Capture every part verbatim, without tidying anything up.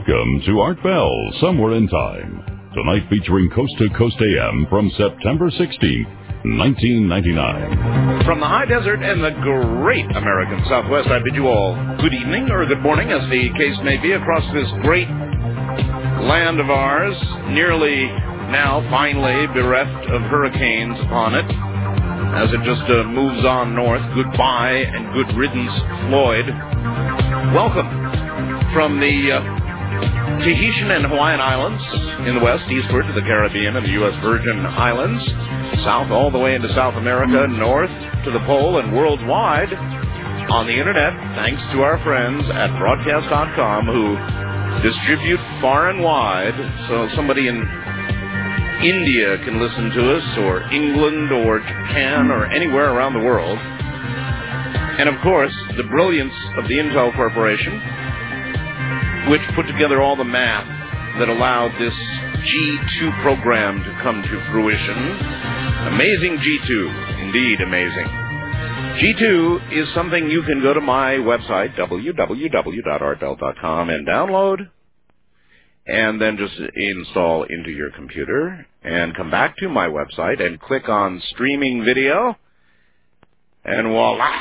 Welcome to Art Bell, Somewhere in Time. Tonight featuring Coast to Coast A M from September sixteenth, nineteen ninety-nine. From the high desert and the great American Southwest, I bid you all good evening or good morning, as the case may be, across this great land of ours, nearly now finally bereft of hurricanes upon it, as it just uh, moves on north. Goodbye and good riddance, Floyd. Welcome from the uh, Tahitian and Hawaiian Islands in the west, eastward to the Caribbean and the U S Virgin Islands, south all the way into South America, north to the pole, and worldwide on the internet, thanks to our friends at broadcast dot com, who distribute far and wide, so somebody in India can listen to us, or England, or Japan, or anywhere around the world. And of course, the brilliance of the Intel Corporation, which put together all the math that allowed this G two program to come to fruition. Amazing G two, indeed amazing. G two is something you can go to my website, w w w dot art bell dot com, and download, and then just install into your computer, and come back to my website and click on Streaming Video, and voila!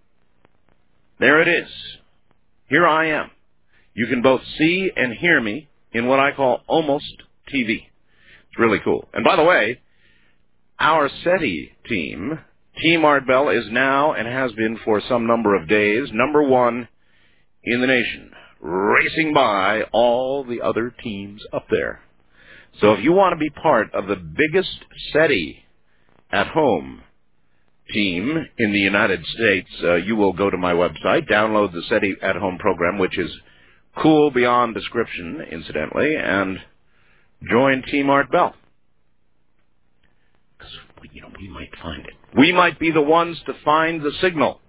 There it is. Here I am. You can both see and hear me in what I call almost T V. It's really cool. And by the way, our SETI team, Team Art Bell, is now and has been for some number of days number one in the nation, racing by all the other teams up there. So if you want to be part of the biggest SETI at home team in the United States, uh, you will go to my website, download the SETI at home program, which is cool beyond description, incidentally, and join Team Art Bell. Because, you know, we might find it. We might be the ones to find the signal.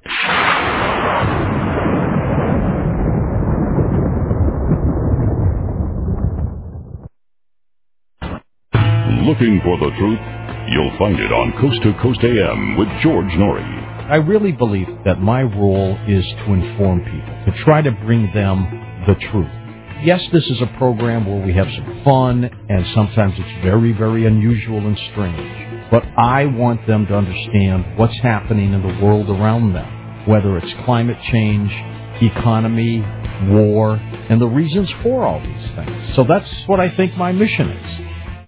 Looking for the truth? You'll find it on Coast to Coast A M with George Norrie. I really believe that my role is to inform people, to try to bring them the truth. Yes, this is a program where we have some fun, and sometimes it's very, very unusual and strange. But I want them to understand what's happening in the world around them, whether it's climate change, economy, war, and the reasons for all these things. So that's what I think my mission is.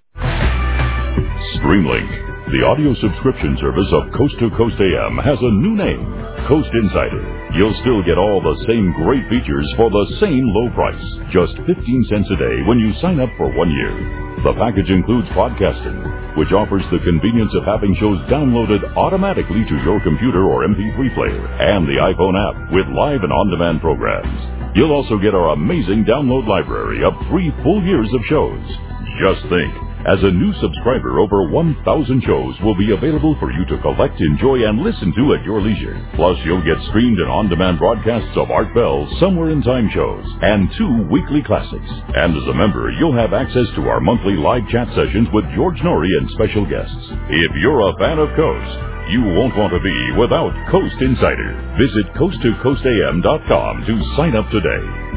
Streamlink, the audio subscription service of Coast to Coast A M, has a new name, Coast Insider. You'll still get all the same great features for the same low price, just fifteen cents a day when you sign up for one year. The package includes podcasting, which offers the convenience of having shows downloaded automatically to your computer or M P three player, and the iPhone app with live and on-demand programs. You'll also get our amazing download library of three full years of shows. Just think, as a new subscriber, over one thousand shows will be available for you to collect, enjoy, and listen to at your leisure. Plus, you'll get streamed and on-demand broadcasts of Art Bell's Somewhere in Time shows and two weekly classics. And as a member, you'll have access to our monthly live chat sessions with George Norrie and special guests. If you're a fan of Coast, you won't want to be without Coast Insider. Visit coast to coast a m dot com to sign up today.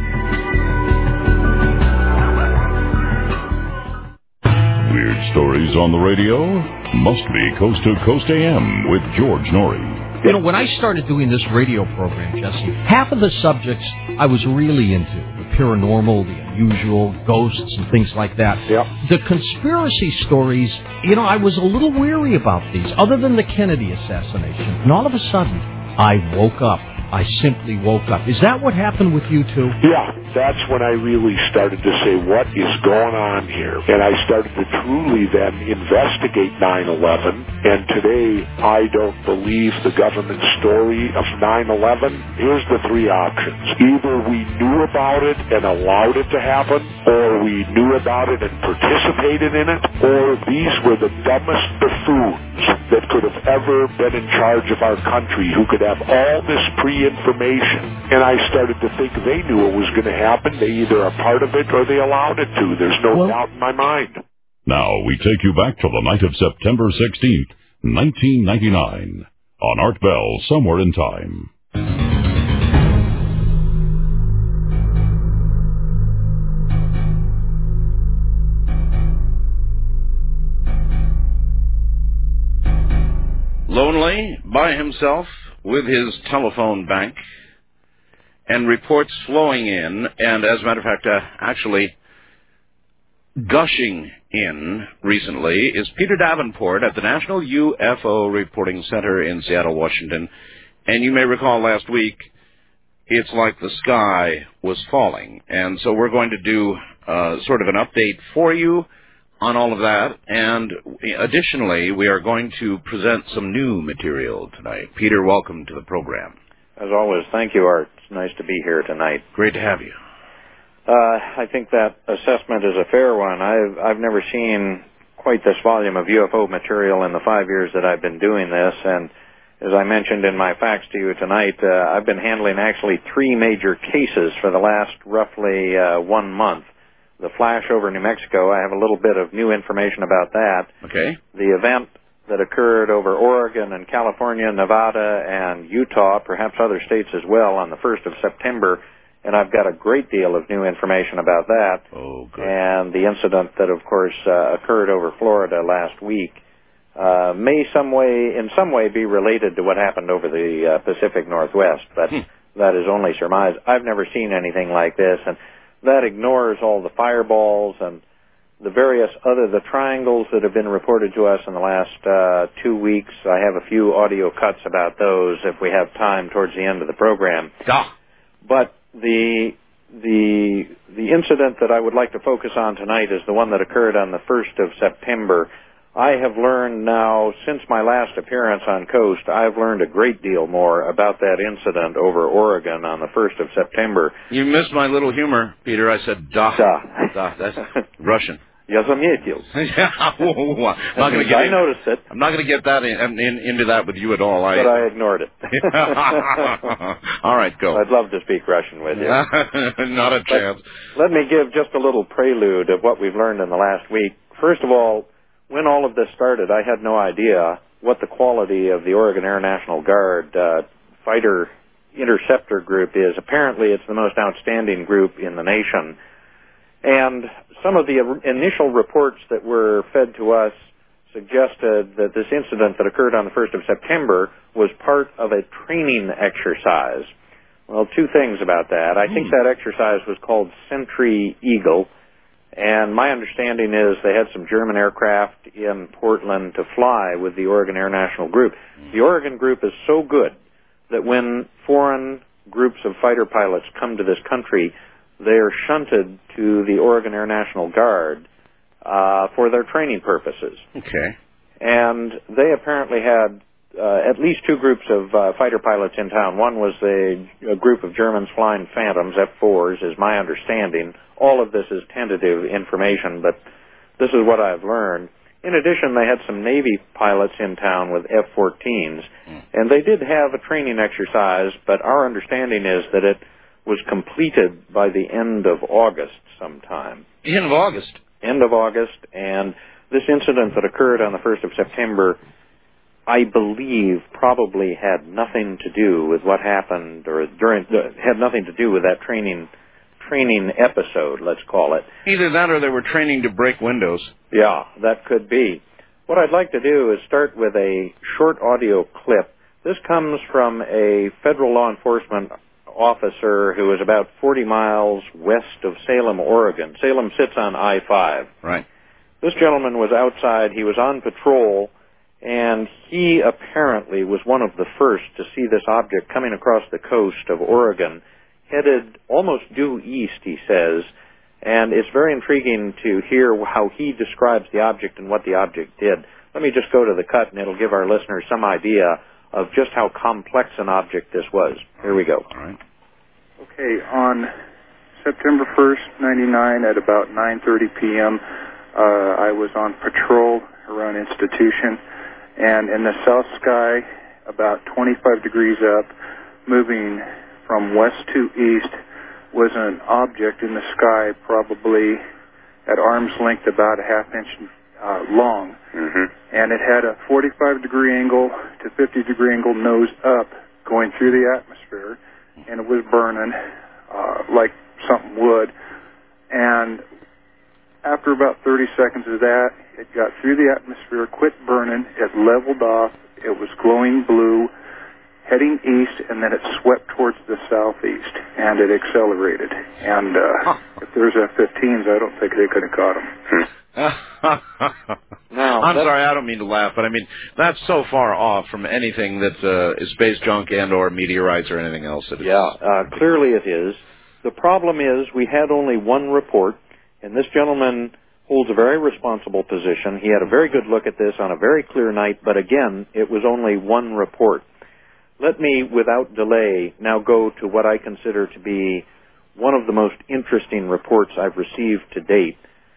Weird stories on the radio? Must be Coast to Coast A M with George Norrie. You know, when I started doing this radio program, Jesse, half of the subjects I was really into. The paranormal, the unusual, ghosts and things like that. Yep. The conspiracy stories, you know, I was a little weary about these, other than the Kennedy assassination. And all of a sudden, I woke up. I simply woke up. Is that what happened with you, too? Yeah, that's when I really started to say, what is going on here? And I started to truly then investigate nine eleven. And today, I don't believe the government story of nine eleven. Here's the three options. Either we knew about it and allowed it to happen, or we knew about it and participated in it, or these were the dumbest buffoons that could have ever been in charge of our country, who could have all this pre-information. And I started to think they knew it was going to happen. They either are part of it or they allowed it to. There's no well, doubt in my mind. Now we take you back to the night of September sixteenth, nineteen ninety-nine, on Art Bell, Somewhere in Time. lonely, by himself, with his telephone bank, and reports flowing in, and as a matter of fact, uh, actually gushing in recently, is Peter Davenport at the National U F O Reporting Center in Seattle, Washington. And you may recall last week, it's like the sky was falling. And so we're going to do uh, sort of an update for you on all of that. And additionally, we are going to present some new material tonight. Peter, welcome to the program. As always, thank you, Art. It's nice to be here tonight. Great to have you. Uh, I think that assessment is a fair one. I've, I've never seen quite this volume of U F O material in the five years that I've been doing this, and as I mentioned in my fax to you tonight, uh, I've been handling actually three major cases for the last roughly uh, one month. The flash over New Mexico, I have a little bit of new information about that. Okay. The event that occurred over Oregon and California, Nevada, and Utah, perhaps other states as well, on the first of September, and I've got a great deal of new information about that. Oh, good. And the incident that, of course, uh, occurred over Florida last week uh, may some way, in some way, be related to what happened over the uh, Pacific Northwest, but hmm. that is only surmise. I've never seen anything like this, and that ignores all the fireballs and the various other, the triangles that have been reported to us in the last uh, two weeks. I have a few audio cuts about those if we have time towards the end of the program. Yeah. But the the the incident that I would like to focus on tonight is the one that occurred on the first of September. I have learned now, since my last appearance on Coast, I've learned a great deal more about that incident over Oregon on the first of September. You missed my little humor, Peter. I said, da. Da. Da. That's Russian. Я заметил. I'm not going to get I in, noticed it. I'm not going to get that in, in, into that with you at all. I, but I ignored it. All right, go. I'd love to speak Russian with you. Not a chance. But let me give just a little prelude of what we've learned in the last week. First of all, when all of this started, I had no idea what the quality of the Oregon Air National Guard uh, fighter interceptor group is. Apparently, it's the most outstanding group in the nation. And some of the initial reports that were fed to us suggested that this incident that occurred on the first of September was part of a training exercise. Well, two things about that. I think that exercise was called Sentry Eagle, and my understanding is they had some German aircraft in Portland to fly with the Oregon Air National Group. The Oregon Group is so good that when foreign groups of fighter pilots come to this country, they are shunted to the Oregon Air National Guard uh, for their training purposes. Okay. And they apparently had uh, at least two groups of uh, fighter pilots in town. One was a, a group of Germans flying Phantoms, F fours, is my understanding. All of this is tentative information, but this is what I've learned. In addition, they had some Navy pilots in town with F fourteens, mm. and they did have a training exercise, but our understanding is that it was completed by the end of August sometime. End of August? End of August, and this incident that occurred on the first of September, I believe, probably had nothing to do with what happened, or during, uh, had nothing to do with that training training episode, let's call it. Either that or they were training to break windows. Yeah, that could be. What I'd like to do is start with a short audio clip. This comes from a federal law enforcement officer who is about forty miles west of Salem, Oregon. Salem sits on I five. Right. This gentleman was outside. He was on patrol, and he apparently was one of the first to see this object coming across the coast of Oregon, headed almost due east, he says, and it's very intriguing to hear how he describes the object and what the object did. Let me just go to the cut, and it'll give our listeners some idea of just how complex an object this was. Here we go. All right. Okay, on September first, ninety-nine, at about nine thirty p.m., uh, I was on patrol around Institution, and in the south sky, about twenty-five degrees up, moving from west to east, was an object in the sky probably at arm's length, about a half inch uh, long. Mm-hmm. And it had a forty-five degree angle to fifty degree angle nose up going through the atmosphere, and it was burning uh, like something would. And after about thirty seconds of that, it got through the atmosphere, quit burning, it leveled off, It was glowing blue, heading east, and then it swept towards the southeast, and it accelerated. And uh, huh. if there's F fifteens, I don't think they could have caught them. no, I'm sorry, I don't mean to laugh, but I mean, that's so far off from anything that uh, is space junk and or meteorites or anything else. That yeah, uh, clearly it is. The problem is we had only one report, and this gentleman holds a very responsible position. He had a very good look at this on a very clear night, but again, it was only one report. Let me, without delay, now go to what I consider to be one of the most interesting reports I've received to date.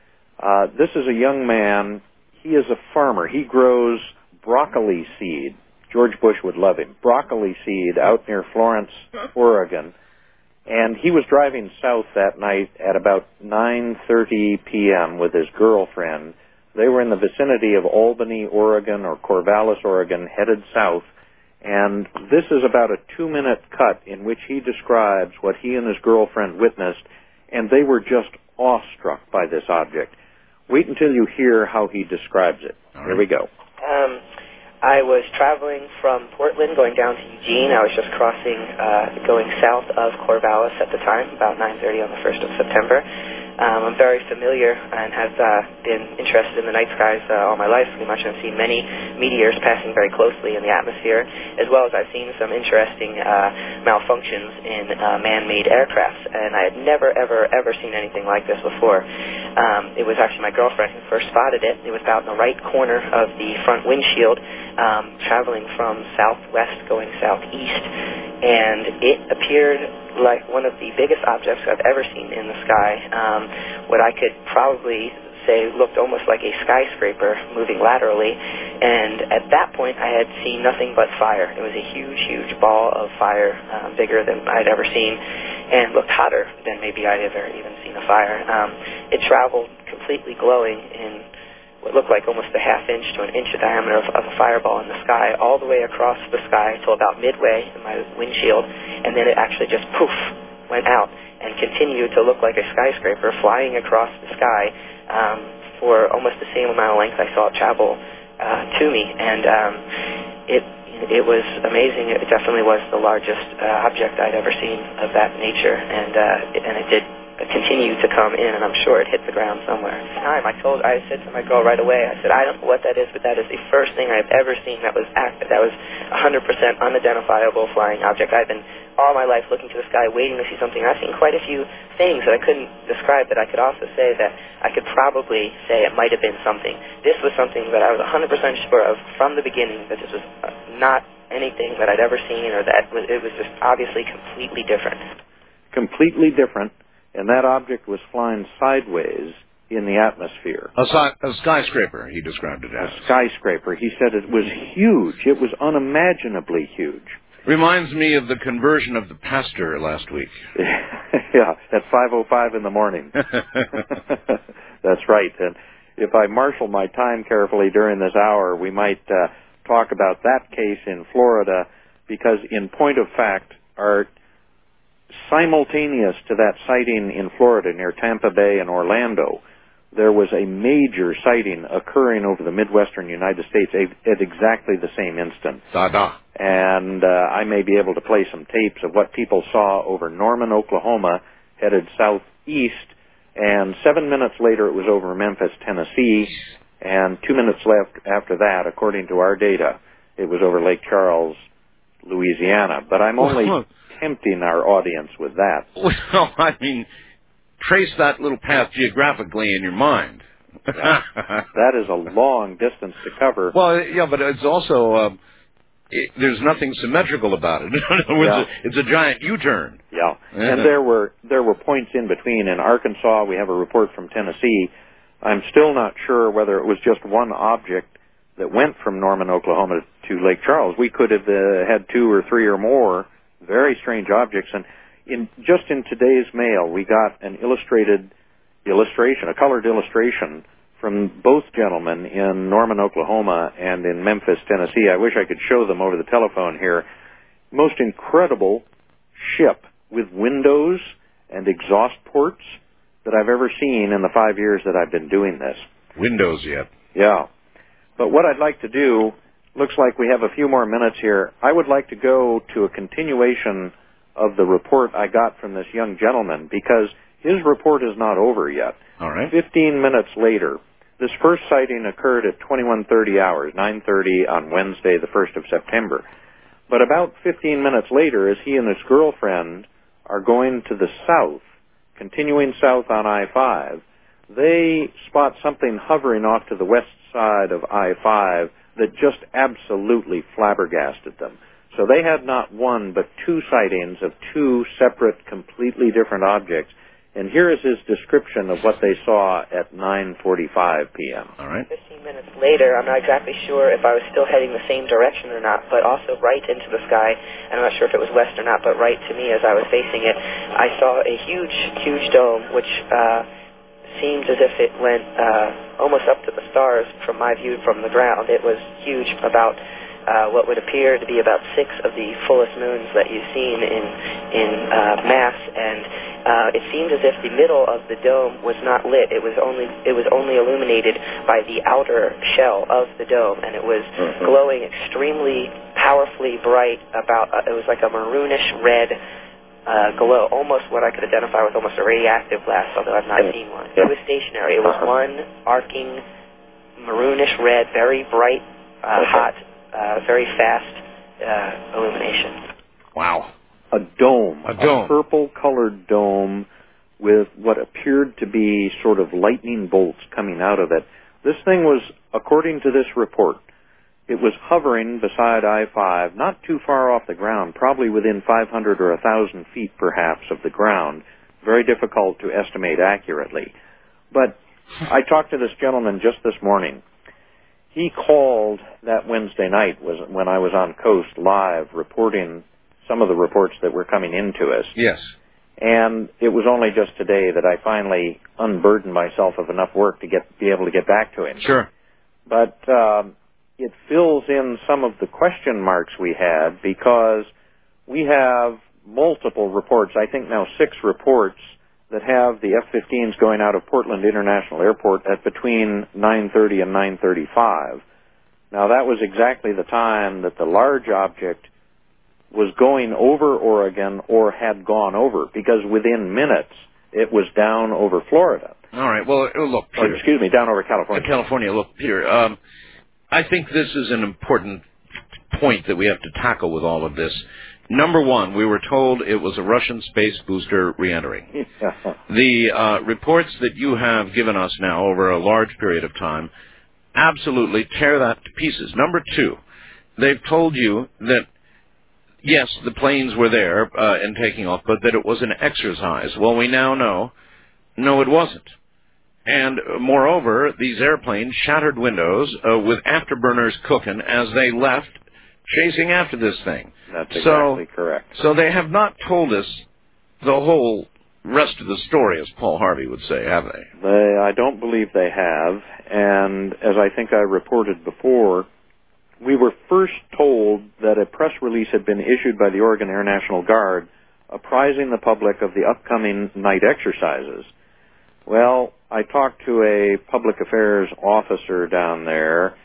Uh, this is a young man. He is a farmer. He grows broccoli seed. George Bush would love him. Broccoli seed out near Florence, Oregon. And he was driving south that night at about nine thirty p.m. with his girlfriend. They were in the vicinity of Albany, Oregon, or Corvallis, Oregon, headed south. And this is about a two-minute cut in which he describes what he and his girlfriend witnessed, and they were just awestruck by this object. Wait until you hear how he describes it. All right. Here we go. Um, I was traveling from Portland going down to Eugene. I was just crossing, uh, going south of Corvallis at the time, about nine thirty on the first of September. Um, I'm very familiar and have uh, been interested in the night skies uh, all my life, pretty much. I've seen many meteors passing very closely in the atmosphere, as well as I've seen some interesting uh, malfunctions in uh, man-made aircrafts, and I had never, ever, ever seen anything like this before. Um, it was actually my girlfriend who first spotted it. It was about in the right corner of the front windshield, um, traveling from southwest going southeast, and it appeared like one of the biggest objects I've ever seen in the sky. Um, what I could probably say looked almost like a skyscraper moving laterally, and at that point I had seen nothing but fire. It was a huge, huge ball of fire, um, bigger than I'd ever seen, and looked hotter than maybe I'd ever even seen a fire. Um, it traveled completely glowing in what looked like almost a half inch to an inch of diameter of, of a fireball in the sky, all the way across the sky till about midway in my windshield, and then it actually just poof went out and continued to look like a skyscraper flying across the sky um, for almost the same amount of length I saw it travel uh, to me, and um, it it was amazing. It definitely was the largest uh, object I'd ever seen of that nature, and uh, it, and it did continue to come in, and I'm sure it hit the ground somewhere. Time I told, I said to my girl right away, I said, I don't know what that is, but that is the first thing I've ever seen that was active. That was one hundred percent unidentifiable flying object. I've been all my life looking to the sky, waiting to see something. I've seen quite a few things that I couldn't describe, but I could also say that I could probably say it might have been something. This was something that I was one hundred percent sure of from the beginning, that this was not anything that I'd ever seen, or that it was just obviously completely different. Completely different. And that object was flying sideways in the atmosphere. A, si- a skyscraper, he described it as. A skyscraper. He said it was huge. It was unimaginably huge. Reminds me of the conversion of the pastor last week. Yeah, at five oh five in the morning. That's right. And if I marshal my time carefully during this hour, we might uh, talk about that case in Florida, because in point of fact, Art, simultaneous to that sighting in Florida near Tampa Bay and Orlando, there was a major sighting occurring over the Midwestern United States at exactly the same instant. Da-da. And uh, I may be able to play some tapes of what people saw over Norman, Oklahoma, headed southeast, and seven minutes later it was over Memphis, Tennessee, and two minutes left after that, according to our data, it was over Lake Charles, Louisiana. But I'm only tempting our audience with that. Well, I mean, trace that little path geographically in your mind. Yeah. That is a long distance to cover. Well, yeah, but it's also, uh, it, there's nothing symmetrical about it. it's, yeah. a, it's a giant U-turn. Yeah, and there were there were points in between. In Arkansas, we have a report from Tennessee. I'm still not sure whether it was just one object that went from Norman, Oklahoma to Lake Charles. We could have uh, had two or three or more very strange objects. And in just in today's mail, we got an illustrated illustration, a colored illustration from both gentlemen in Norman, Oklahoma and in Memphis, Tennessee. I wish I could show them over the telephone here. Most incredible ship with windows and exhaust ports that I've ever seen in the five years that I've been doing this. Windows yet. Yeah. But what I'd like to do, looks like we have a few more minutes here. I would like to go to a continuation of the report I got from this young gentleman, because his report is not over yet. All right. Fifteen minutes later, this first sighting occurred at twenty-one thirty hours, nine thirty on Wednesday, the first of September. But about fifteen minutes later, as he and his girlfriend are going to the south, continuing south on I five, they spot something hovering off to the west side of I five that just absolutely flabbergasted them. So they had not one but two sightings of two separate, completely different objects. And here is his description of what they saw at nine forty-five p.m. All right. Fifteen minutes later, I'm not exactly sure if I was still heading the same direction or not, but also right into the sky, and I'm not sure if it was west or not, but right to me as I was facing it, I saw a huge, huge dome, which uh, seemed as if it went uh, almost up to the stars from my view from the ground. It was huge, about uh, what would appear to be about six of the fullest moons that you've seen in, in uh, mass, and Uh, it seemed as if the middle of the dome was not lit. It was only it was only illuminated by the outer shell of the dome, and it was mm-hmm. glowing extremely powerfully bright. About uh, it was like a maroonish red uh, glow, almost what I could identify with almost a radioactive blast, although I've not mm-hmm. seen one. It was stationary. It was uh-huh. one arcing maroonish red, very bright, uh, okay. hot, uh, very fast uh, illumination. Wow. A dome, a dome, a purple-colored dome with what appeared to be sort of lightning bolts coming out of it. This thing was, according to this report, it was hovering beside I five, not too far off the ground, probably within five hundred or one thousand feet perhaps of the ground. Very difficult to estimate accurately. But I talked to this gentleman just this morning. He called that Wednesday night was when I was on Coast live reporting some of the reports that were coming into us. Yes. And it was only just today that I finally unburdened myself of enough work to get be able to get back to him. Sure. But um, it fills in some of the question marks we had, because we have multiple reports, I think now six reports, that have the F fifteens going out of Portland International Airport at between nine thirty and nine thirty-five. Now, that was exactly the time that the large object was going over Oregon or had gone over, because within minutes it was down over Florida. All right. Well, look, Peter. Or, excuse me, down over California. California. Look, Peter, um, I think this is an important point that we have to tackle with all of this. Number one, we were told it was a Russian space booster reentering. Yeah. The uh, reports that you have given us now over a large period of time absolutely tear that to pieces. Number two, they've told you that yes, the planes were there uh, and taking off, but that it was an exercise. Well, we now know, no, it wasn't. And uh, moreover, these airplanes shattered windows uh, with afterburners cooking as they left, chasing after this thing. That's exactly so, correct. So they have not told us the whole rest of the story, as Paul Harvey would say, have they? They, I don't believe they have. And as I think I reported before, we were first told that a press release had been issued by the Oregon Air National Guard apprising the public of the upcoming night exercises. Well, I talked to a public affairs officer down there,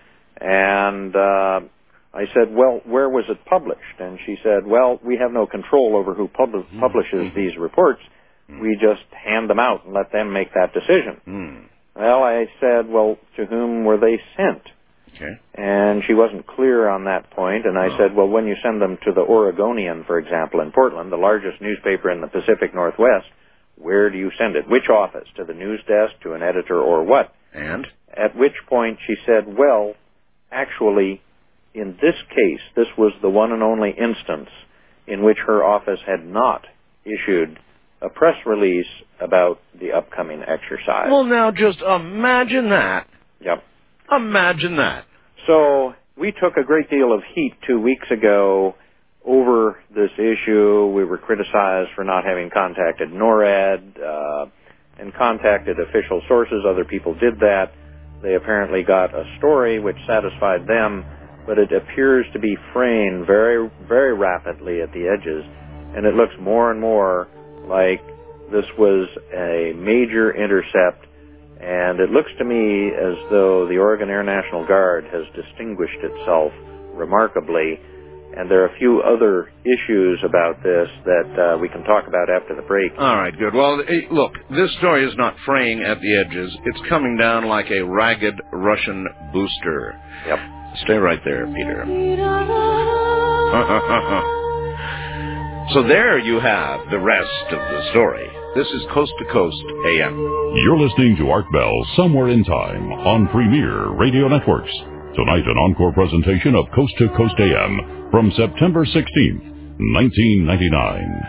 and uh, I said, well, where was it published? And she said, well, we have no control over who pub- publishes these reports. We just hand them out and let them make that decision. Mm. Well, I said, well, to whom were they sent? Okay. And she wasn't clear on that point, and I oh. said, well, when you send them to the Oregonian, for example, in Portland, the largest newspaper in the Pacific Northwest, where do you send it? Which office? To the news desk, to an editor, or what? And? At which point she said, well, actually, in this case, this was the one and only instance in which her office had not issued a press release about the upcoming exercise. Well, now just imagine that. Yep. Imagine that. So we took a great deal of heat two weeks ago over this issue. We were criticized for not having contacted NORAD uh, and contacted official sources. Other people did that. They apparently got a story which satisfied them, but it appears to be fraying very, very rapidly at the edges, and it looks more and more like this was a major intercept. And it looks to me as though the Oregon Air National Guard has distinguished itself remarkably. And there are a few other issues about this that uh, we can talk about after the break. All right, good. Well, hey, look, this story is not fraying at the edges. It's coming down like a ragged Russian booster. Yep. Stay right there, Peter. So there you have the rest of the story. This is Coast to Coast A M. You're listening to Art Bell Somewhere in Time on Premier Radio Networks. Tonight, an encore presentation of Coast to Coast A M from September sixteenth, nineteen ninety-nine.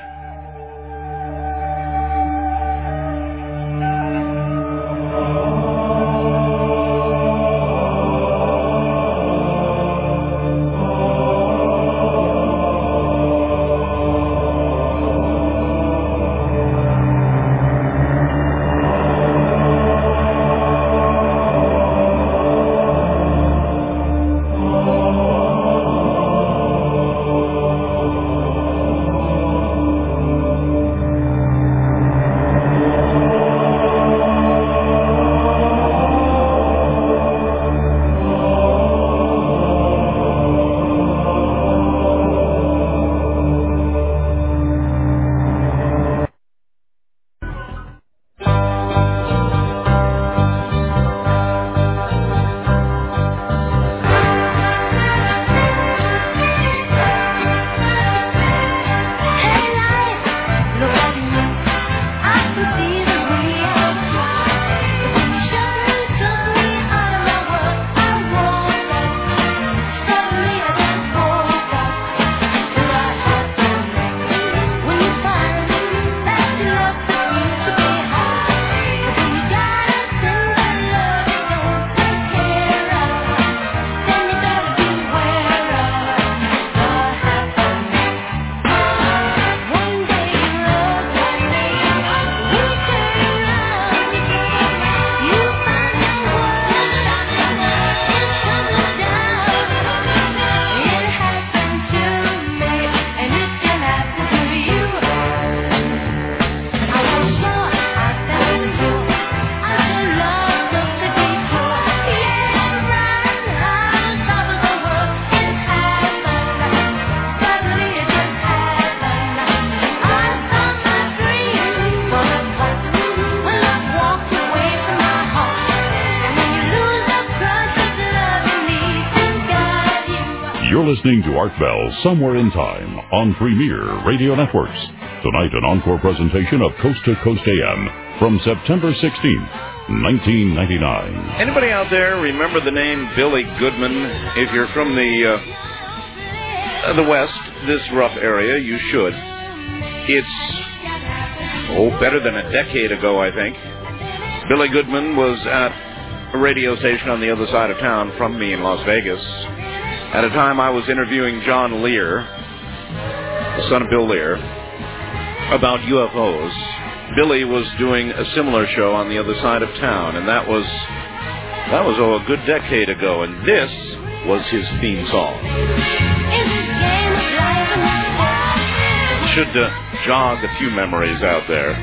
You're listening to Art Bell Somewhere in Time on Premier Radio Networks. Tonight, an encore presentation of Coast to Coast A M from September sixteenth, nineteen ninety-nine. Anybody out there remember the name Billy Goodman? If you're from the uh, the West, this rough area, you should. It's, oh, better than a decade ago, I think. Billy Goodman was at a radio station on the other side of town from me in Las Vegas. At a time I was interviewing John Lear, the son of Bill Lear, about U F Os. Billy was doing a similar show on the other side of town, and that was, that was, oh, a good decade ago, and this was his theme song. Should uh, jog a few memories out there.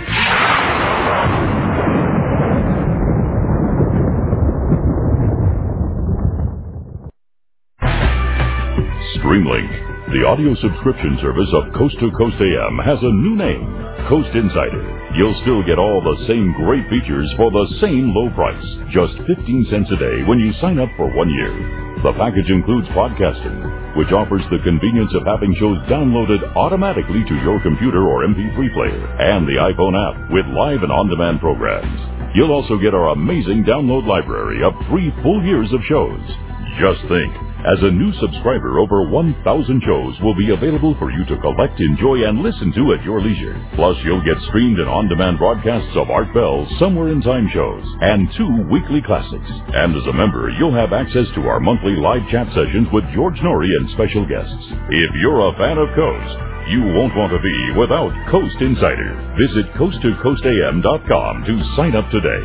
Streamlink, the audio subscription service of Coast to Coast A M, has a new name, Coast Insider. You'll still get all the same great features for the same low price, just fifteen cents a day when you sign up for one year. The package includes podcasting, which offers the convenience of having shows downloaded automatically to your computer or M P three player, and the iPhone app with live and on-demand programs. You'll also get our amazing download library of three full years of shows. Just think, as a new subscriber, over one thousand shows will be available for you to collect, enjoy, and listen to at your leisure. Plus, you'll get streamed and on-demand broadcasts of Art Bell's Somewhere in Time shows and two weekly classics. And as a member, you'll have access to our monthly live chat sessions with George Norrie and special guests. If you're a fan of Coast, you won't want to be without Coast Insider. Visit coast to coast a m dot com to sign up today.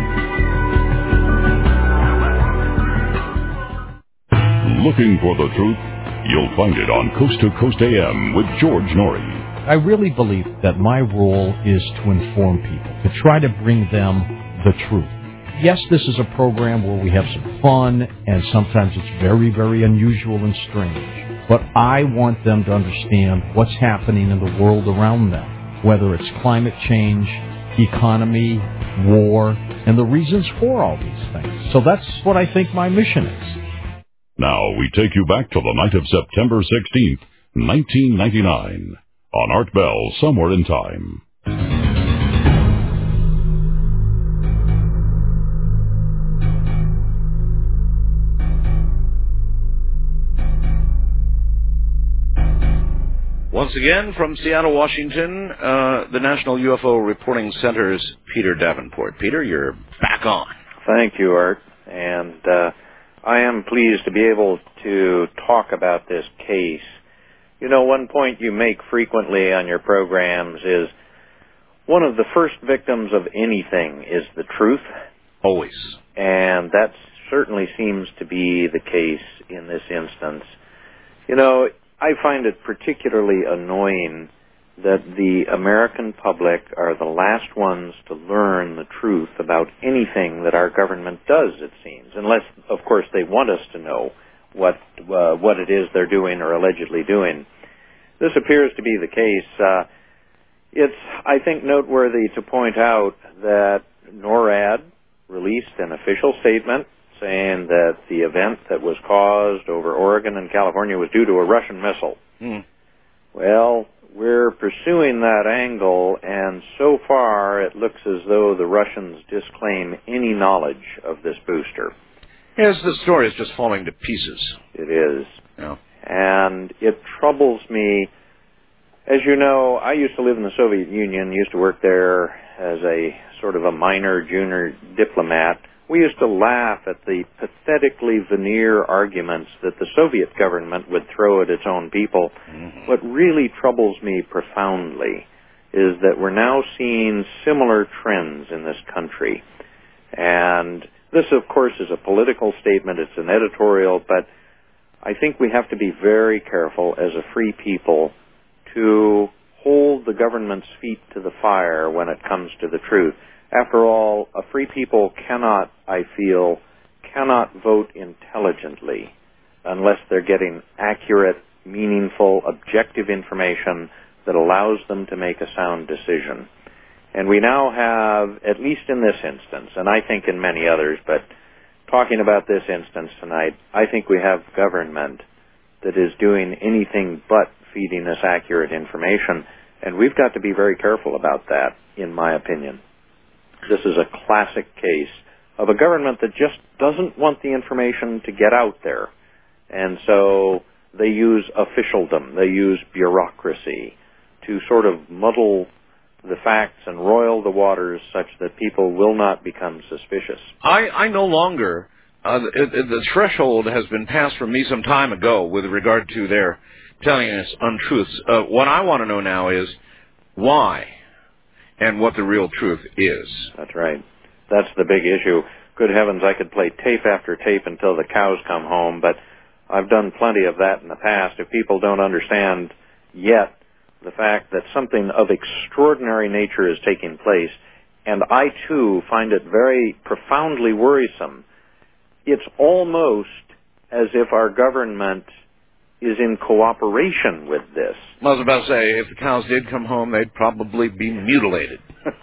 Looking for the truth? You'll find it on Coast to Coast A M with George Norrie. I really believe that my role is to inform people, to try to bring them the truth. Yes, this is a program where we have some fun, and sometimes it's very, very unusual and strange. But I want them to understand what's happening in the world around them, whether it's climate change, economy, war, and the reasons for all these things. So that's what I think my mission is. Now we take you back to the night of September sixteenth, nineteen ninety-nine, on Art Bell, Somewhere in Time. Once again, from Seattle, Washington, uh, the National U F O Reporting Center's Peter Davenport. Peter, you're back on. Thank you, Art. And uh, I am pleased to be able to talk about this case. You know, one point you make frequently on your programs is one of the first victims of anything is the truth. Always. And that certainly seems to be the case in this instance. You know, I find it particularly annoying that the American public are the last ones to learn the truth about anything that our government does, it seems, unless, of course, they want us to know what uh, what it is they're doing or allegedly doing. This appears to be the case. Uh, it's, I think, noteworthy to point out that NORAD released an official statement saying that the event that was caused over Oregon and California was due to a Russian missile. Mm. Well, we're pursuing that angle, and so far it looks as though the Russians disclaim any knowledge of this booster. Yes, the story is just falling to pieces. It is. Yeah. And it troubles me. As you know, I used to live in the Soviet Union, used to work there as a sort of a minor junior diplomat. We used to laugh at the pathetically veneer arguments that the Soviet government would throw at its own people. Mm-hmm. What really troubles me profoundly is that we're now seeing similar trends in this country. And this, of course, is a political statement. It's an editorial, but I think we have to be very careful as a free people to hold the government's feet to the fire when it comes to the truth. After all, a free people cannot, I feel, cannot vote intelligently unless they're getting accurate, meaningful, objective information that allows them to make a sound decision. And we now have, at least in this instance, and I think in many others, but talking about this instance tonight, I think we have government that is doing anything but feeding us accurate information, and we've got to be very careful about that, in my opinion. This is a classic case of a government that just doesn't want the information to get out there. And so they use officialdom, they use bureaucracy to sort of muddle the facts and roil the waters such that people will not become suspicious. I, I no longer, uh, the, the threshold has been passed from me some time ago with regard to their telling us untruths. Uh, what I want to know now is why? And what the real truth is. That's right. That's the big issue. Good heavens, I could play tape after tape until the cows come home, but I've done plenty of that in the past. If people don't understand yet the fact that something of extraordinary nature is taking place, and I, too, find it very profoundly worrisome, it's almost as if our government is in cooperation with this. I was about to say, if the cows did come home, they'd probably be mutilated.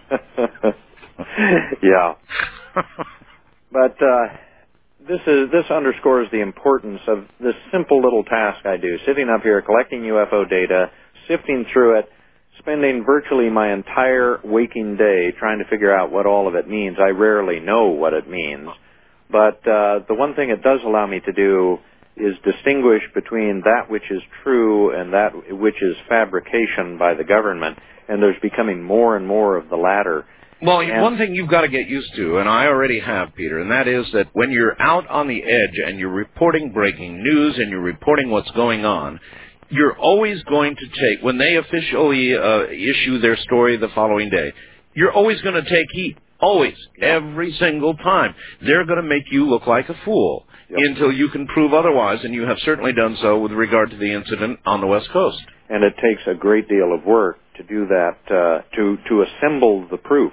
Yeah. But uh, this is this underscores the importance of this simple little task I do, sitting up here collecting U F O data, sifting through it, spending virtually my entire waking day trying to figure out what all of it means. I rarely know what it means. But uh, the one thing it does allow me to do is distinguish between that which is true and that which is fabrication by the government, and there's becoming more and more of the latter. Well, and one thing you've got to get used to, and I already have, Peter, and that is that when you're out on the edge and you're reporting breaking news and you're reporting what's going on, you're always going to take, when they officially uh, issue their story the following day, you're always going to take heat. Always. Every single time. They're going to make you look like a fool. Yep. Until you can prove otherwise, and you have certainly done so with regard to the incident on the West Coast. And it takes a great deal of work to do that, uh, to, to assemble the proof.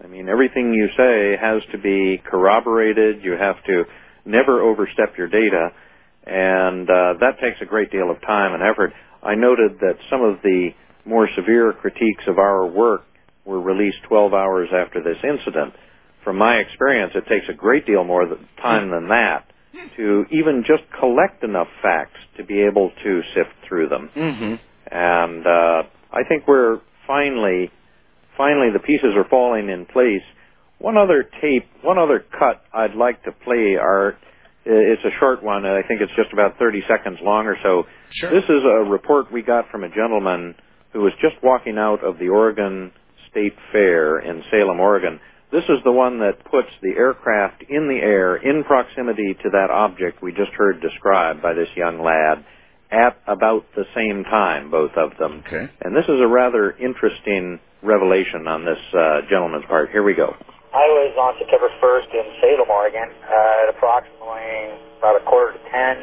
I mean, everything you say has to be corroborated. You have to never overstep your data, and uh, that takes a great deal of time and effort. I noted that some of the more severe critiques of our work were released twelve hours after this incident. From my experience, it takes a great deal more time than that to even just collect enough facts to be able to sift through them. Mm-hmm. And uh, I think we're finally, finally the pieces are falling in place. One other tape, one other cut I'd like to play, Art. It's a short one. I think it's just about thirty seconds long or so. Sure. This is a report we got from a gentleman who was just walking out of the Oregon State Fair in Salem, Oregon. This is the one that puts the aircraft in the air in proximity to that object we just heard described by this young lad at about the same time, both of them. Okay. And this is a rather interesting revelation on this uh, gentleman's part. Here we go. I was on September first in Salem, Oregon, uh, at approximately about a quarter to ten,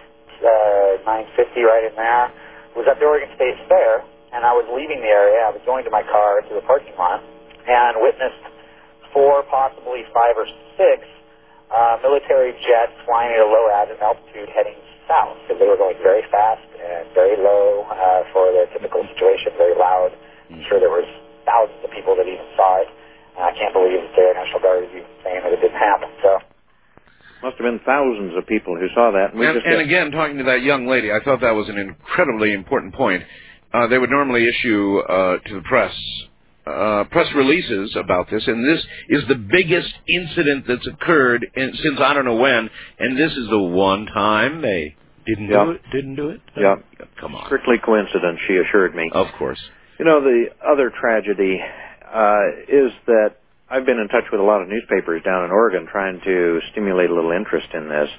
uh, nine fifty, right in there. Was at the Oregon State Fair, and I was leaving the area. I was going to my car to the parking lot, and witnessed four, possibly five or six uh, military jets flying at a low altitude heading south, because they were going very fast and very low uh, for their typical situation, very loud. I'm sure there was thousands of people that even saw it. And I can't believe that the Air National Guard is even saying that it didn't happen. So must have been thousands of people who saw that. And, we and, just and again, talking to that young lady, I thought that was an incredibly important point. Uh, they would normally issue uh, to the press uh, press releases about this, and this is the biggest incident that's occurred in, since I don't know when, and this is the one time they didn't yeah. do it. Didn't do it. Yeah, uh, come on. Strictly coincidence, she assured me. Of course. You know, the other tragedy uh, is that I've been in touch with a lot of newspapers down in Oregon trying to stimulate a little interest in this,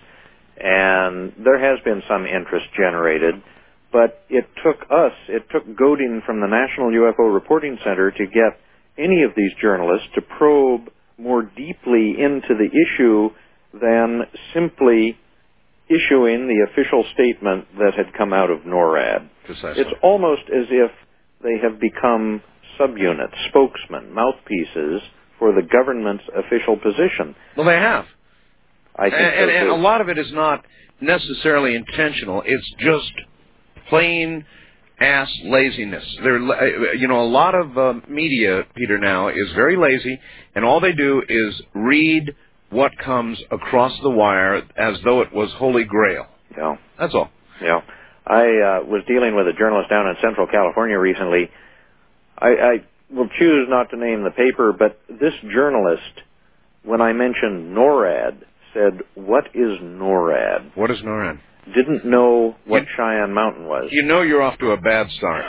and there has been some interest generated, but it took us, it took goading from the National U F O Reporting Center to get any of these journalists to probe more deeply into the issue than simply issuing the official statement that had come out of NORAD. Precisely. It's almost as if they have become subunits, spokesmen, mouthpieces for the government's official position. Well, they have. I think and, so and, and too. a lot of it is not necessarily intentional. It's just plain ass laziness. They're, you know, a lot of uh, media, Peter, now is very lazy, and all they do is read what comes across the wire as though it was Holy Grail. Yeah. That's all. Yeah. I uh, was dealing with a journalist down in Central California recently. I, I will choose not to name the paper, but this journalist, when I mentioned NORAD, said, "What is NORAD?" What is NORAD? Didn't know what you, Cheyenne Mountain was. You know you're off to a bad start.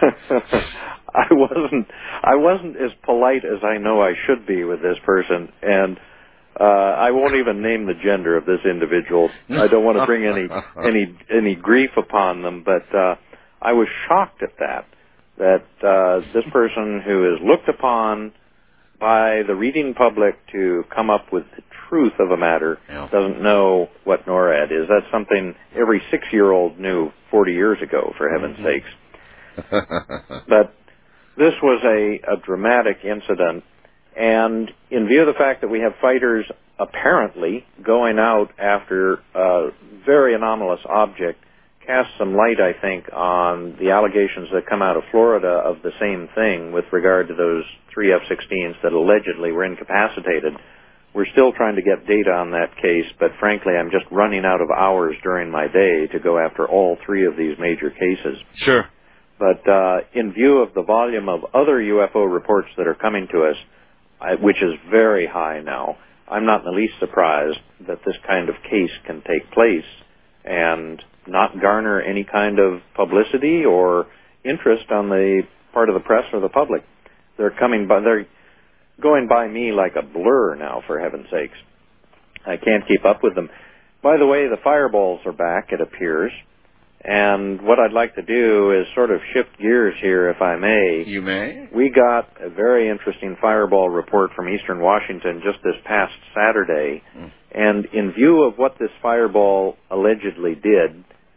I wasn't. I wasn't as polite as I know I should be with this person, and uh, I won't even name the gender of this individual. I don't want to bring any any any grief upon them, but uh, I was shocked at that. That uh, this person who is looked upon by the reading public to come up with the truth of a matter yeah. doesn't know what NORAD is. That's something every six-year-old knew forty years ago, for heaven's mm-hmm. sakes. But this was a, a dramatic incident, and in view of the fact that we have fighters apparently going out after a very anomalous object, cast some light, I think, on the allegations that come out of Florida of the same thing with regard to those three F sixteens that allegedly were incapacitated. We're still trying to get data on that case, but frankly, I'm just running out of hours during my day to go after all three of these major cases. Sure. But uh, in view of the volume of other U F O reports that are coming to us, I, which is very high now, I'm not in the least surprised that this kind of case can take place and not garner any kind of publicity or interest on the part of the press or the public. They're coming by, they're going by me like a blur now, for heaven's sakes. I can't keep up with them. By the way, the fireballs are back, it appears. And what I'd like to do is sort of shift gears here, if I may. You may. We got a very interesting fireball report from Eastern Washington just this past Saturday. Mm. And in view of what this fireball allegedly did,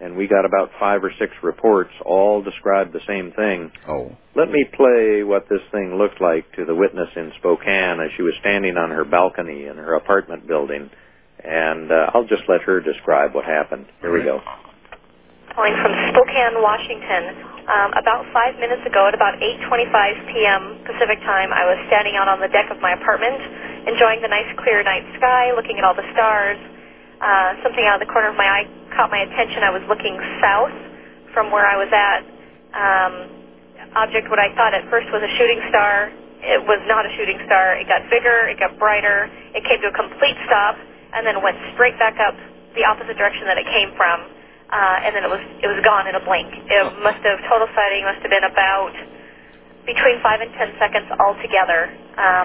and we got about five or six reports, all described the same thing. Oh. Let me play what this thing looked like to the witness in Spokane as she was standing on her balcony in her apartment building, and uh, I'll just let her describe what happened. Here we go. Calling from Spokane, Washington. Um, about five minutes ago, at about eight twenty-five p.m. Pacific time, I was standing out on the deck of my apartment, enjoying the nice clear night sky, looking at all the stars. Uh, something out of the corner of my eye caught my attention. I was looking south from where I was at. Um, object, what I thought at first was a shooting star. It was not a shooting star. It got bigger. It got brighter. It came to a complete stop and then went straight back up the opposite direction that it came from. Uh, and then it was it was gone in a blink. It must have, total sighting must have been about between five and ten seconds altogether. Um,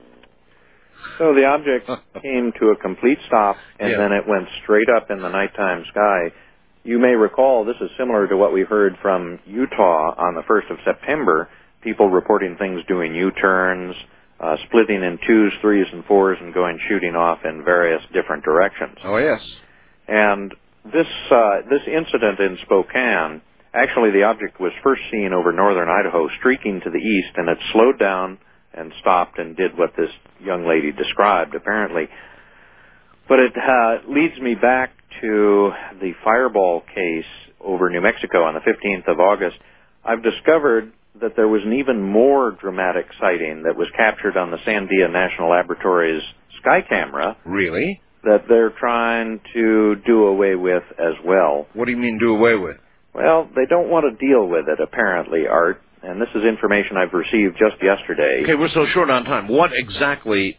so the object came to a complete stop, and yeah. then it went straight up in the nighttime sky. You may recall this is similar to what we heard from Utah on the first of September, people reporting things doing U-turns, uh, splitting in twos, threes, and fours, and going shooting off in various different directions. Oh, yes. And This uh, this incident in Spokane, actually the object was first seen over northern Idaho, streaking to the east, and it slowed down and stopped and did what this young lady described, apparently. But it uh, leads me back to the Fireball case over New Mexico on the fifteenth of August. I've discovered that there was an even more dramatic sighting that was captured on the Sandia National Laboratory's sky camera. Really? That they're trying to do away with as well. What do you mean do away with? Well, they don't want to deal with it, apparently, Art, and this is information I've received just yesterday. Okay, we're so short on time. What exactly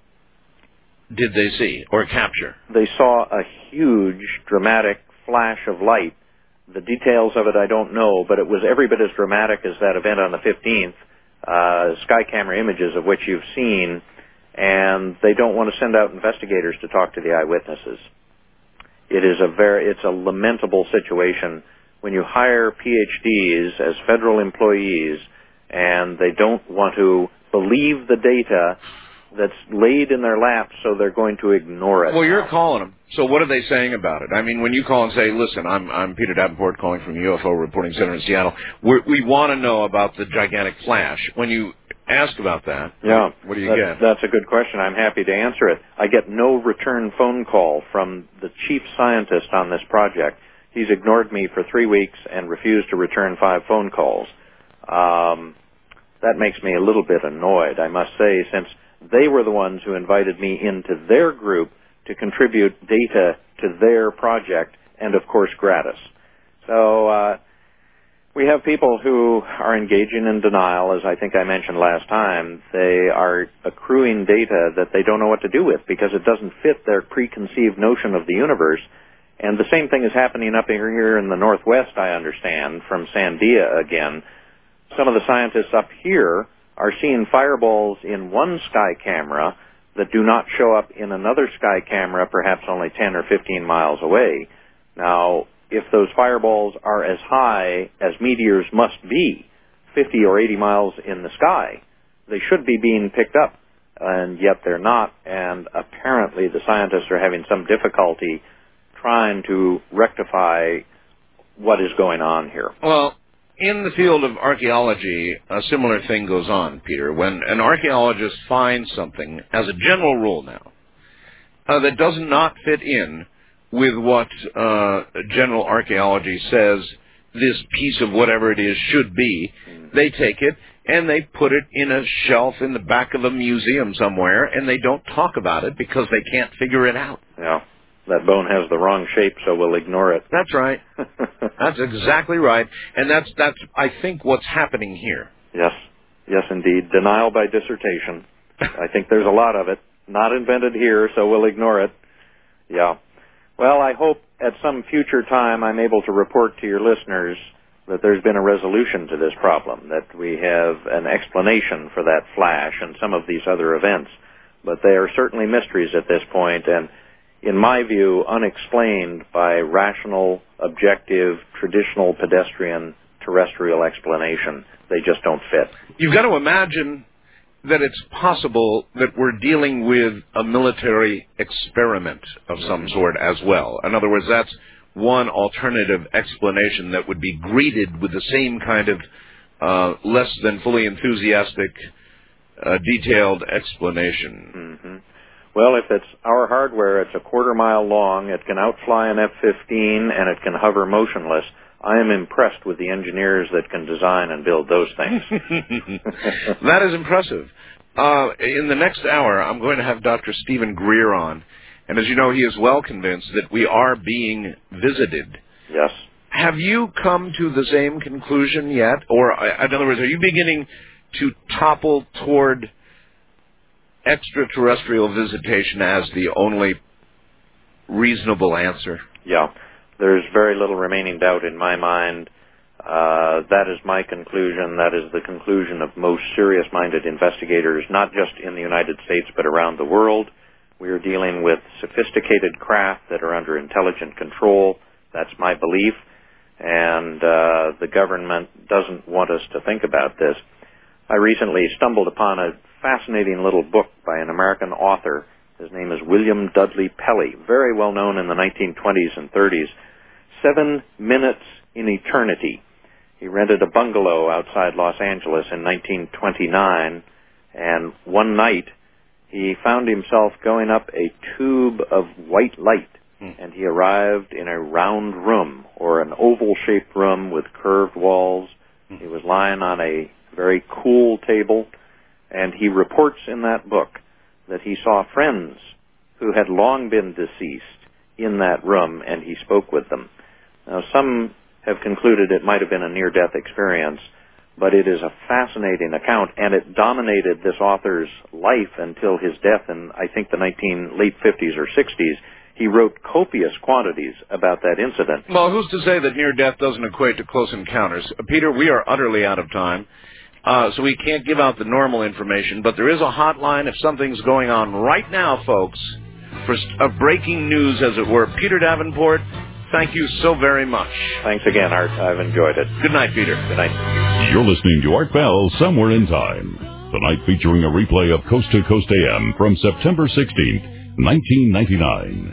did they see or capture? They saw a huge, dramatic flash of light. The details of it I don't know, but it was every bit as dramatic as that event on the fifteenth, uh, sky camera images of which you've seen, and they don't want to send out investigators to talk to the eyewitnesses. It is a very, it's a lamentable situation when you hire P H Ds as federal employees and they don't want to believe the data that's laid in their laps, so they're going to ignore it. Well, you're calling them. So what are they saying about it? I mean, when you call and say, listen, I'm I'm Peter Davenport calling from U F O Reporting Center in Seattle. We're, we want to know about the gigantic flash. When you ask about that, yeah, what do you that, get? That's a good question. I'm happy to answer it. I get no return phone call from the chief scientist on this project. He's ignored me for three weeks and refused to return five phone calls. Um, that makes me a little bit annoyed, I must say, since they were the ones who invited me into their group to contribute data to their project, and of course gratis. So uh, we have people who are engaging in denial, as I think I mentioned last time. They are accruing data that they don't know what to do with because it doesn't fit their preconceived notion of the universe. And the same thing is happening up here in the Northwest, I understand, from Sandia again. Some of the scientists up here are seeing fireballs in one sky camera that do not show up in another sky camera, perhaps only ten or fifteen miles away. Now, if those fireballs are as high as meteors must be, fifty or eighty miles in the sky, they should be being picked up, and yet they're not, and apparently the scientists are having some difficulty trying to rectify what is going on here. Well, in the field of archaeology, a similar thing goes on, Peter. When an archaeologist finds something, as a general rule now, uh, that does not fit in with what uh, general archaeology says this piece of whatever it is should be, they take it and they put it in a shelf in the back of a museum somewhere, and they don't talk about it because they can't figure it out. Yeah. That bone has the wrong shape, so we'll ignore it. That's right. That's exactly right. And that's, that's, I think, what's happening here. Yes. Yes, indeed. Denial by dissertation. I think there's a lot of it. Not invented here, so we'll ignore it. Yeah. Well, I hope at some future time I'm able to report to your listeners that there's been a resolution to this problem, that we have an explanation for that flash and some of these other events. But they are certainly mysteries at this point, and in my view, unexplained by rational, objective, traditional pedestrian terrestrial explanation. They just don't fit. You've got to imagine that it's possible that we're dealing with a military experiment of some sort as well. In other words, that's one alternative explanation that would be greeted with the same kind of uh, less than fully enthusiastic, uh, detailed explanation. Mm-hmm. Well, if it's our hardware, it's a quarter mile long, it can outfly an F fifteen, and it can hover motionless. I am impressed with the engineers that can design and build those things. That is impressive. Uh, in the next hour, I'm going to have Doctor Stephen Greer on. And as you know, he is well convinced that we are being visited. Yes. Have you come to the same conclusion yet? Or, in other words, are you beginning to topple toward extraterrestrial visitation as the only reasonable answer? Yeah. There's very little remaining doubt in my mind. Uh, that is my conclusion. That is the conclusion of most serious-minded investigators, not just in the United States, but around the world. We are dealing with sophisticated craft that are under intelligent control. That's my belief. And uh, the government doesn't want us to think about this. I recently stumbled upon a fascinating little book by an American author. His name is William Dudley Pelley, very well known in the nineteen twenties and thirties. Seven Minutes in Eternity. He rented a bungalow outside Los Angeles in nineteen twenty-nine, and one night he found himself going up a tube of white light, hmm. and he arrived in a round room, or an oval-shaped room with curved walls. Hmm. He was lying on a very cool table, and he reports in that book that he saw friends who had long been deceased in that room, and he spoke with them. Now, some have concluded it might have been a near-death experience, but it is a fascinating account, and it dominated this author's life until his death in, I think, the nineteen late fifties or sixties. He wrote copious quantities about that incident. Well, who's to say that near-death doesn't equate to close encounters? Uh, Peter, we are utterly out of time, uh, so we can't give out the normal information, but there is a hotline if something's going on right now, folks, for st- uh, breaking news, as it were. Peter Davenport, thank you so very much. Thanks again, Art. I've enjoyed it. Good night, Peter. Good night. You're listening to Art Bell, Somewhere in Time. Tonight featuring a replay of Coast to Coast A M from September sixteenth, nineteen ninety-nine.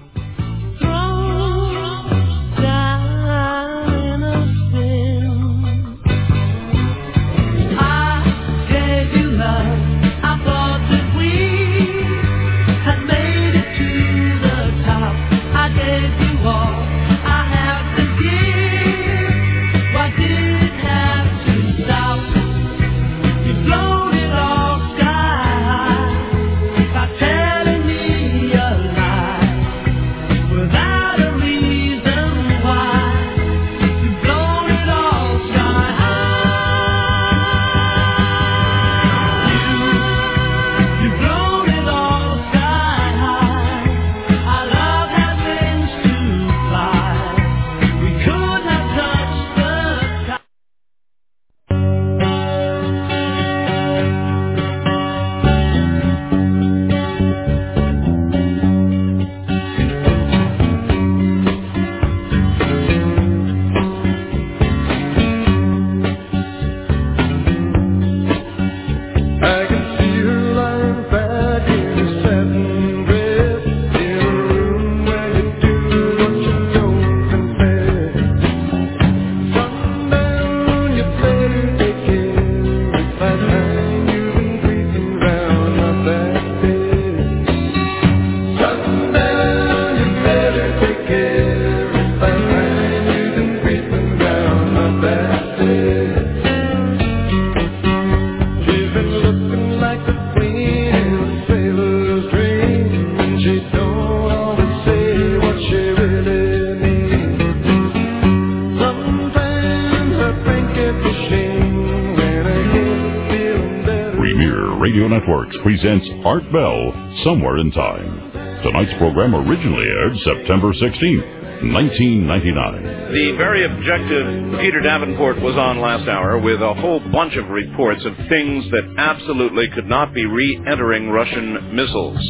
Presents Art Bell, Somewhere in Time. Tonight's program originally aired September sixteenth, nineteen ninety-nine. The very objective Peter Davenport was on last hour with a whole bunch of reports of things that absolutely could not be re-entering Russian missiles.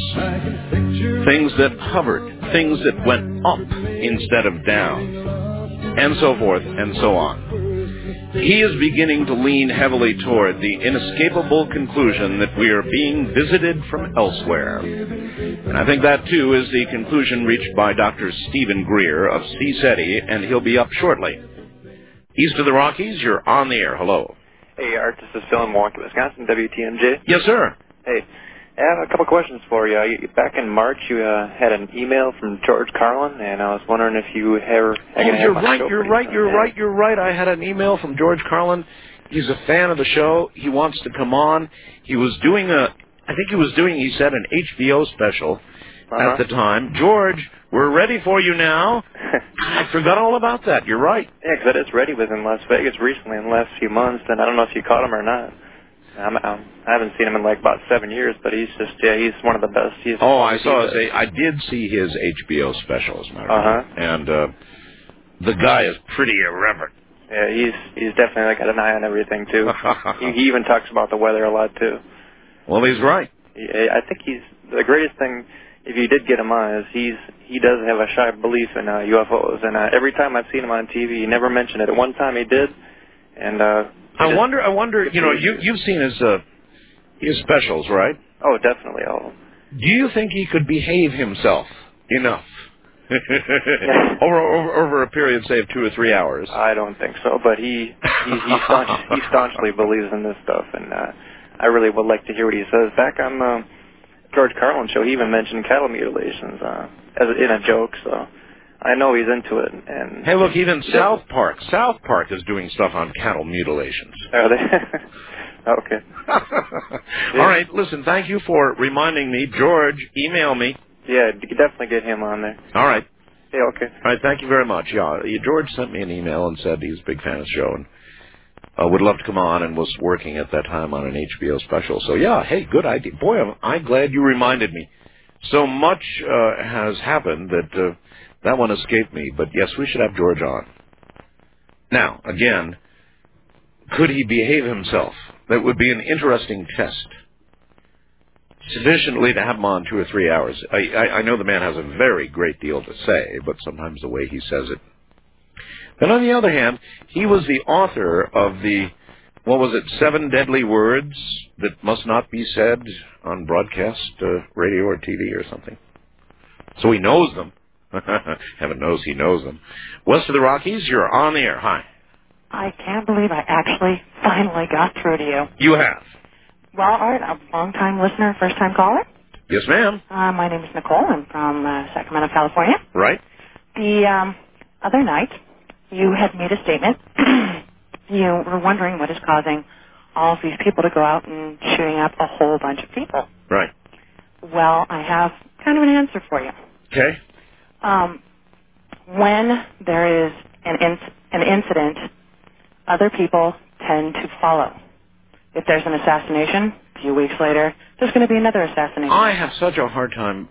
Things that hovered, things that went up instead of down, and so forth and so on. he is beginning to lean heavily toward the inescapable conclusion that we are being visited from elsewhere. And I think that, too, is the conclusion reached by Doctor Stephen Greer of C SETI, and he'll be up shortly. East of the Rockies, you're on the air. Hello. Hey, Art, this is Phil in Milwaukee, Wisconsin, W T M J. Yes, sir. Hey, I have a couple questions for you. you back in March, you uh, had an email from George Carlin, and I was wondering if you ever... Oh, you're right, you're right, you're right, you're right. I had an email from George Carlin. He's a fan of the show. He wants to come on. He was doing a... I think he was doing, he said, an H B O special uh-huh. at the time. George, we're ready for you now. I forgot all about that. You're right. Yeah, because I just read he was in Las Vegas recently in the last few months, and I don't know if you caught him or not. I'm, I'm, I haven't seen him in like about seven years, but he's just, yeah, he's one of the best. He's oh, I saw his, I did see his H B O special, as a matter of uh-huh. fact. And uh, the guy is pretty irreverent. Yeah, he's he's definitely got an eye on everything, too. he, he even talks about the weather a lot, too. Well, he's right. He, I think he's, the greatest thing, if you did get him on, is he's he does have a shy belief in uh, U F Os. And uh, every time I've seen him on T V, he never mentioned it. At one time he did, and... Uh, I wonder, I wonder, you know, you, you've seen his... Uh, His specials, right? Oh, definitely. All. Do you think he could behave himself enough over, over over a period, say, of two or three hours? I don't think so, but he he, he, staunch, he staunchly believes in this stuff, and uh, I really would like to hear what he says. Back on the George Carlin show, he even mentioned cattle mutilations uh, as in a joke, so I know he's into it. And hey, look, even South Park, South Park is doing stuff on cattle mutilations. Are they? Okay. All right, listen, thank you for reminding me. George, email me. Yeah, you can definitely get him on there. All right. Yeah, okay. All right, thank you very much. Yeah, George sent me an email and said he's a big fan of the show and uh, would love to come on and was working at that time on an H B O special. So, yeah, hey, good idea. Boy, I'm, I'm glad you reminded me. So much uh, has happened that uh, that one escaped me. But, yes, we should have George on. Now, again, could he behave himself? That would be an interesting test. Sufficiently to have him on two or three hours. I, I, I know the man has a very great deal to say, but sometimes the way he says it. Then on the other hand, he was the author of the, what was it, seven deadly words that must not be said on broadcast uh, radio or T V or something. So he knows them. Heaven knows he knows them. West of the Rockies, you're on the air. Hi. I can't believe I actually finally got through to you. You have. Well, Art, a long-time listener, first-time caller. Yes, ma'am. Uh, my name is Nicole. I'm from uh, Sacramento, California. Right. The um, other night, you had made a statement. You were wondering what is causing all of these people to go out and shooting up a whole bunch of people. Right. Well, I have kind of an answer for you. Okay. Um, when there is an inc- an incident, other people tend to follow. If there's an assassination, a few weeks later, there's going to be another assassination. I have such a hard time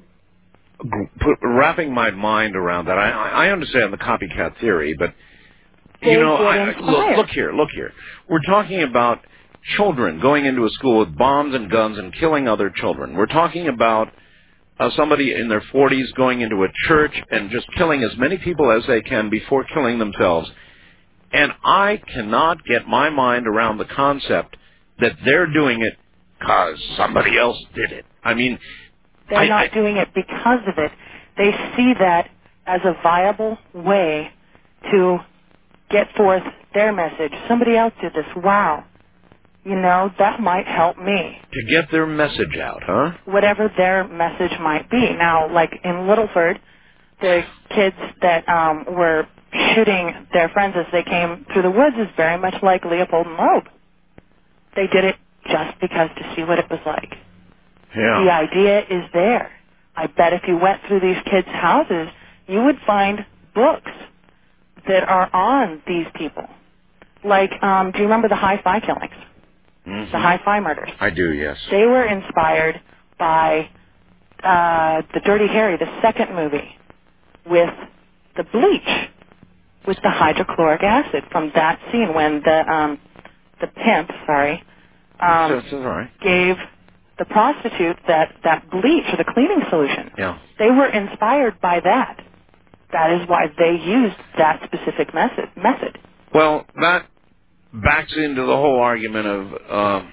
put, wrapping my mind around that. I, I understand the copycat theory, but, you they know, I, look, look here, look here. We're talking about children going into a school with bombs and guns and killing other children. We're talking about uh, somebody in their forties going into a church and just killing as many people as they can before killing themselves. And I cannot get my mind around the concept that they're doing it because somebody else did it. I mean... They're I, not I, doing it because of it. They see that as a viable way to get forth their message. Somebody else did this. Wow. You know, that might help me. To get their message out, huh? Whatever their message might be. Now, like in Littleford, the kids that um, were shooting their friends as they came through the woods is very much like Leopold and Loeb. They did it just because to see what it was like. Yeah. The idea is there. I bet if you went through these kids' houses, you would find books that are on these people. Like, um, do you remember the Hi-Fi killings? Mm-hmm. The Hi-Fi murders? I do, yes. They were inspired by uh, the Dirty Harry, the second movie, with the bleach, with the hydrochloric acid from that scene when the um, the pimp, sorry, um, That's all right. gave the prostitute that, that bleach or the cleaning solution. Yeah. They were inspired by that. That is why they used that specific method. method. Well, that backs into the whole argument of, um,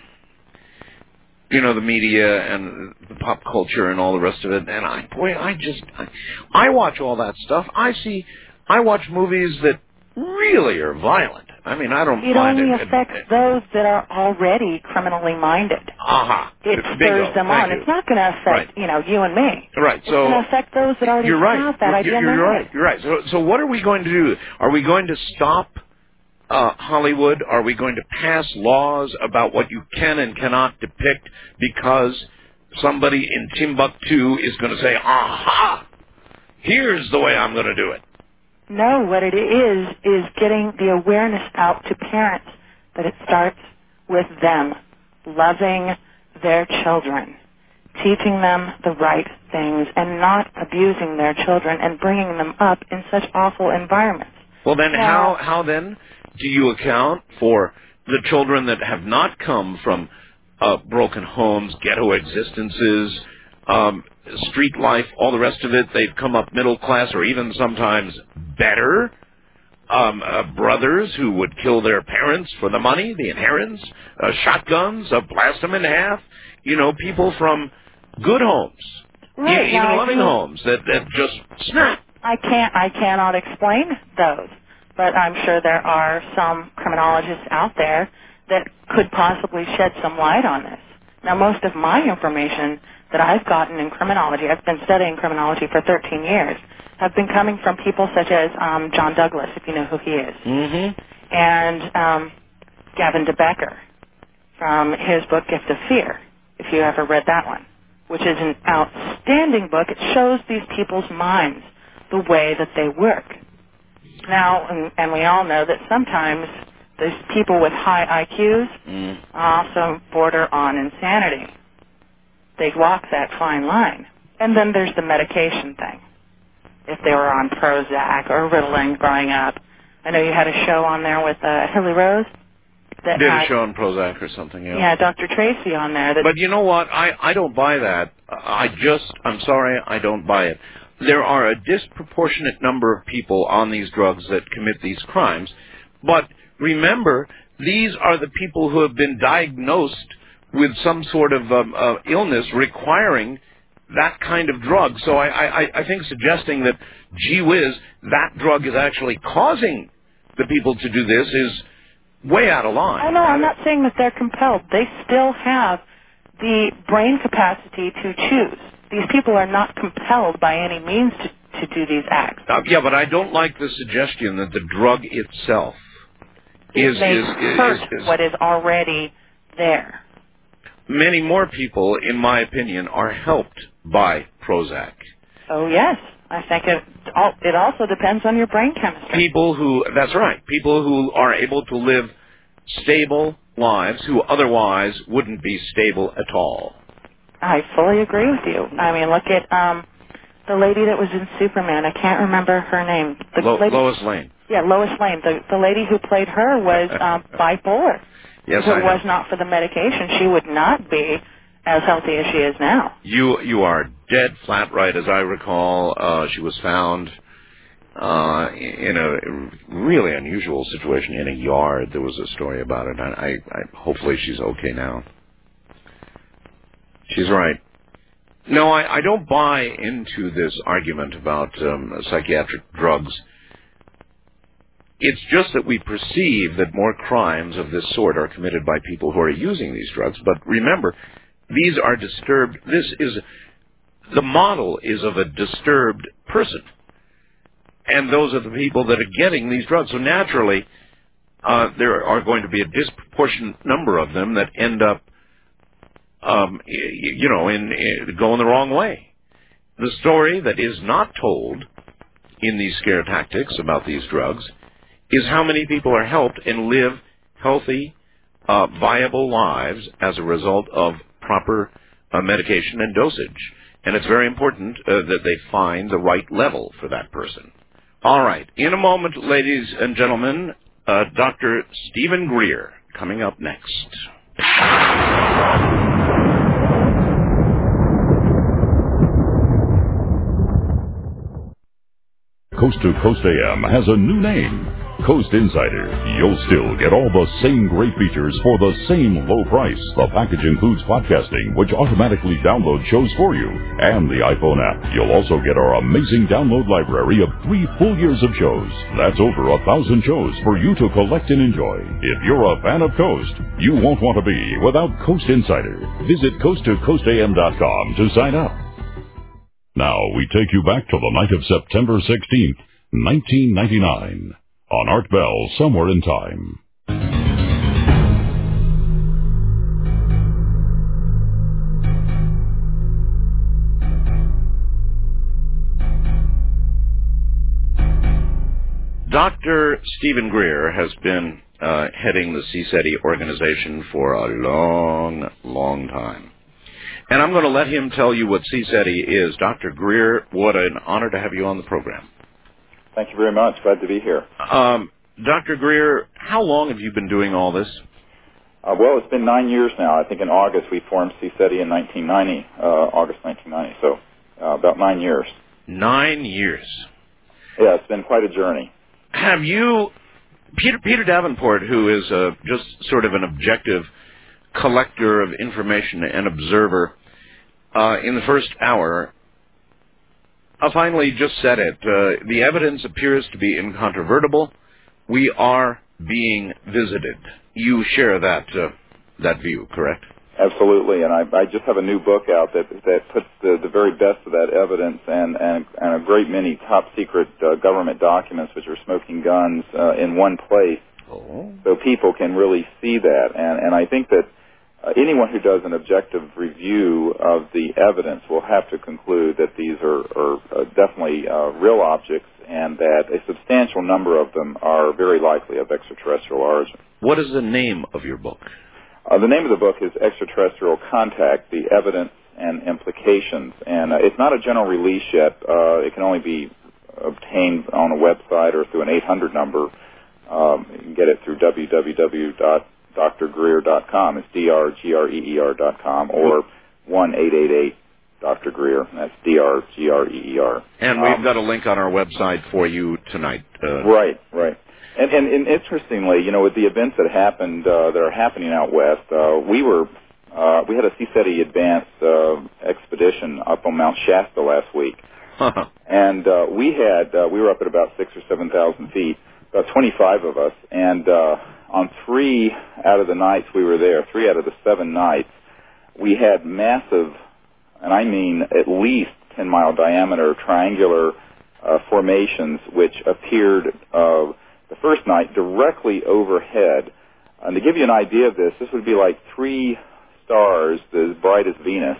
you know, the media and the pop culture and all the rest of it. And I, boy, I just, I, I watch all that stuff. I see, I watch movies that really are violent. I mean, I don't it find only it. It only affects it, those that are already criminally minded. Aha. Uh-huh. It spurs them on. You. It's not going to affect, right. you know, you and me. Right. It's so going to affect those that already you're right. have that you're, idea. You're, you're right. You're right. So, so what are we going to do? Are we going to stop uh, Hollywood? Are we going to pass laws about what you can and cannot depict because somebody in Timbuktu is going to say, aha, here's the way I'm going to do it? No, what it is is getting the awareness out to parents that it starts with them loving their children, teaching them the right things, and not abusing their children and bringing them up in such awful environments. Well, then now, how how then do you account for the children that have not come from uh, broken homes, ghetto existences, um, street life, all the rest of it? They've come up middle class or even sometimes better. Um, uh, brothers who would kill their parents for the money, the inheritance, uh, shotguns, uh, blast them in half. You know, people from good homes, right, even now, loving you, homes that, that just snap. I can't, I cannot explain those, but I'm sure there are some criminologists out there that could possibly shed some light on this. Now, most of my information that I've gotten in criminology, I've been studying criminology for thirteen years, have been coming from people such as um, John Douglas, if you know who he is, mm-hmm. and um, Gavin de Becker from his book Gift of Fear, if you ever read that one, which is an outstanding book. It shows these people's minds, the way that they work. Now, and, and we all know that sometimes these people with high I Qs mm. also border on insanity. They walk that fine line. And then there's the medication thing. If they were on Prozac or Ritalin growing up. I know you had a show on there with uh, Hilly Rose. That Did had, a show on Prozac or something, yeah. Yeah, Doctor Tracy on there. That but you know what? I, I don't buy that. I just, I'm sorry, I don't buy it. There are a disproportionate number of people on these drugs that commit these crimes. But remember, these are the people who have been diagnosed with some sort of um, uh, illness requiring that kind of drug. So I, I, I think suggesting that, gee whiz, that drug is actually causing the people to do this is way out of line. Oh, no, I'm not saying that they're compelled. They still have the brain capacity to choose. These people are not compelled by any means to, to do these acts. Uh, yeah, but I don't like the suggestion that the drug itself is, it is, is, hurt is, is what is already there. Many more people, in my opinion, are helped by Prozac. Oh, yes. I think it, it also depends on your brain chemistry. People who, that's right, people who are able to live stable lives who otherwise wouldn't be stable at all. I fully agree with you. I mean, look at um, the lady that was in Superman. I can't remember her name. The Lo- lady, Lois Lane. Yeah, Lois Lane. The, the lady who played her was um, bipolar. Yes, if it I was know. not for the medication, she would not be as healthy as she is now. You you are dead flat right. As I recall, uh, she was found uh, in a really unusual situation in a yard. There was a story about it. I, I, I hopefully she's okay now. She's right. No, I, I don't buy into this argument about um, psychiatric drugs. It's just that we perceive that more crimes of this sort are committed by people who are using these drugs. But remember, these are disturbed. This is, the model is of a disturbed person. And those are the people that are getting these drugs. So naturally, uh, there are going to be a disproportionate number of them that end up Um, you know, in, in going the wrong way. The story that is not told in these scare tactics about these drugs is how many people are helped and live healthy, uh, viable lives as a result of proper uh, medication and dosage. And it's very important uh, that they find the right level for that person. All right. In a moment, ladies and gentlemen, uh, Doctor Stephen Greer coming up next. Coast to Coast A M has a new name. Coast Insider, you'll still get all the same great features for the same low price. The package includes podcasting, which automatically downloads shows for you, and the iPhone app. You'll also get our amazing download library of three full years of shows. That's over a thousand shows for you to collect and enjoy. If you're a fan of Coast, you won't want to be without Coast Insider. Visit coast to coast a m dot com to sign up. Now we take you back to the night of September sixteenth, nineteen ninety-nine, on Art Bell, Somewhere in Time. Doctor Stephen Greer has been uh, heading the C SETI organization for a long, long time. And I'm going to let him tell you what C SETI is. Doctor Greer, what an honor to have you on the program. Thank you very much. Glad to be here. Um, Doctor Greer, how long have you been doing all this? Uh, well, it's been nine years now. I think in August we formed C SETI in nineteen ninety, uh, August nineteen ninety, so uh, about nine years. Nine years. Yeah, it's been quite a journey. Have you, Peter, Peter Davenport, who is uh, just sort of an objective collector of information and observer, uh, in the first hour, uh, finally just said it. Uh, the evidence appears to be incontrovertible. We are being visited. You share that uh, that view, correct? Absolutely, and I, I just have a new book out that that puts the, the very best of that evidence and, and, and a great many top-secret uh, government documents, which are smoking guns, uh, in one place, oh. so people can really see that. And, and I think that Uh, anyone who does an objective review of the evidence will have to conclude that these are, are uh, definitely uh, real objects and that a substantial number of them are very likely of extraterrestrial origin. What is the name of your book? Uh, the name of the book is Extraterrestrial Contact, The Evidence and Implications. And uh, it's not a general release yet. Uh, it can only be obtained on a website or through an eight hundred number. Um, you can get it through w w w dot dr greer dot com. It's D R G R E E R dot com or one eight eight eight Doctor Greer. That's D R G R E E R. And we've um, got a link on our website for you tonight. Uh, right, right. And, and, and interestingly, you know, with the events that happened, uh, that are happening out west, uh, we were, uh, we had a C SETI advanced uh, expedition up on Mount Shasta last week. and uh, we had, uh, we were up at about six or seven thousand feet, about twenty-five of us, and uh, on three out of the nights we were there, three out of the seven nights, we had massive, and I mean at least ten-mile diameter triangular uh, formations which appeared uh, the first night directly overhead. And to give you an idea of this, this would be like three stars as bright as Venus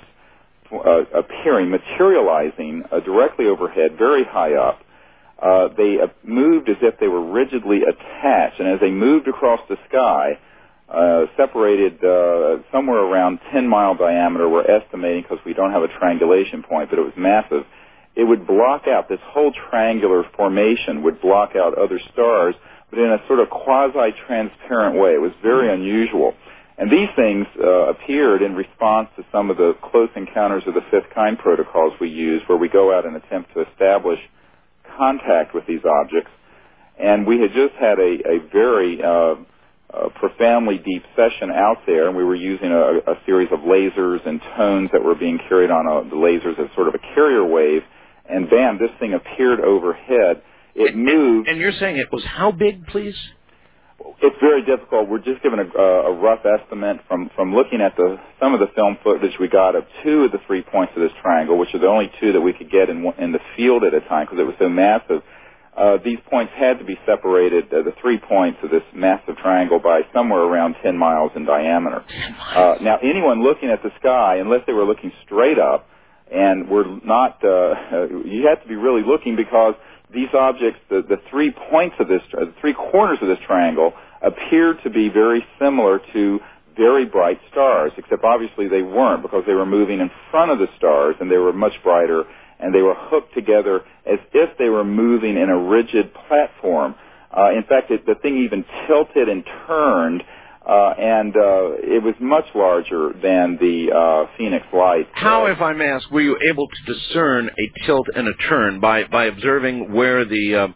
uh, appearing, materializing uh, directly overhead, very high up. Uh, they uh, moved as if they were rigidly attached, and as they moved across the sky, uh, separated uh, somewhere around ten-mile diameter, we're estimating because we don't have a triangulation point, but it was massive, it would block out, this whole triangular formation would block out other stars, but in a sort of quasi-transparent way. It was very unusual. And these things uh, appeared in response to some of the close encounters of the fifth kind protocols we use, where we go out and attempt to establish contact with these objects, and we had just had a, a very uh, uh, profoundly deep session out there, and we were using a, a series of lasers and tones that were being carried on a, the lasers as sort of a carrier wave, and bam, this thing appeared overhead. It and, moved. And you're saying it was how big, please? It's very difficult. We're just given a, a rough estimate from, from looking at the some of the film footage we got of two of the three points of this triangle, which are the only two that we could get in, in the field at a time because it was so massive. Uh, these points had to be separated, uh, the three points of this massive triangle, by somewhere around ten miles in diameter. Uh, now, anyone looking at the sky, unless they were looking straight up, and were not, uh, you had to be really looking because these objects, the, the three points of this, uh, the three corners of this triangle, appeared to be very similar to very bright stars, except obviously they weren't because they were moving in front of the stars and they were much brighter and they were hooked together as if they were moving in a rigid platform. Uh, in fact, it, the thing even tilted and turned, uh, and uh, it was much larger than the uh, Phoenix Light. How, uh, if I may ask, were you able to discern a tilt and a turn by, by observing where the uh,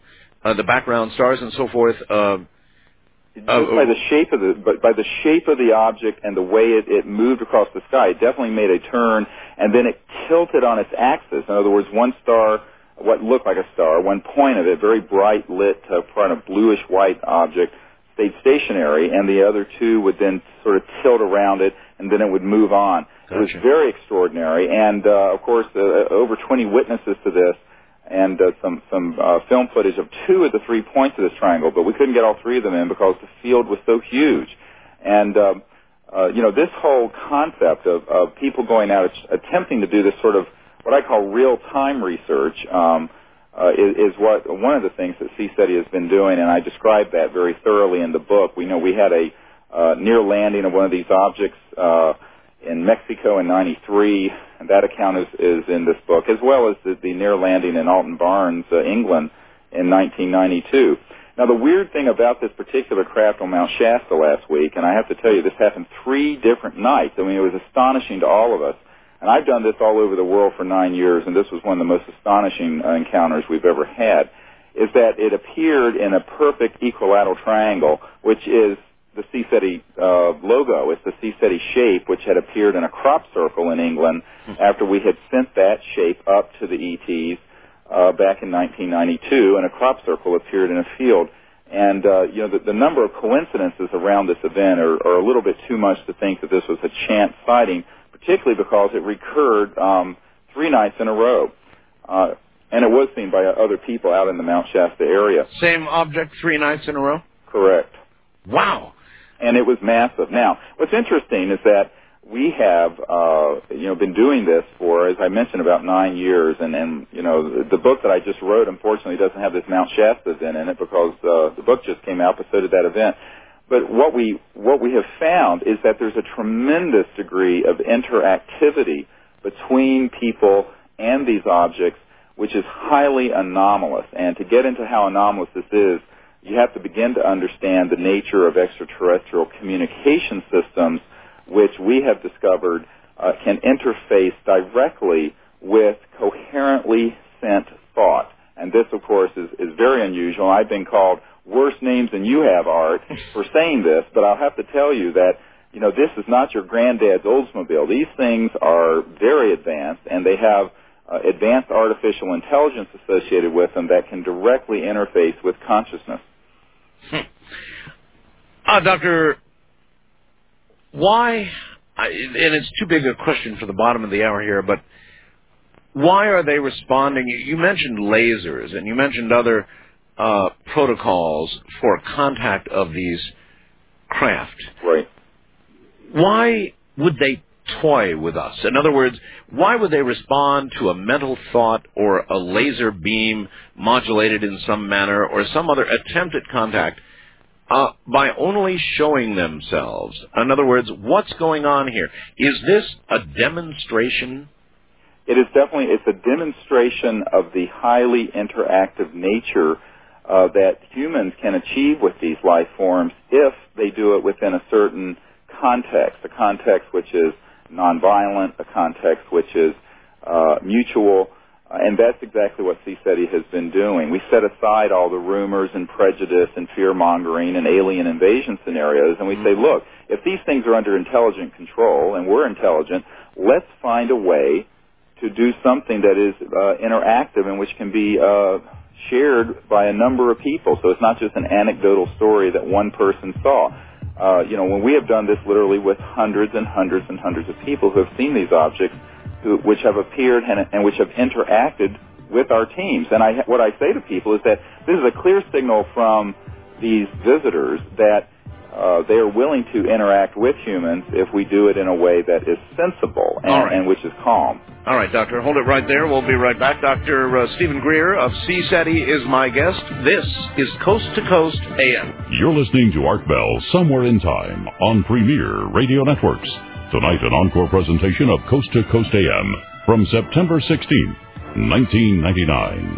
uh, the background stars and so forth. Uh, Just by the shape of the, but by the shape of the object and the way it, it moved across the sky, it definitely made a turn, and then it tilted on its axis. In other words, one star, what looked like a star, one point of it, very bright lit, uh, kind of bluish white object, stayed stationary, and the other two would then sort of tilt around it, and then it would move on. Gotcha. It was very extraordinary, and uh, of course, uh, over twenty witnesses to this, and uh, some some uh, film footage of two of the three points of this triangle, but we couldn't get all three of them in because the field was so huge. And uh, uh, you know, this whole concept of, of people going out attempting to do this sort of what I call real-time research um, uh, is, is what one of the things that CSETI has been doing, and I described that very thoroughly in the book. We know we had a uh, near landing of one of these objects uh, in Mexico in ninety-three, and that account is, is in this book, as well as the, the near landing in Alton Barnes, uh, England, in nineteen ninety-two. Now, the weird thing about this particular craft on Mount Shasta last week, and I have to tell you, this happened three different nights. I mean, it was astonishing to all of us. And I've done this all over the world for nine years, and this was one of the most astonishing uh, encounters we've ever had, is that it appeared in a perfect equilateral triangle, which is the CSETI uh, logo. It's the CSETI shape, which had appeared in a crop circle in England after we had sent that shape up to the E Ts uh, back in nineteen ninety-two, and a crop circle appeared in a field. And, uh, you know, the, the number of coincidences around this event are, are a little bit too much to think that this was a chance sighting, particularly because it recurred um, three nights in a row. Uh, and it was seen by other people out in the Mount Shasta area. Same object three nights in a row? Correct. Wow. And it was massive. Now, what's interesting is that we have, uh, you know, been doing this for, as I mentioned, about nine years. And, and you know, the, the book that I just wrote, unfortunately, doesn't have this Mount Shasta event in it because uh, the book just came out, but so did that event. But what we what we have found is that there's a tremendous degree of interactivity between people and these objects, which is highly anomalous. And to get into how anomalous this is, you have to begin to understand the nature of extraterrestrial communication systems, which we have discovered uh, can interface directly with coherently sent thought. And this, of course, is, is very unusual. I've been called worse names than you have, Art, for saying this, but I'll have to tell you that, you know, this is not your granddad's Oldsmobile. These things are very advanced, and they have uh, advanced artificial intelligence associated with them that can directly interface with consciousness. Hmm. Uh, Doctor, why, I, and it's too big a question for the bottom of the hour here, but why are they responding? You mentioned lasers, and you mentioned other Uh, protocols for contact of these craft. Right. Why would they toy with us? In other words, why would they respond to a mental thought or a laser beam modulated in some manner or some other attempt at contact uh, by only showing themselves? In other words, what's going on here? Is this a demonstration? It is definitely, it's a demonstration of the highly interactive nature Uh, that humans can achieve with these life forms if they do it within a certain context, a context which is nonviolent, a context which is uh, mutual, uh, and that's exactly what CSETI has been doing. We set aside all the rumors and prejudice and fear-mongering and alien invasion scenarios, and we say, look, if these things are under intelligent control and we're intelligent, let's find a way to do something that is uh, interactive and which can be uh, shared by a number of people. So it's not just an anecdotal story that one person saw. Uh, you know, when we have done this literally with hundreds and hundreds and hundreds of people who have seen these objects, who, which have appeared and, and which have interacted with our teams. And I, what I say to people is that this is a clear signal from these visitors that uh, they are willing to interact with humans if we do it in a way that is sensible and, right. and which is calm. All right, Doctor, hold it right there. We'll be right back. Doctor Uh, Stephen Greer of CSETI is my guest. This is Coast to Coast A M. You're listening to Art Bell, Somewhere in Time, on Premier Radio Networks. Tonight, an encore presentation of Coast to Coast A M from September sixteenth, nineteen ninety-nine.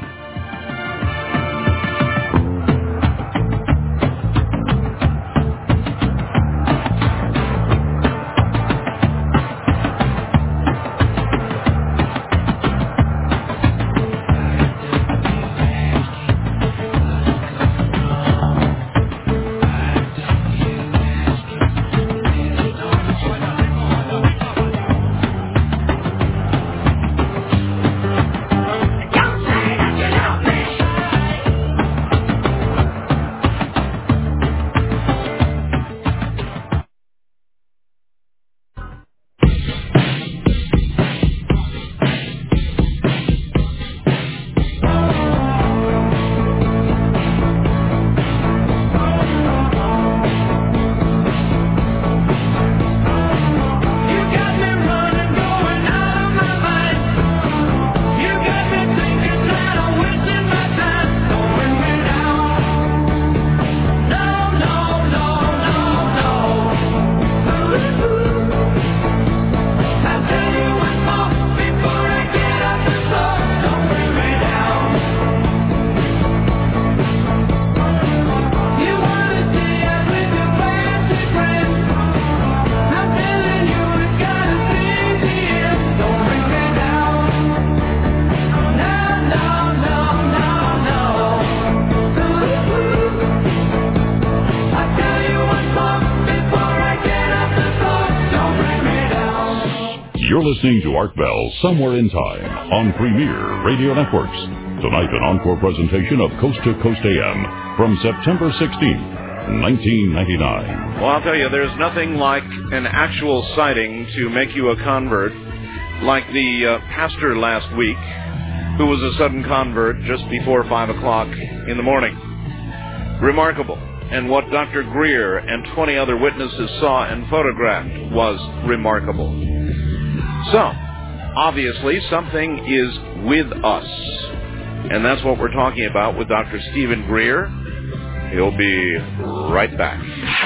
You're listening to Art Bell Somewhere in Time on Premier Radio Networks. Tonight, an encore presentation of Coast to Coast A M from September sixteenth, nineteen ninety-nine. Well, I'll tell you, there's nothing like an actual sighting to make you a convert, like the uh, pastor last week, who was a sudden convert just before five o'clock in the morning. Remarkable. And what Doctor Greer and twenty other witnesses saw and photographed was remarkable. So, obviously, something is with us. And that's what we're talking about with Doctor Stephen Greer. He'll be right back.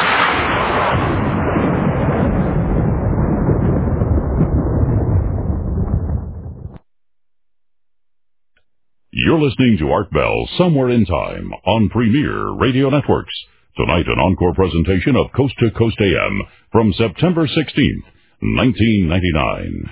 You're listening to Art Bell Somewhere in Time on Premier Radio Networks. Tonight, an encore presentation of Coast to Coast A M from September sixteenth, nineteen ninety-nine.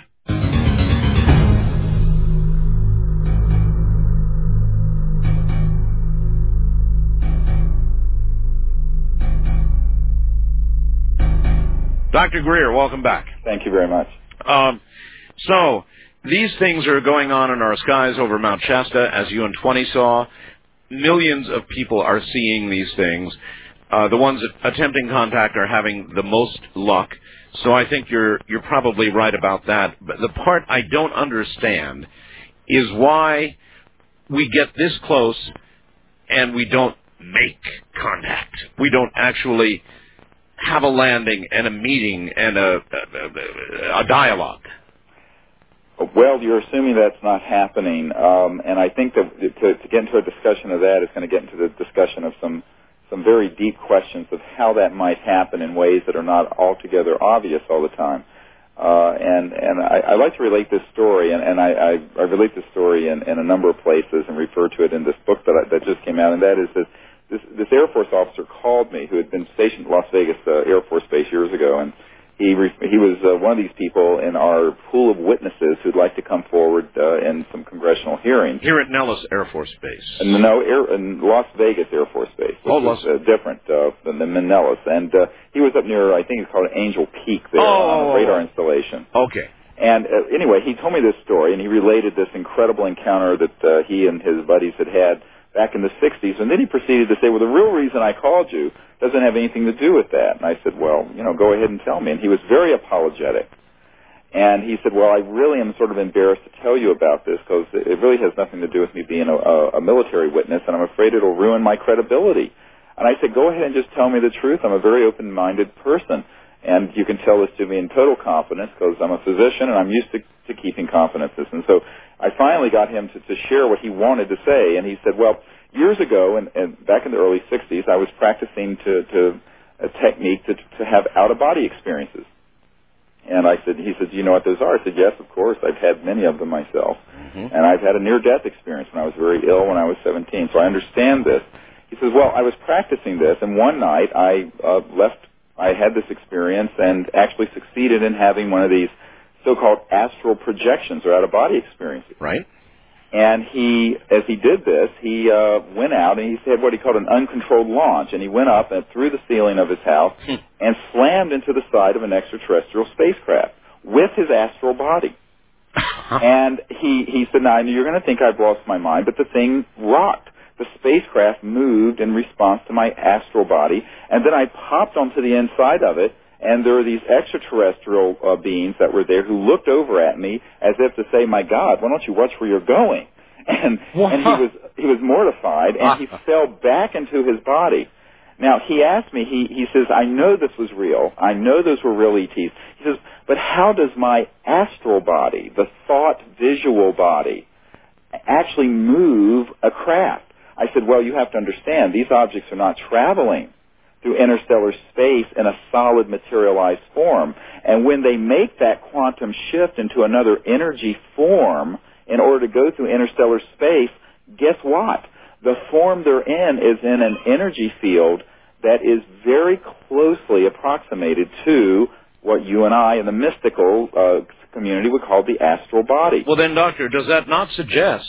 Doctor Greer, welcome back. Thank you very much. Um, so, these things are going on in our skies over Mount Shasta, as you and twenty saw. Millions of people are seeing these things. Uh, the ones attempting contact are having the most luck. So I think you're you're probably right about that. But the part I don't understand is why we get this close and we don't make contact. We don't actually have a landing and a meeting and a, a, a dialogue. Well, you're assuming that's not happening, um, and I think that to, to get into a discussion of that is going to get into the discussion of some some very deep questions of how that might happen in ways that are not altogether obvious all the time. Uh, and and I, I like to relate this story, and, and I, I, I relate this story in, in a number of places and refer to it in this book that I, that just came out, and that is that this, this Air Force officer called me who had been stationed at Las Vegas uh, Air Force Base years ago, and He re- he was uh, one of these people in our pool of witnesses who'd like to come forward uh, in some congressional hearings. Here at Nellis Air Force Base. And, no, Air, in Las Vegas Air Force Base, which oh, was uh, different uh, than the Nellis. And uh, he was up near, I think it's called Angel Peak there oh. on a radar installation. Okay. And uh, anyway, he told me this story, and he related this incredible encounter that uh, he and his buddies had had back in the sixties, and then he proceeded to say, well, the real reason I called you doesn't have anything to do with that. And I said, well, you know, go ahead and tell me. And he was very apologetic. And he said, well, I really am sort of embarrassed to tell you about this because it really has nothing to do with me being a, a, a military witness, and I'm afraid it'll ruin my credibility. And I said, go ahead and just tell me the truth. I'm a very open-minded person, and you can tell this to me in total confidence because I'm a physician and I'm used to, to keeping confidences. And so I finally got him to, to share what he wanted to say, and he said, well, years ago, and, and back in the early sixties, I was practicing to, to a technique to, to have out-of-body experiences. And I said, he said, do you know what those are? I said, yes, of course. I've had many of them myself. Mm-hmm. And I've had a near-death experience when I was very ill when I was seventeen, so I understand this. He says, well, I was practicing this, and one night I uh, left, I had this experience and actually succeeded in having one of these so-called astral projections or out-of-body experiences. Right. And he, as he did this, he uh, went out and he had what he called an uncontrolled launch. And he went up and through the ceiling of his house and slammed into the side of an extraterrestrial spacecraft with his astral body. And he, he said, now, I know you're going to think I've lost my mind, but the thing rocked. The spacecraft moved in response to my astral body, and then I popped onto the inside of it, and there were these extraterrestrial uh, beings that were there who looked over at me as if to say, my God, why don't you watch where you're going? And, and he was he was mortified, and he fell back into his body. Now, he asked me, he, he says, I know this was real. I know those were real E Ts. He says, but how does my astral body, the thought visual body, actually move a craft? I said, well, you have to understand, these objects are not traveling through interstellar space in a solid materialized form. And when they make that quantum shift into another energy form in order to go through interstellar space, guess what? The form they're in is in an energy field that is very closely approximated to what you and I in the mystical uh, community would call the astral body. Well, then, Doctor, does that not suggest,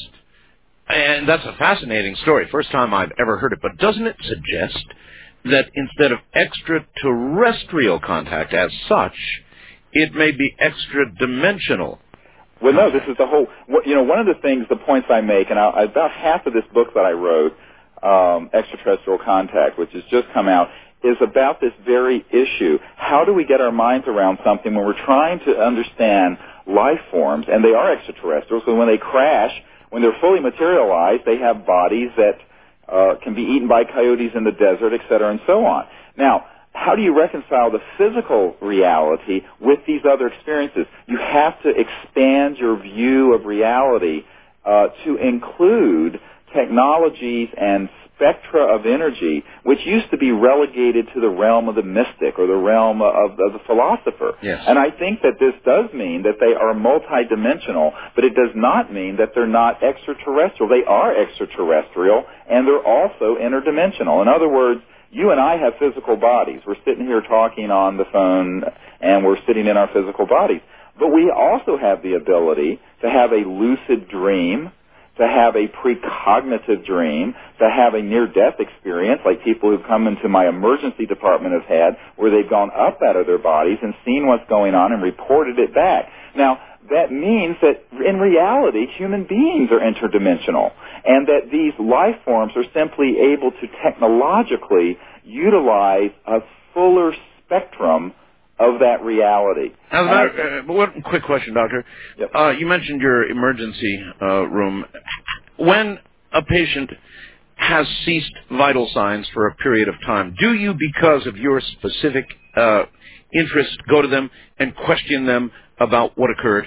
and that's a fascinating story, first time I've ever heard it, but doesn't it suggest that instead of extraterrestrial contact as such, it may be extra-dimensional. Well, no, this is the whole, you know, one of the things, the points I make, and I, about half of this book that I wrote, um, Extraterrestrial Contact, which has just come out, is about this very issue. How do we get our minds around something when we're trying to understand life forms, and they are extraterrestrials, so when they crash, when they're fully materialized, they have bodies that uh, can be eaten by coyotes in the desert, et cetera, and so on. Now, how do you reconcile the physical reality with these other experiences? You have to expand your view of reality uh, to include technologies and spectra of energy, which used to be relegated to the realm of the mystic or the realm of, of the philosopher. Yes. And I think that this does mean that they are multidimensional, but it does not mean that they're not extraterrestrial. They are extraterrestrial, and they're also interdimensional. In other words, you and I have physical bodies. We're sitting here talking on the phone, and we're sitting in our physical bodies. But we also have the ability to have a lucid dream, to have a precognitive dream, to have a near-death experience, like people who've come into my emergency department have had, where they've gone up out of their bodies and seen what's going on and reported it back. Now, that means that in reality, human beings are interdimensional, and that these life forms are simply able to technologically utilize a fuller spectrum of that reality. As a matter, uh, one quick question, Doctor. Yep. Uh, you mentioned your emergency uh, room. When a patient has ceased vital signs for a period of time, do you, because of your specific uh, interest, go to them and question them about what occurred?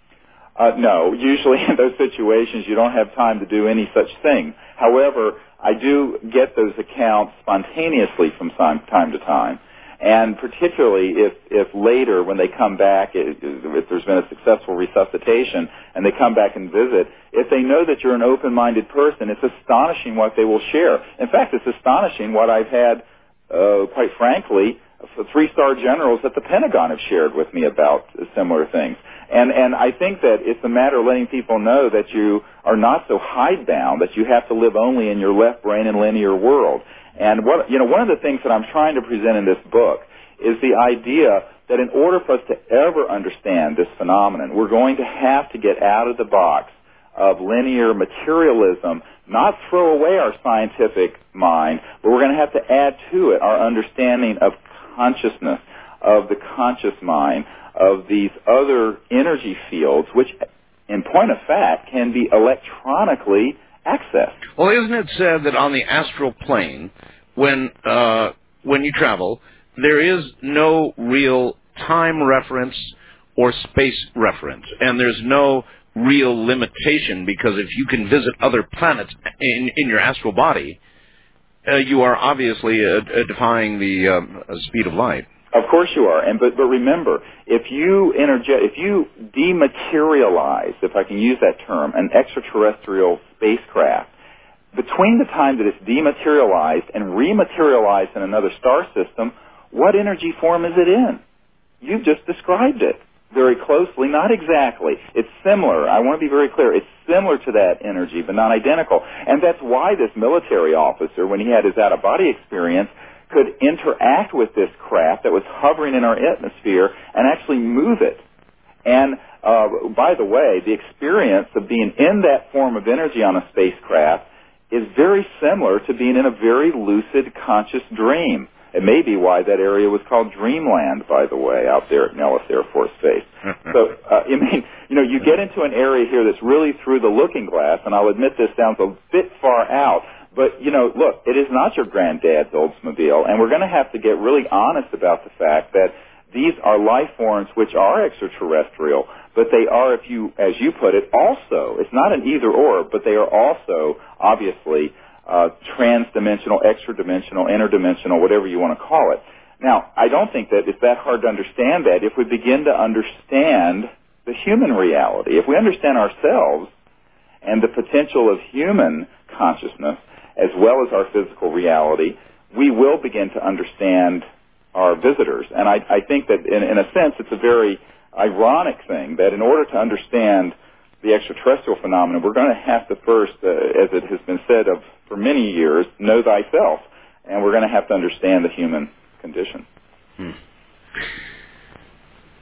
Uh, no. Usually in those situations, you don't have time to do any such thing. However, I do get those accounts spontaneously from time to time. And particularly if, if later, when they come back, if, if there's been a successful resuscitation and they come back and visit, if they know that you're an open-minded person, it's astonishing what they will share. In fact, it's astonishing what I've had, uh, quite frankly, three-star generals at the Pentagon have shared with me about similar things. And, and I think that it's a matter of letting people know that you are not so hidebound, that you have to live only in your left brain and linear world. And what, you know, one of the things that I'm trying to present in this book is the idea that in order for us to ever understand this phenomenon, we're going to have to get out of the box of linear materialism, not throw away our scientific mind, but we're going to have to add to it our understanding of consciousness, of the conscious mind, of these other energy fields, which, in point of fact, can be electronically accessed. Well, isn't it said that on the astral plane, when uh, when you travel, there is no real time reference or space reference, and there's no real limitation, because if you can visit other planets in, in your astral body, uh, you are obviously uh, uh, defying the um, uh, speed of light. Of course you are, and but but remember, if you energe- if you dematerialize, if I can use that term, an extraterrestrial spacecraft, between the time that it's dematerialized and rematerialized in another star system, what energy form is it in? You've just described it very closely, not exactly. It's similar. I want to be very clear. It's similar to that energy, but not identical. And that's why this military officer, when he had his out-of-body experience, could interact with this craft that was hovering in our atmosphere and actually move it. And uh, by the way, the experience of being in that form of energy on a spacecraft is very similar to being in a very lucid, conscious dream. It may be why that area was called Dreamland, by the way, out there at Nellis Air Force Base. So, uh, I mean, you know, you get into an area here that's really through the looking glass, and I'll admit this sounds a bit far out, but, you know, look, it is not your granddad's Oldsmobile, and we're going to have to get really honest about the fact that these are life forms which are extraterrestrial, but they are, if you, as you put it, also, it's not an either-or, but they are also, obviously, uh, trans-dimensional, extra-dimensional, interdimensional, whatever you want to call it. Now, I don't think that it's that hard to understand that if we begin to understand the human reality. If we understand ourselves and the potential of human consciousness, as well as our physical reality, we will begin to understand our visitors. And I, I think that, in, in a sense, it's a very ironic thing that in order to understand the extraterrestrial phenomenon, we're going to have to first, uh, as it has been said of for many years, know thyself. And we're going to have to understand the human condition. Hmm.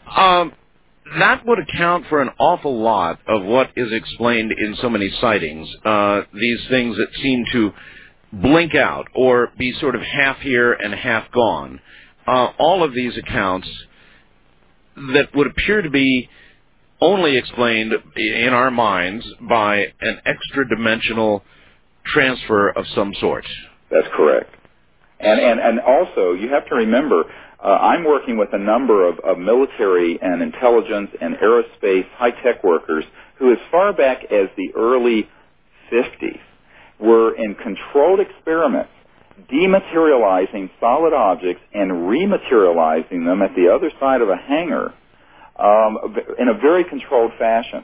Um, that would account for an awful lot of what is explained in so many sightings. Uh, these things that seem to blink out or be sort of half here and half gone. Uh, all of these accounts that would appear to be only explained in our minds by an extra-dimensional transfer of some sort. That's correct. And, and, and also, you have to remember, uh, I'm working with a number of, of military and intelligence and aerospace high-tech workers who, as far back as the early fifties, were in controlled experiments dematerializing solid objects and rematerializing them at the other side of a hangar um, in a very controlled fashion.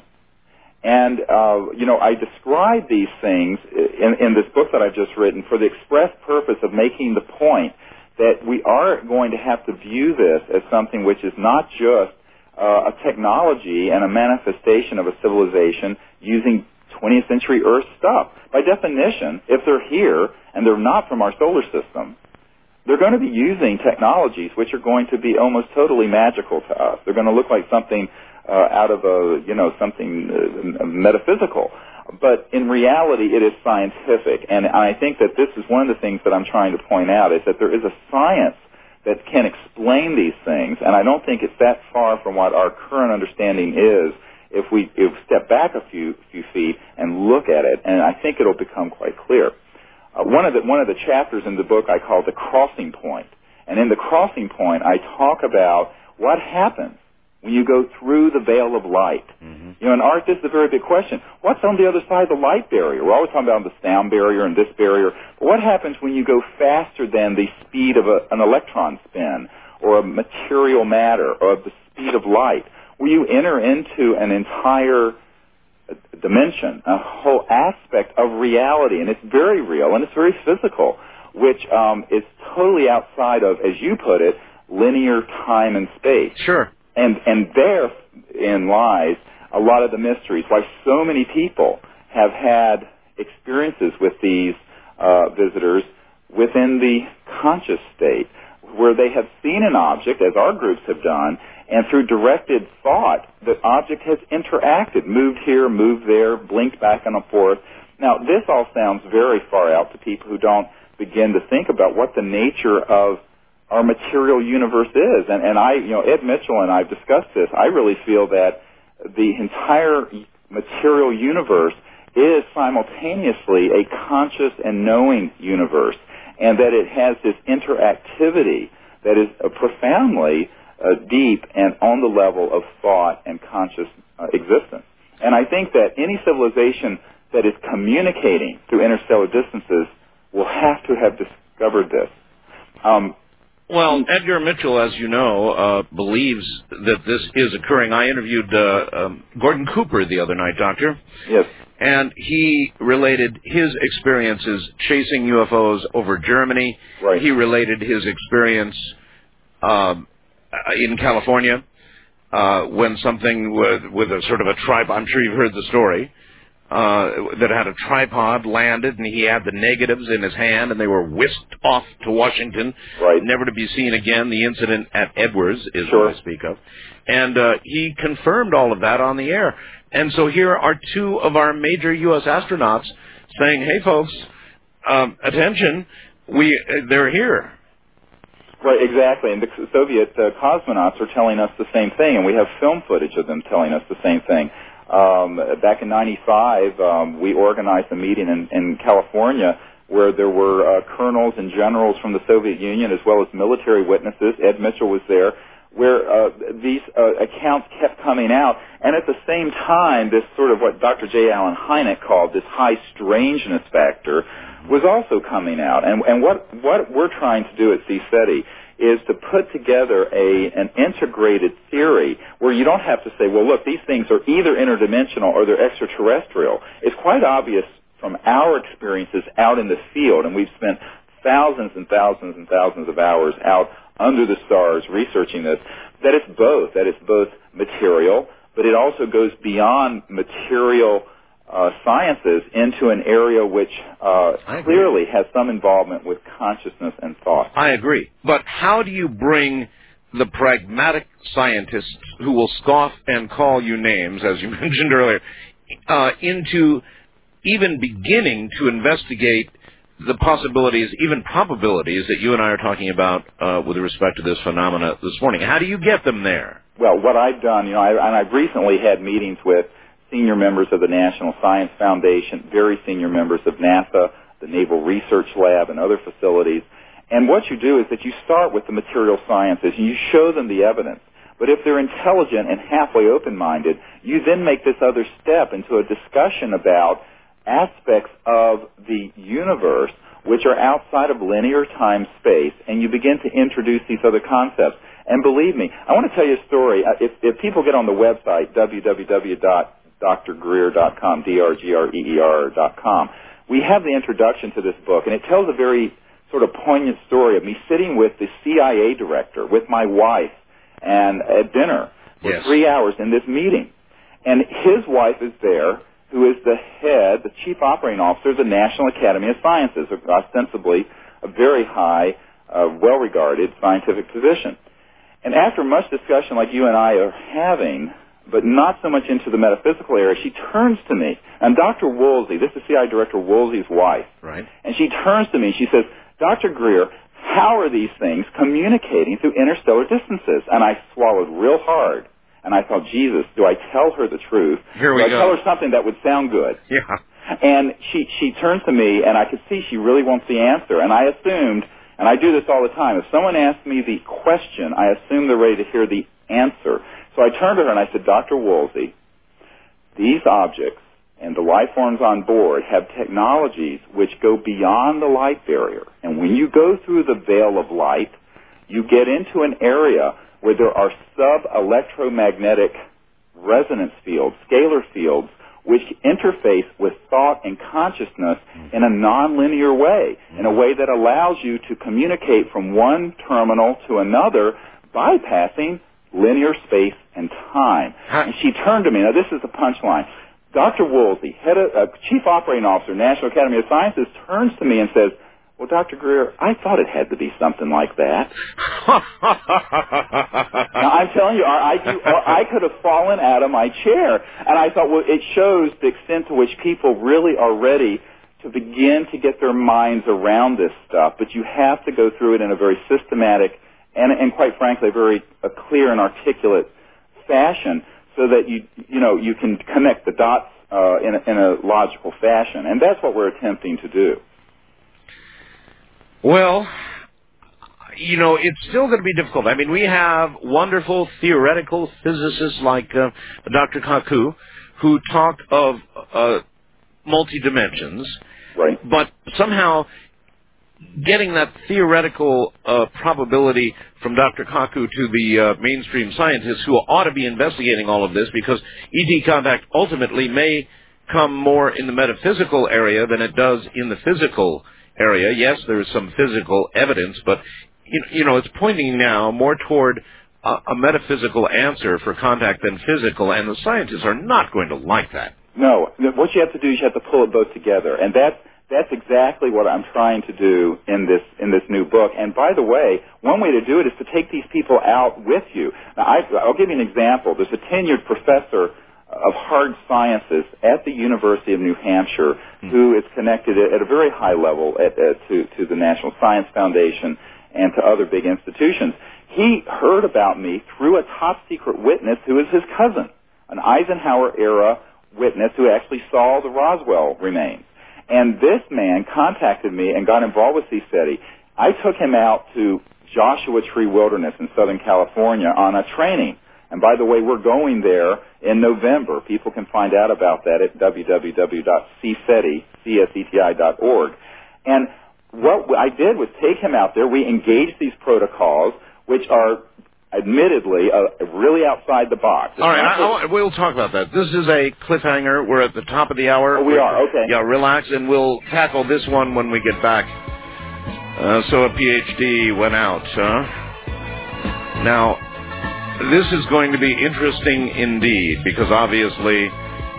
And, uh, you know, I describe these things in, in this book that I've just written for the express purpose of making the point that we are going to have to view this as something which is not just uh, a technology and a manifestation of a civilization using twentieth century Earth stuff. By definition, if they're here and they're not from our solar system, they're going to be using technologies which are going to be almost totally magical to us. They're going to look like something uh, out of a, you know, something uh, metaphysical. But in reality, it is scientific. And I think that this is one of the things that I'm trying to point out, is that there is a science that can explain these things. And I don't think it's that far from what our current understanding is if we if step back a few few feet and look at it. And I think it'll become quite clear. Uh, one of the one of the chapters in the book I call the crossing point. And in the crossing point, I talk about what happens when you go through the veil of light. Mm-hmm. You know, in art, this is a very big question. What's on the other side of the light barrier? We're always talking about the sound barrier and this barrier. But what happens when you go faster than the speed of a, an electron spin or a material matter or the speed of light? Where you enter into an entire dimension, a whole aspect of reality, and it's very real and it's very physical, which um, is totally outside of, as you put it, linear time and space. Sure. And and therein lies a lot of the mysteries, why so many people have had experiences with these uh, visitors within the conscious state, where they have seen an object, as our groups have done, and through directed thought, the object has interacted, moved here, moved there, blinked back and forth. Now, this all sounds very far out to people who don't begin to think about what the nature of our material universe is. And, and I, you know, Ed Mitchell and I have discussed this. I really feel that the entire material universe is simultaneously a conscious and knowing universe, and that it has this interactivity that is uh, profoundly uh, deep and on the level of thought and conscious uh, existence. And I think that any civilization that is communicating through interstellar distances will have to have discovered this. Um, Well, Edgar Mitchell, as you know, uh, believes that this is occurring. I interviewed uh, um, Gordon Cooper the other night, Doctor. Yes. And he related his experiences chasing U F Os over Germany. Right. He related his experience um, in California uh, when something with, with a sort of a tripod, I'm sure you've heard the story, Uh, that had a tripod landed, and he had the negatives in his hand, and they were whisked off to Washington, right. never to be seen again. The incident at Edwards is sure. what I speak of. And uh, he confirmed all of that on the air. And so here are two of our major U S astronauts saying, hey, folks, um, attention, we uh, they're here. Right, exactly. And the Soviet uh, cosmonauts are telling us the same thing, and we have film footage of them telling us the same thing. Um, back in ninety-five, um, we organized a meeting in, in California where there were uh, colonels and generals from the Soviet Union as well as military witnesses. Ed Mitchell was there, where uh, these uh, accounts kept coming out. And at the same time, this sort of what Doctor J. Allen Hynek called this high strangeness factor was also coming out. And, and what, what we're trying to do at C SETI is to put together a an integrated theory where you don't have to say, well, look, these things are either interdimensional or they're extraterrestrial. It's quite obvious from our experiences out in the field, and we've spent thousands and thousands and thousands of hours out under the stars researching this, that it's both, that it's both material, but it also goes beyond material Uh, sciences into an area which uh, clearly has some involvement with consciousness and thought. I agree. But how do you bring the pragmatic scientists who will scoff and call you names, as you mentioned earlier, uh, into even beginning to investigate the possibilities, even probabilities, that you and I are talking about uh, with respect to this phenomena this morning? How do you get them there? Well, what I've done, you know, I, and I've recently had meetings with senior members of the National Science Foundation, very senior members of NASA, the Naval Research Lab, and other facilities. And what you do is that you start with the material sciences, and you show them the evidence. But if they're intelligent and halfway open-minded, you then make this other step into a discussion about aspects of the universe which are outside of linear time-space, and you begin to introduce these other concepts. And believe me, I want to tell you a story. If, if people get on the website, w w w dot d r greer dot com, D R G R E E R dot com, we have the introduction to this book, and it tells a very sort of poignant story of me sitting with the C I A director, with my wife, and at dinner for yes. three hours in this meeting. And his wife is there, who is the head, the chief operating officer of the National Academy of Sciences, ostensibly a very high, uh, well-regarded scientific position. And after much discussion like you and I are having, but not so much into the metaphysical area, she turns to me, and Doctor Woolsey, this is C I A Director Woolsey's wife, right? And she turns to me and she says, Doctor Greer, how are these things communicating through interstellar distances? And I swallowed real hard. And I thought, Jesus, do I tell her the truth? Here we do I go. tell her something that would sound good? Yeah. And she, she turns to me, and I could see she really wants the answer. And I assumed, and I do this all the time, if someone asks me the question, I assume they're ready to hear the answer. So I turned to her and I said, Doctor Woolsey, these objects and the life forms on board have technologies which go beyond the light barrier. And when you go through the veil of light, you get into an area where there are sub-electromagnetic resonance fields, scalar fields, which interface with thought and consciousness in a nonlinear way, in a way that allows you to communicate from one terminal to another, bypassing linear space and time. And she turned to me. Now, this is the punchline. Doctor Woolsey, head of, uh, Chief Operating Officer, National Academy of Sciences, turns to me and says, well, Doctor Greer, I thought it had to be something like that. Now, I'm telling you, I, I, I could have fallen out of my chair. And I thought, well, it shows the extent to which people really are ready to begin to get their minds around this stuff. But you have to go through it in a very systematic and, and quite frankly, a very a clear and articulate fashion so that you, you know, you can connect the dots uh, in, a, in a logical fashion. And that's what we're attempting to do. Well, you know, it's still going to be difficult. I mean, we have wonderful theoretical physicists like uh, Doctor Kaku who talk of uh, multi-dimensions, right? But somehow getting that theoretical uh, probability from Doctor Kaku to the uh, mainstream scientists who ought to be investigating all of this, because E T contact ultimately may come more in the metaphysical area than it does in the physical area. Yes, there is some physical evidence, but you know, it's pointing now more toward a, a metaphysical answer for contact than physical, and the scientists are not going to like that. No, what you have to do is you have to pull it both together, and that's that's exactly what I'm trying to do in this in this new book. And by the way, one way to do it is to take these people out with you. Now, I, I'll give you an example. There's a tenured professor of hard sciences at the University of New Hampshire mm-hmm. who is connected at a very high level at, at, to, to the National Science Foundation and to other big institutions. He heard about me through a top-secret witness who is his cousin, an Eisenhower-era witness who actually saw the Roswell remains. And this man contacted me and got involved with C SETI. I took him out to Joshua Tree Wilderness in Southern California on a training. And by the way, we're going there in November. People can find out about that at w w w dot c seti dot org. And what I did was take him out there. We engaged these protocols, which are admittedly uh, really outside the box. It's All right, I, I, we'll talk about that. This is a cliffhanger. We're at the top of the hour. Oh, we We're, are, okay. Yeah, relax, and we'll tackle this one when we get back. Uh, so a PhD went out. Huh? Now, this is going to be interesting indeed, because obviously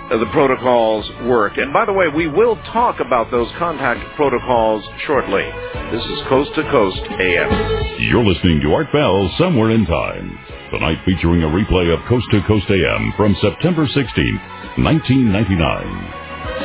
uh, the protocols work. And by the way, we will talk about those contact protocols shortly. This is Coast to Coast A M. You're listening to Art Bell, Somewhere in Time. Tonight featuring a replay of Coast to Coast A M from September sixteenth, nineteen ninety-nine.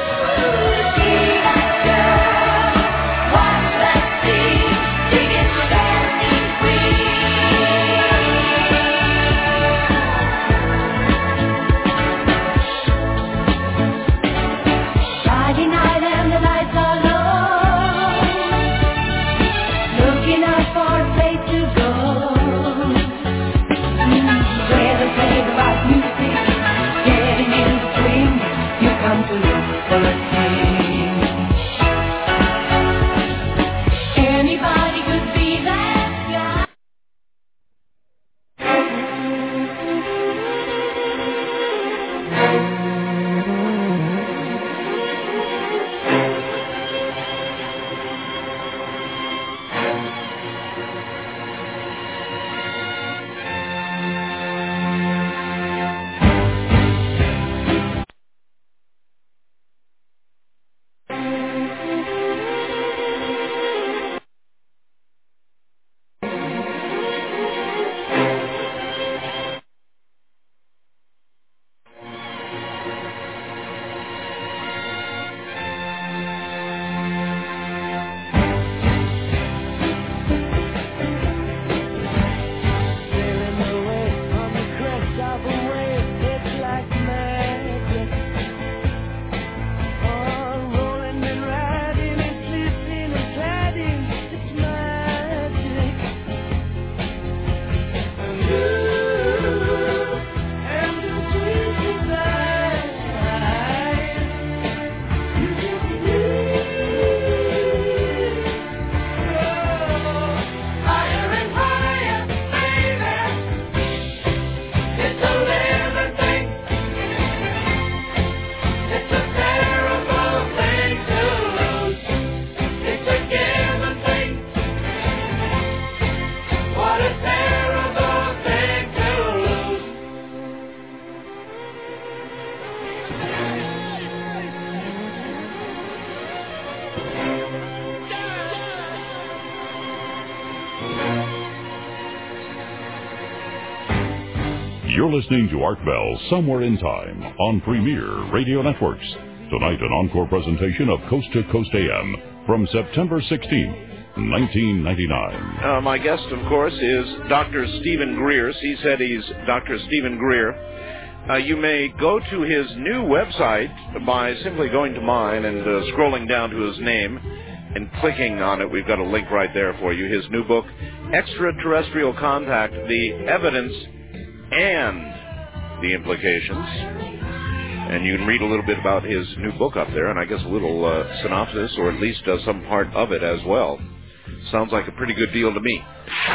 You're listening to Art Bell, Somewhere in Time, on Premier Radio Networks. Tonight, an encore presentation of Coast to Coast A M from September sixteenth, nineteen ninety-nine. Uh, my guest, of course, is Doctor Stephen Greer. He said he's Doctor Stephen Greer. Uh, you may go to his new website by simply going to mine and uh, scrolling down to his name and clicking on it. We've got a link right there for you. His new book, Extraterrestrial Contact, The Evidence and the Implications. And you can read a little bit about his new book up there, and I guess a little uh, synopsis, or at least uh, some part of it as well. Sounds like a pretty good deal to me.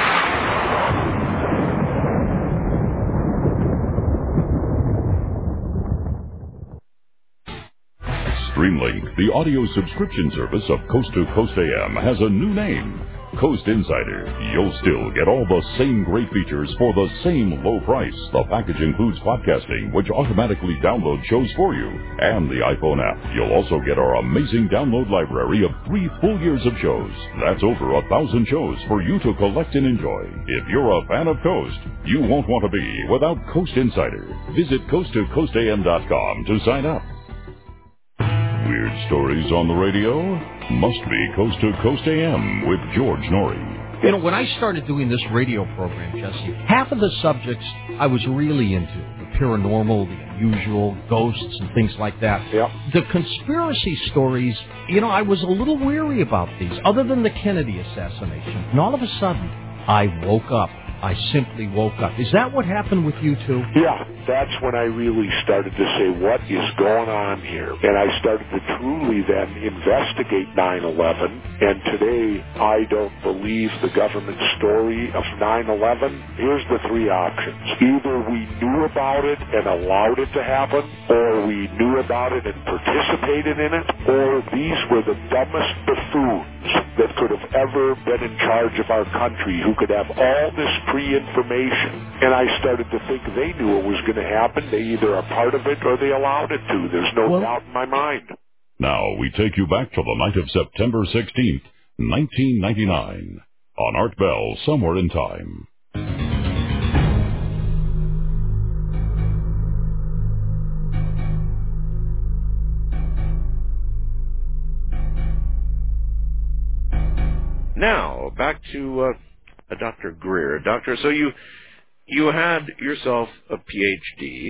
Streamlink, the audio subscription service of Coast to Coast A M, has a new name, Coast Insider. You'll still get all the same great features for the same low price. The package includes podcasting, which automatically downloads shows for you, and the iPhone app. You'll also get our amazing download library of three full years of shows. That's over a thousand shows for you to collect and enjoy. If you're a fan of Coast, you won't want to be without Coast Insider. Visit coast to coast a m dot com to sign up. Weird stories on the radio? Must be Coast to Coast A M with George Norrie. You know, when I started doing this radio program, Jesse, half of the subjects I was really into. The paranormal, the unusual, ghosts and things like that. Yep. The conspiracy stories, you know, I was a little weary about these, other than the Kennedy assassination. And all of a sudden, I woke up. I simply woke up. Is that what happened with you, too? Yeah, that's when I really started to say, what is going on here? And I started to truly then investigate nine eleven. And today, I don't believe the government story of nine eleven. Here's the three options. Either we knew about it and allowed it to happen, or we knew about it and participated in it, or these were the dumbest buffoons that could have ever been in charge of our country, who could have all this pre-information. And I started to think they knew it was going to happen. They either are part of it or they allowed it to. There's no well, doubt in my mind. Now we take you back to the night of September sixteenth, nineteen ninety-nine, on Art Bell, Somewhere in Time. Now, back to uh, Doctor Greer. Doctor, so you you had yourself a P H D,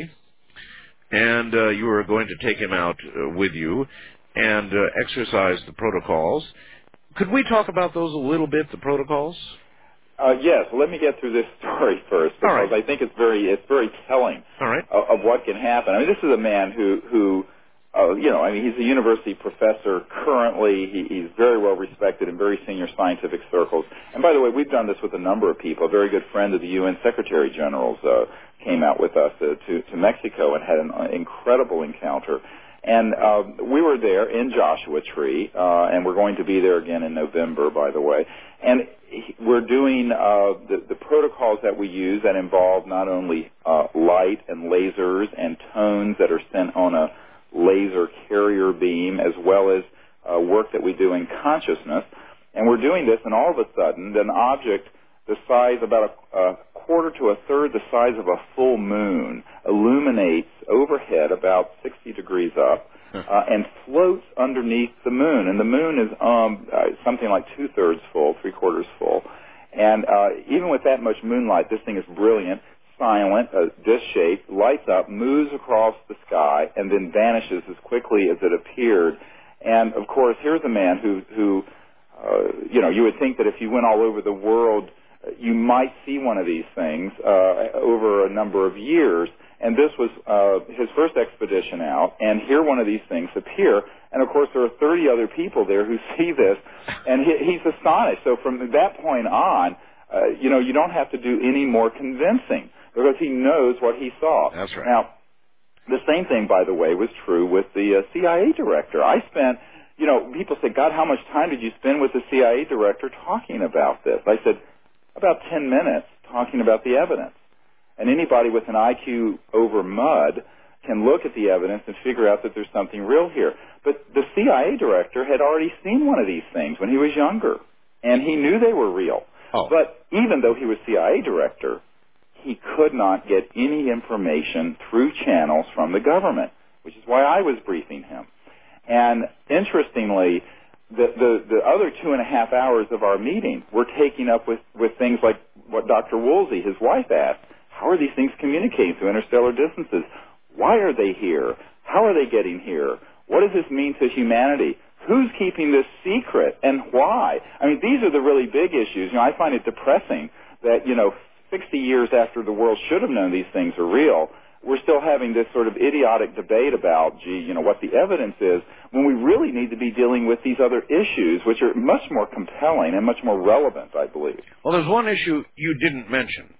and uh, you were going to take him out uh, with you and uh, exercise the protocols. Could we talk about those a little bit, the protocols? Uh, yes. Well, let me get through this story first, because All right. I think it's very it's very telling All right. of, of what can happen. I mean, this is a man who who. Uh, you know, I mean, he's a university professor currently. He, he's very well respected in very senior scientific circles. And by the way, we've done this with a number of people. A very good friend of the U N Secretary General's uh, came out with us uh, to, to Mexico and had an uh, incredible encounter. And uh, we were there in Joshua Tree, uh, and we're going to be there again in November, by the way. And he, we're doing uh, the, the protocols that we use that involve not only uh, light and lasers and tones that are sent on a laser carrier beam, as well as uh, work that we do in consciousness. And we're doing this, and all of a sudden, an object the size, about a, a quarter to a third the size of a full moon, illuminates overhead about sixty degrees up uh, and floats underneath the moon. And the moon is um, uh, something like two-thirds full, three-quarters full. And uh, even with that much moonlight, this thing is brilliant. Silent, uh, disc-shaped, lights up, moves across the sky, and then vanishes as quickly as it appeared. And, of course, here's a man who, who uh, you know, you would think that if you went all over the world, uh, you might see one of these things uh, over a number of years. And this was uh, his first expedition out, and here one of these things appear. And, of course, there are thirty other people there who see this, and he, he's astonished. So from that point on, uh, you know, you don't have to do any more convincing, because he knows what he saw. That's right. Now, the same thing, by the way, was true with the uh, C I A director. I spent, you know, people say, God, how much time did you spend with the C I A director talking about this? I said, about ten minutes talking about the evidence. And anybody with an I Q over mud can look at the evidence and figure out that there's something real here. But the C I A director had already seen one of these things when he was younger, and he knew they were real. Oh. But even though he was C I A director, he could not get any information through channels from the government, which is why I was briefing him. And interestingly, the, the, the other two and a half hours of our meeting were taking up with, with things like what Doctor Woolsey, his wife, asked. How are these things communicating through interstellar distances? Why are they here? How are they getting here? What does this mean to humanity? Who's keeping this secret, and why? I mean, these are the really big issues. You know, I find it depressing that, you know, sixty years after the world should have known these things are real, we're still having this sort of idiotic debate about, gee, you know, what the evidence is, when we really need to be dealing with these other issues, which are much more compelling and much more relevant, I believe. Well, there's one issue you didn't mention.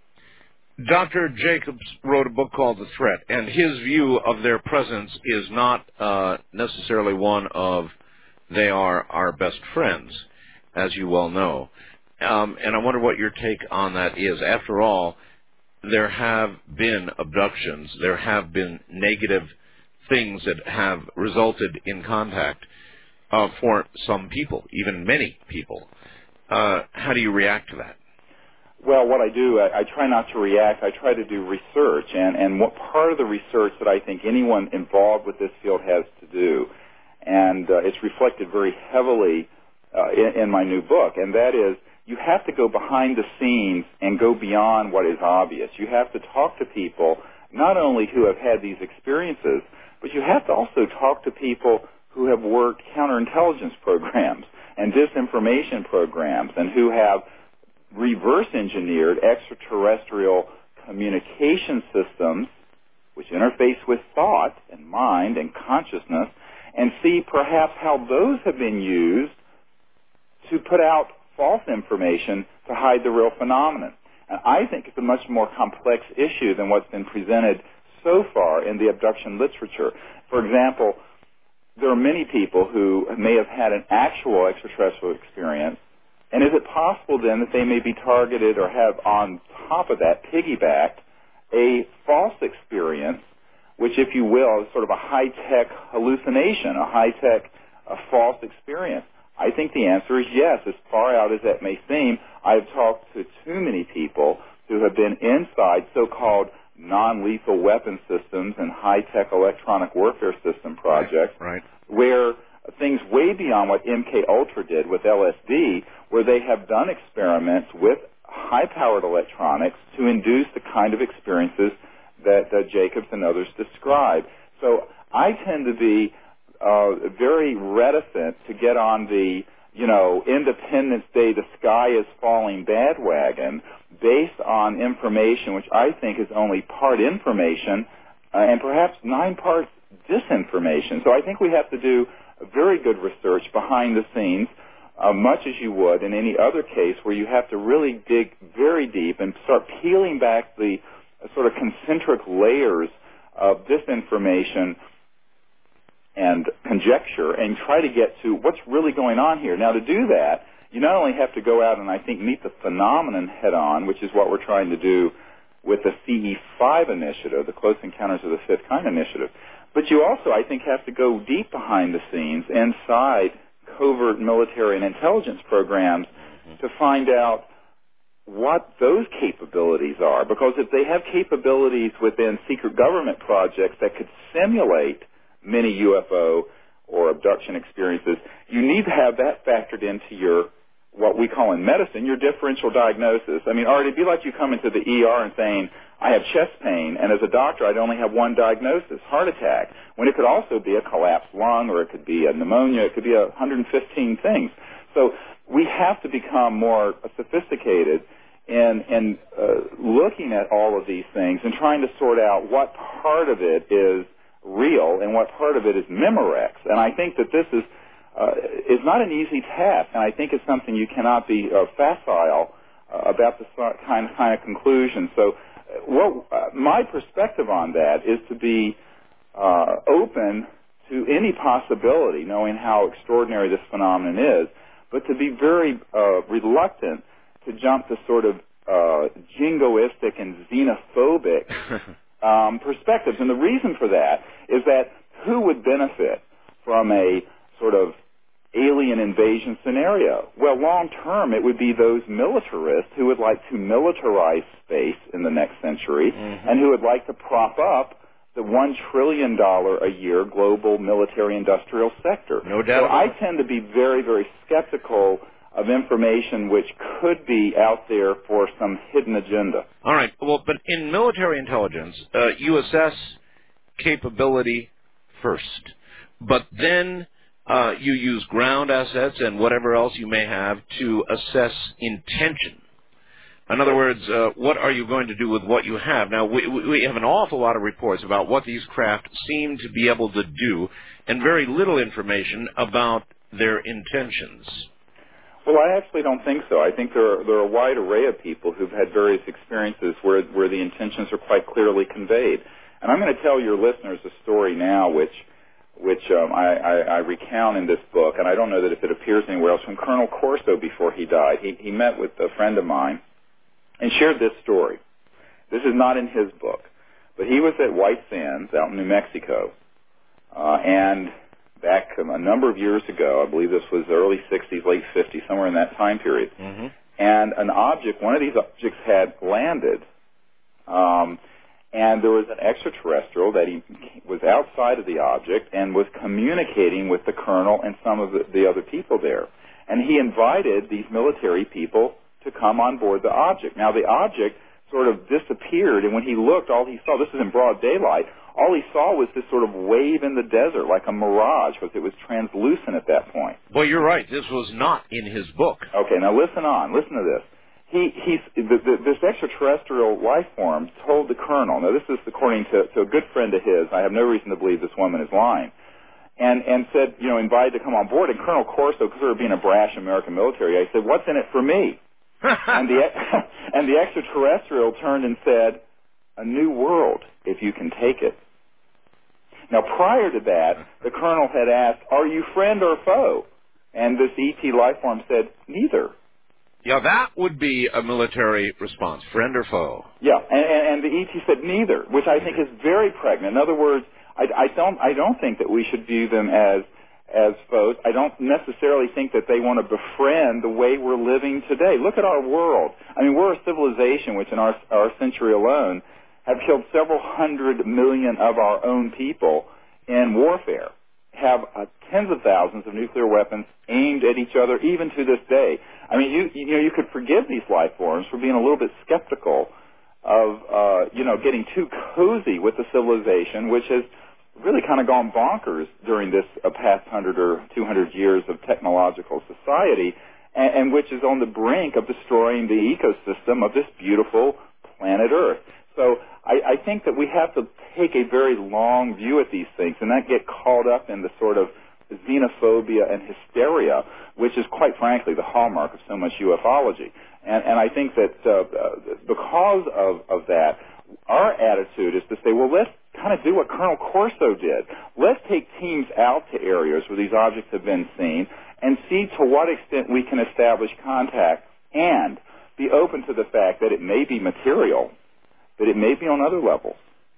Doctor Jacobs wrote a book called The Threat, and his view of their presence is not uh, necessarily one of they are our best friends, as you well know. Um, and I wonder what your take on that is. After all, there have been abductions. There have been negative things that have resulted in contact uh, for some people, even many people. Uh, how do you react to that? Well, what I do, I, I try not to react. I try to do research. And, and what part of the research that I think anyone involved with this field has to do, and uh, it's reflected very heavily uh, in, in my new book, and that is, you have to go behind the scenes and go beyond what is obvious. You have to talk to people not only who have had these experiences, but you have to also talk to people who have worked counterintelligence programs and disinformation programs and who have reverse engineered extraterrestrial communication systems which interface with thought and mind and consciousness, and see perhaps how those have been used to put out false information to hide the real phenomenon. And I think it's a much more complex issue than what's been presented so far in the abduction literature. For example, there are many people who may have had an actual extraterrestrial experience, and is it possible then that they may be targeted or have on top of that piggybacked a false experience, which, if you will, is sort of a high-tech hallucination, a high-tech a false experience? I think the answer is yes. As far out as that may seem, I've talked to too many people who have been inside so-called non-lethal weapon systems and high-tech electronic warfare system projects, right, right. where things way beyond what M K Ultra did with L S D, where they have done experiments with high-powered electronics to induce the kind of experiences that uh, Jacobs and others describe. So I tend to be uh, very reticent to get on the, you know, Independence Day, the sky is falling bandwagon based on information which I think is only part information uh, and perhaps nine parts disinformation. So I think we have to do very good research behind the scenes, uh, much as you would in any other case where you have to really dig very deep and start peeling back the uh, sort of concentric layers of disinformation and conjecture and try to get to what's really going on here. Now, to do that, you not only have to go out and, I think, meet the phenomenon head-on, which is what we're trying to do with the C E five initiative, the Close Encounters of the Fifth Kind initiative, but you also, I think, have to go deep behind the scenes inside covert military and intelligence programs mm-hmm. to find out what those capabilities are. Because if they have capabilities within secret government projects that could simulate many U F O or abduction experiences, you need to have that factored into your, what we call in medicine, your differential diagnosis. I mean, or it'd be like you come into the E R and saying, I have chest pain, and as a doctor, I'd only have one diagnosis, heart attack, when it could also be a collapsed lung, or it could be a pneumonia, it could be one hundred fifteen things. So we have to become more sophisticated in, in uh, looking at all of these things and trying to sort out what part of it is real and what part of it is Memorex. And I think that this is uh, is not an easy task, and I think it's something you cannot be uh, facile uh, about the kind of, kind of conclusion. So what uh, my perspective on that is to be uh, open to any possibility, knowing how extraordinary this phenomenon is, but to be very uh, reluctant to jump to sort of uh, jingoistic and xenophobic um, perspectives. And the reason for that is that who would benefit from a sort of alien invasion scenario? Well, long term, it would be those militarists who would like to militarize space in the next century mm-hmm. and who would like to prop up the one trillion dollars a year global military-industrial sector. No doubt. So I tend to be very, very skeptical of information which could be out there for some hidden agenda. All right. Well, but in military intelligence, uh, you assess capability first, but then uh, you use ground assets and whatever else you may have to assess intention. In other words, uh, what are you going to do with what you have? Now, we, we have an awful lot of reports about what these craft seem to be able to do and very little information about their intentions. Well, I actually don't think so. I think there are, there are a wide array of people who've had various experiences where, where the intentions are quite clearly conveyed. And I'm going to tell your listeners a story now which which um, I, I, I recount in this book, and I don't know that if it appears anywhere else, from Colonel Corso before he died. He, he met with a friend of mine and shared this story. This is not in his book, but he was at White Sands out in New Mexico, uh, and back a number of years ago, I believe this was early sixties, late fifties, somewhere in that time period, mm-hmm. and an object, one of these objects had landed, um, and there was an extraterrestrial that he was outside of the object and was communicating with the colonel and some of the, the other people there. And he invited these military people to come on board the object. Now, the object sort of disappeared, and when he looked, all he saw, this is in broad daylight, all he saw was this sort of wave in the desert, like a mirage, because it was translucent at that point. Well, you're right. This was not in his book. Okay, now listen on. Listen to this. He, he's, the, the, this extraterrestrial life form told the colonel, now this is according to, to a good friend of his, I have no reason to believe this woman is lying, and, and said, you know, invited to come on board, and Colonel Corso, because of being a brash American military, I said, what's in it for me? and, the, and the extraterrestrial turned and said, a new world, if you can take it. Now, prior to that, the colonel had asked, are you friend or foe? And this E T life form said, neither. Yeah, that would be a military response, friend or foe. Yeah, and, and, and the E T said neither, which I think is very pregnant. In other words, I, I don't I don't think that we should view them as as foes. I don't necessarily think that they want to befriend the way we're living today. Look at our world. I mean, we're a civilization which in our our century alone have killed several hundred million of our own people in warfare, have uh, tens of thousands of nuclear weapons aimed at each other even to this day. I mean, you you know, you could forgive these life forms for being a little bit skeptical of, uh, you know, getting too cozy with the civilization, which has really kind of gone bonkers during this uh, past hundred or two hundred years of technological society, and, and which is on the brink of destroying the ecosystem of this beautiful planet Earth. So I, I think that we have to take a very long view at these things and not get caught up in the sort of xenophobia and hysteria, which is quite frankly the hallmark of so much ufology. And, and I think that uh, because of, of that, our attitude is to say, well, let's kind of do what Colonel Corso did. Let's take teams out to areas where these objects have been seen and see to what extent we can establish contact and be open to the fact that it may be material, but it may be on other levels.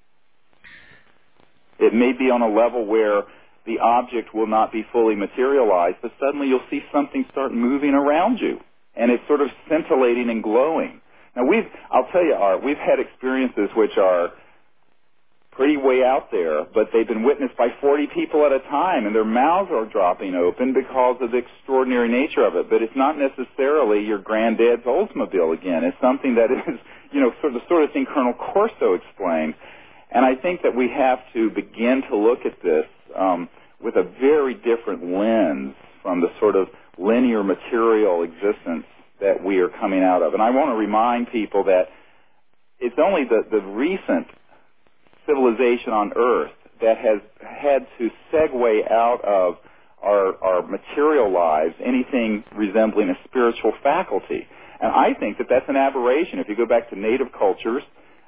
It may be on a level where the object will not be fully materialized, but suddenly you'll see something start moving around you, and it's sort of scintillating and glowing. Now, we've, I'll tell you, Art, we've had experiences which are pretty way out there, but they've been witnessed by forty people at a time, and their mouths are dropping open because of the extraordinary nature of it. But it's not necessarily your granddad's Oldsmobile again. It's something that is, you know, sort of the sort of thing Colonel Corso explained. And I think that we have to begin to look at this um, with a very different lens from the sort of linear material existence that we are coming out of. And I want to remind people that it's only the, the recent civilization on Earth that has had to segue out of our, our material lives anything resembling a spiritual faculty. And I think that that's an aberration. If you go back to native cultures,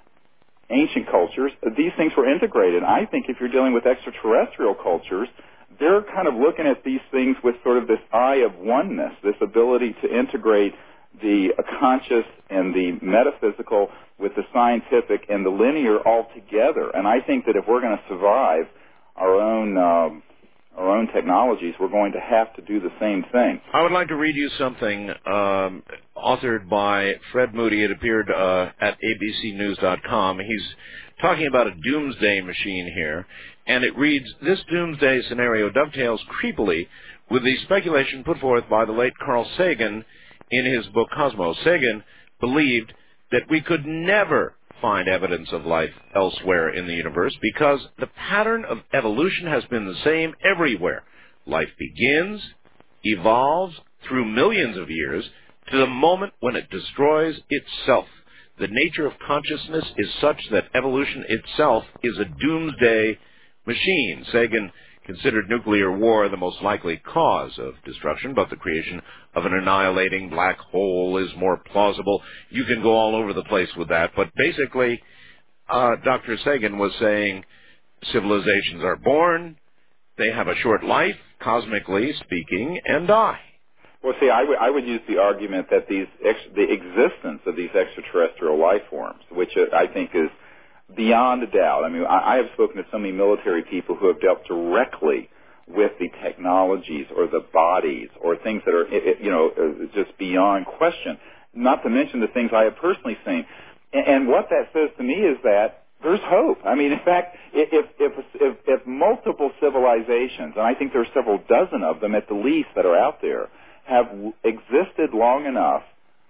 ancient cultures, these things were integrated. I think if you're dealing with extraterrestrial cultures, they're kind of looking at these things with sort of this eye of oneness, this ability to integrate the conscious and the metaphysical with the scientific and the linear all together. And I think that if we're going to survive our own um, our own technologies, we're going to have to do the same thing. I would like to read you something um, authored by Fred Moody. It appeared uh, at A B C news dot com. He's talking about a doomsday machine here, and it reads, this doomsday scenario dovetails creepily with the speculation put forth by the late Carl Sagan in his book Cosmos. Sagan believed that we could never find evidence of life elsewhere in the universe because the pattern of evolution has been the same everywhere. Life begins, evolves through millions of years to the moment when it destroys itself. The nature of consciousness is such that evolution itself is a doomsday machine. Sagan considered nuclear war the most likely cause of destruction, but the creation of an annihilating black hole is more plausible. You can go all over the place with that, but basically, uh, Doctor Sagan was saying civilizations are born, they have a short life, cosmically speaking, and die. Well, see, I would, I would use the argument that these ex, the existence of these extraterrestrial life forms, which I think is beyond a doubt. I mean, I, I have spoken to so many military people who have dealt directly with the technologies or the bodies or things that are, you know, just beyond question, not to mention the things I have personally seen. And, and what that says to me is that there's hope. I mean, in fact, if, if, if, if multiple civilizations, and I think there are several dozen of them at the least that are out there, have existed long enough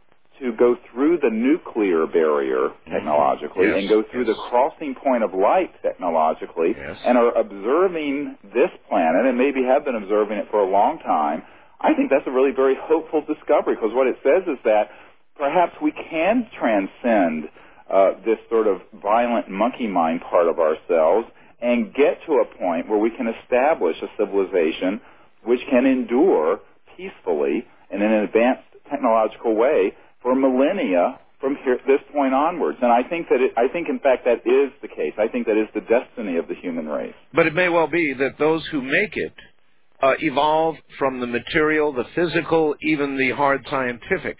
to go through the nuclear barrier technologically yes, and go through yes. the crossing point of light technologically yes. and are observing this planet and maybe have been observing it for a long time, I think that's a really very hopeful discovery, because what it says is that perhaps we can transcend uh, this sort of violent monkey mind part of ourselves and get to a point where we can establish a civilization which can endure peacefully and in an advanced technological way for millennia from here, this point onwards. And I think that it, I think, in fact, that is the case. I think that is the destiny of the human race. But it may well be that those who make it uh, evolve from the material, the physical, even the hard scientific.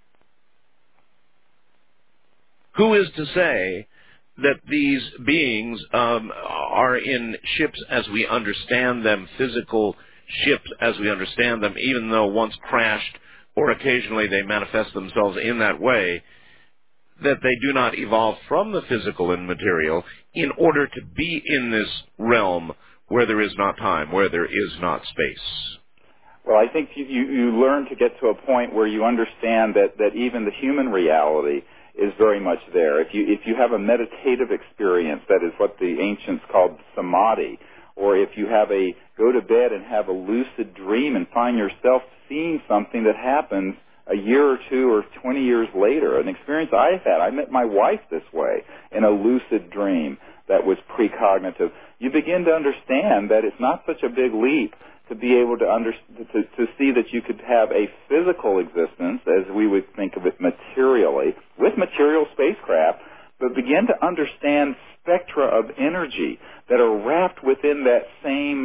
Who is to say that these beings um, are in ships as we understand them, physical ships as we understand them, even though once crashed or occasionally they manifest themselves in that way, that they do not evolve from the physical and material in order to be in this realm where there is not time, where there is not space? Well, I think you, you, you learn to get to a point where you understand that, that even the human reality is very much there. If you if you have a meditative experience, that is what the ancients called samadhi, or if you have a go to bed and have a lucid dream and find yourself seeing something that happens a year or two or twenty years later, an experience I've had. I met my wife this way in a lucid dream that was precognitive. You begin to understand that it's not such a big leap to be able to, under, to to see that you could have a physical existence, as we would think of it materially, with material spacecraft, but begin to understand spectra of energy that are wrapped within that same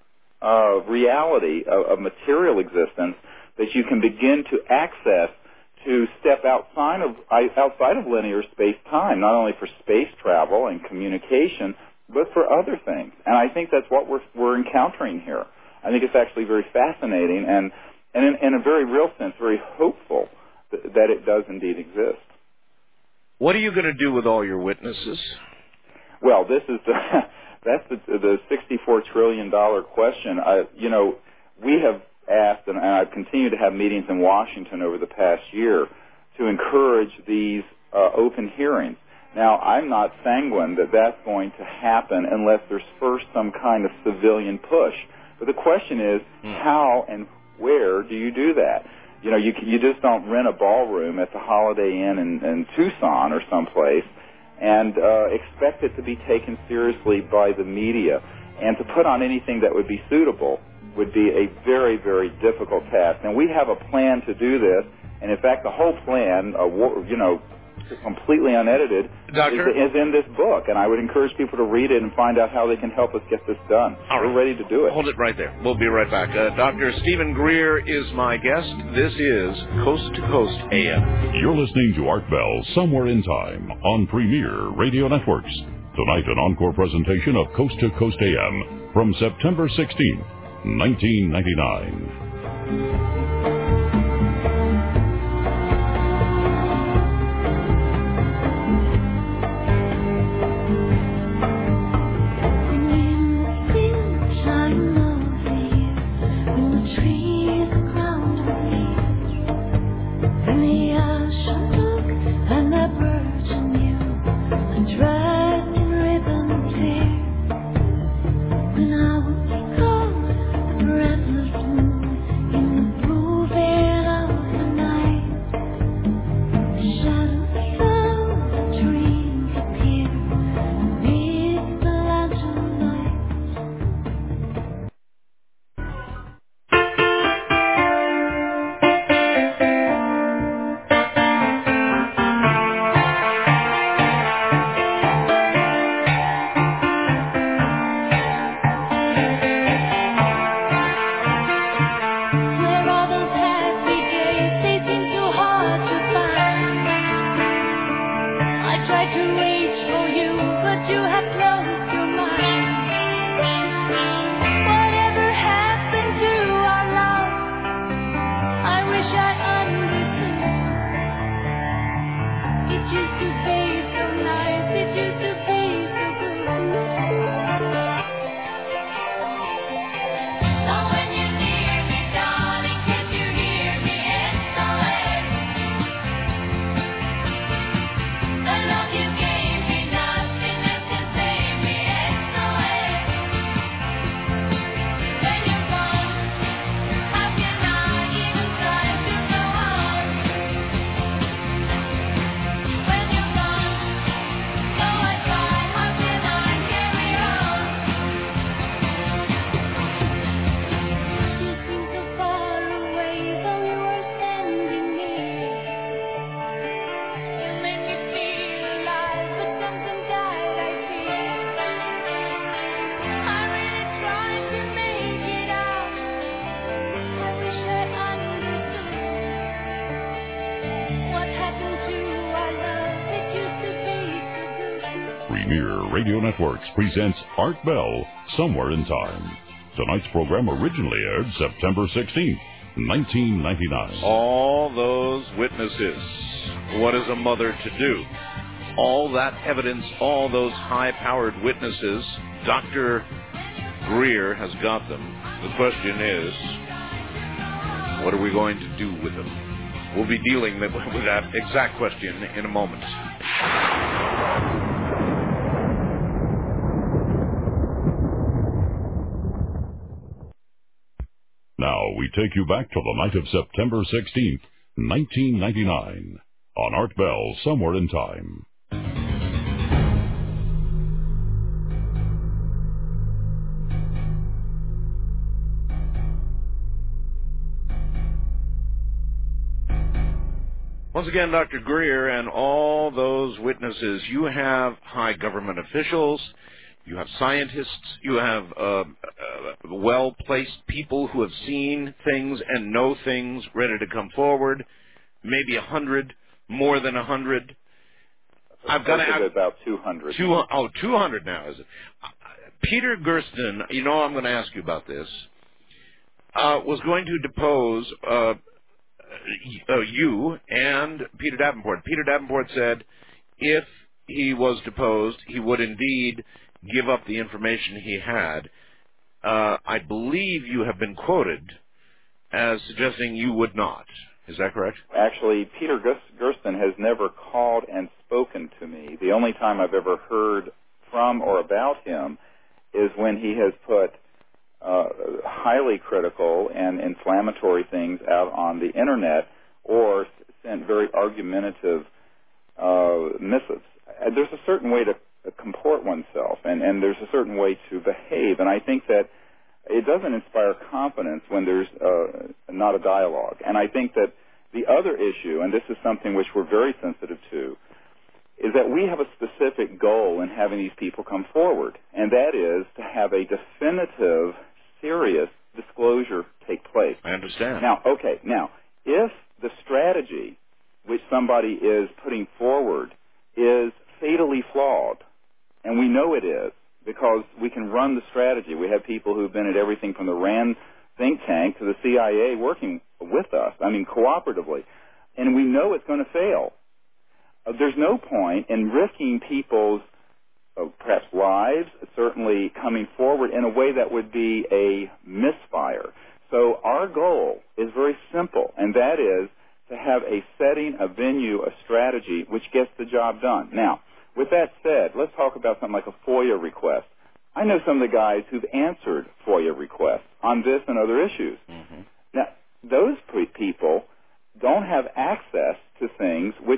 uh, reality of, of material existence that you can begin to access to step outside of outside of linear space-time, not only for space travel and communication, but for other things. And I think that's what we're we're encountering here. I think it's actually very fascinating and, and in, in a very real sense, very hopeful that, that it does indeed exist. What are you going to do with all your witnesses? Well, this is the that's the, the sixty-four trillion dollars question. I, you know, we have asked, and I've continued to have meetings in Washington over the past year to encourage these uh, open hearings. Now, I'm not sanguine that that's going to happen unless there's first some kind of civilian push. But the question is, mm. how and where do you do that? You know, you you just don't rent a ballroom at the Holiday Inn in, in Tucson or someplace and uh, expect it to be taken seriously by the media. And to put on anything that would be suitable would be a very, very difficult task. And we have a plan to do this. And, in fact, the whole plan, uh, you know, completely unedited, Doctor? Is, is in this book. And I would encourage people to read it and find out how they can help us get this done. All We're right. ready to do it. Hold it right there. We'll be right back. Uh, Doctor Stephen Greer is my guest. This is Coast to Coast A M. You're listening to Art Bell Somewhere in Time on Premier Radio Networks. Tonight, an encore presentation of Coast to Coast A M from September sixteenth, nineteen ninety-nine. Premier Radio Networks presents Art Bell, Somewhere in Time. Tonight's program originally aired September sixteenth, nineteen ninety-nine. All those witnesses. What is a mother to do? All that evidence, all those high-powered witnesses, Doctor Greer has got them. The question is, what are we going to do with them? We'll be dealing with that exact question in a moment. Now we take you back to the night of September sixteenth, nineteen ninety-nine, on Art Bell, Somewhere in Time. Once again, Doctor Greer and all those witnesses, you have high government officials, you have scientists, you have uh, uh, well-placed people who have seen things and know things ready to come forward, maybe a hundred, more than a hundred. I've got to have about two hundred. Two, oh, two hundred now, is it? Uh, Peter Gersten, you know I'm going to ask you about this, uh, was going to depose uh, uh, you and Peter Davenport. Peter Davenport said if he was deposed, he would indeed give up the information he had. Uh, I believe you have been quoted as suggesting you would not. Is that correct? Actually, Peter Gersten has never called and spoken to me. The only time I've ever heard from or about him is when he has put uh, highly critical and inflammatory things out on the Internet or sent very argumentative uh, missives. There's a certain way to comport oneself, and, and there's a certain way to behave, and I think that it doesn't inspire confidence when there's uh, not a dialogue. And I think that the other issue, and this is something which we're very sensitive to, is that we have a specific goal in having these people come forward, and that is to have a definitive, serious disclosure take place. I understand. Now, okay, now, if the strategy which somebody is putting forward is fatally flawed, and we know it is, because we can run the strategy. We have people who've been at everything from the RAND think tank to the C I A working with us, I mean, cooperatively. And we know it's going to fail. Uh, there's no point in risking people's, uh, perhaps, lives, certainly coming forward in a way that would be a misfire. So our goal is very simple, and that is to have a setting, a venue, a strategy which gets the job done. Now, with that said, let's talk about something like a FOIA request. I know some of the guys who've answered FOIA requests on this and other issues. Mm-hmm. Now, those people don't have access to things which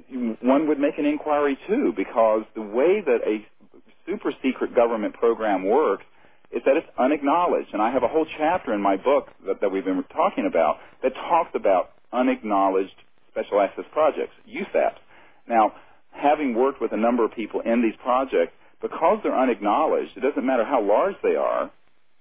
one would make an inquiry to, because the way that a super secret government program works is that it's unacknowledged. And I have a whole chapter in my book that, that we've been talking about that talks about unacknowledged special access projects, U SAPs. Now, having worked with a number of people in these projects, because they're unacknowledged, it doesn't matter how large they are,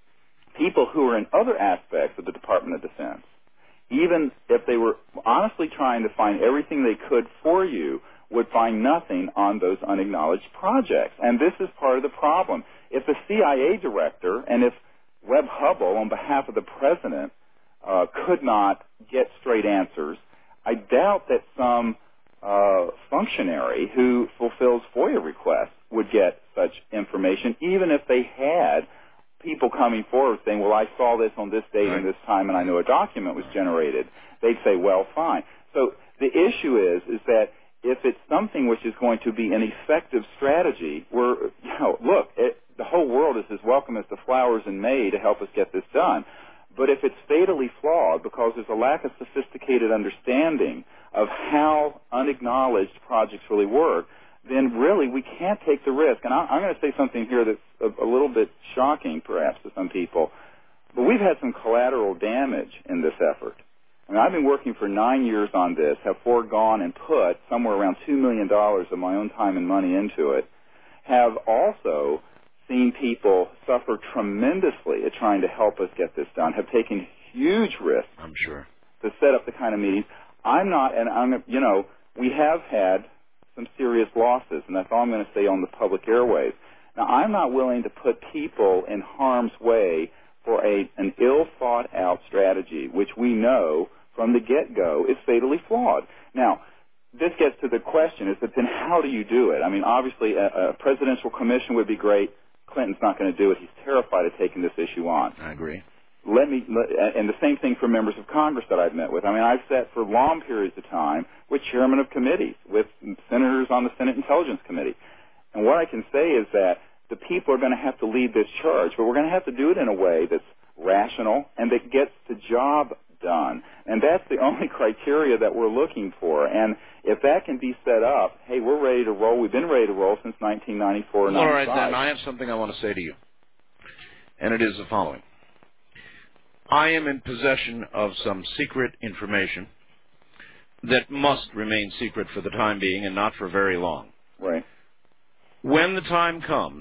people who are in other aspects of the Department of Defense, even if they were honestly trying to find everything they could for you, would find nothing on those unacknowledged projects. And this is part of the problem. If the C I A director and if Webb Hubbell, on behalf of the president, uh, could not get straight answers, I doubt that some Uh, functionary who fulfills FOIA requests would get such information, even if they had people coming forward saying, well, I saw this on this date right. and this time, and I know a document was generated. They'd say, well, fine. So the issue is, is that if it's something which is going to be an effective strategy, we're, you know, look, it, the whole world is as welcome as the flowers in May to help us get this done. But if it's fatally flawed because there's a lack of sophisticated understanding of how unacknowledged projects really work, then really we can't take the risk. And I, I'm going to say something here that's a, a little bit shocking perhaps to some people, but we've had some collateral damage in this effort. I mean, I've been working for nine years on this, have foregone and put somewhere around two million dollars of my own time and money into it, have also seen people suffer tremendously at trying to help us get this done, have taken huge risks. I'm sure. To set up the kind of meetings. I'm not, and I'm, you know, we have had some serious losses, and that's all I'm going to say on the public airwaves. Now, I'm not willing to put people in harm's way for a an ill-thought-out strategy, which we know from the get-go is fatally flawed. Now, this gets to the question, is that then how do you do it? I mean, obviously, a, a presidential commission would be great. Clinton's not going to do it. He's terrified of taking this issue on. I agree. Let me, let, and the same thing for members of Congress that I've met with. I mean, I've sat for long periods of time with chairmen of committees, with senators on the Senate Intelligence Committee. And what I can say is that the people are going to have to lead this charge, but we're going to have to do it in a way that's rational and that gets the job done. And that's the only criteria that we're looking for. And if that can be set up, hey, we're ready to roll. We've been ready to roll since nineteen ninety-four or All ninety-five. right, then, I have something I want to say to you, and it is the following. I am in possession of some secret information that must remain secret for the time being and not for very long. Right. When the time comes,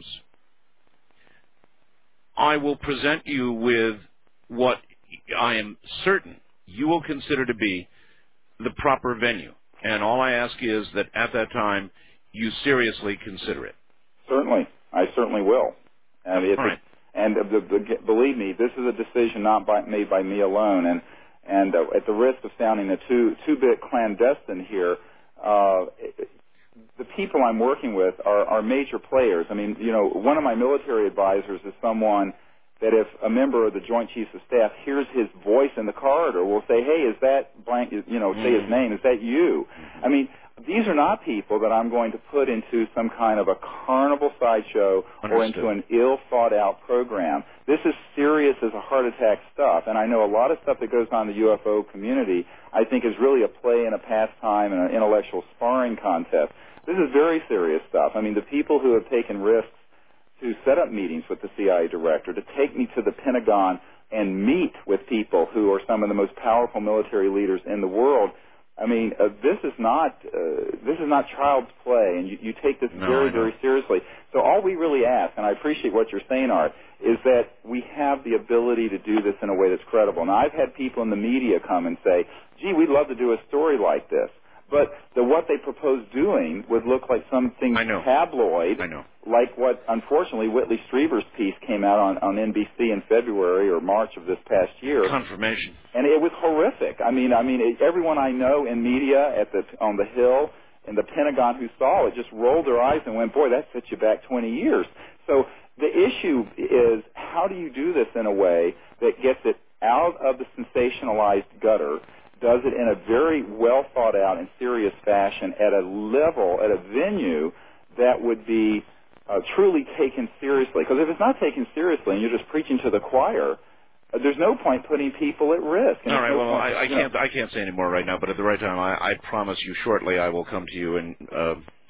I will present you with what I am certain you will consider to be the proper venue. And all I ask is that at that time, you seriously consider it. Certainly. I certainly will. And, if all right. it, and the, the, believe me, this is a decision not by, made by me alone. And, and uh, at the risk of sounding a two, two-bit clandestine here, uh, it, the people I'm working with are, are major players. I mean, you know, one of my military advisors is someone that if a member of the Joint Chiefs of Staff hears his voice in the corridor, will say, hey, is that blank, you know, say his name, is that you? I mean, these are not people that I'm going to put into some kind of a carnival sideshow or into an ill-thought-out program. This is serious as a heart attack stuff, and I know a lot of stuff that goes on in the U F O community I think is really a play and a pastime and an intellectual sparring contest. This is very serious stuff. I mean, the people who have taken risks to set up meetings with the C I A director, to take me to the Pentagon and meet with people who are some of the most powerful military leaders in the world. I mean, uh, this is not uh, this is not child's play, and you, you take this no, very, very seriously. So all we really ask, and I appreciate what you're saying, Art, is that we have the ability to do this in a way that's credible. Now, I've had people in the media come and say, gee, we'd love to do a story like this. But the, what they propose doing would look like something tabloid, I know. like what, unfortunately, Whitley Strieber's piece came out on, on N B C in February or March of this past year. Confirmation. And it was horrific. I mean, I mean, it, everyone I know in media at the on the Hill, in the Pentagon, who saw it just rolled their eyes and went, boy, that sets you back twenty years. So the issue is, how do you do this in a way that gets it out of the sensationalized gutter, does it in a very well thought out and serious fashion at a level, at a venue that would be uh, truly taken seriously? Because if it's not taken seriously and you're just preaching to the choir, uh, there's no point putting people at risk. And all right, no well, point, I, I can't I can't say any more right now, but at the right time, I, I promise you shortly I will come to you and uh,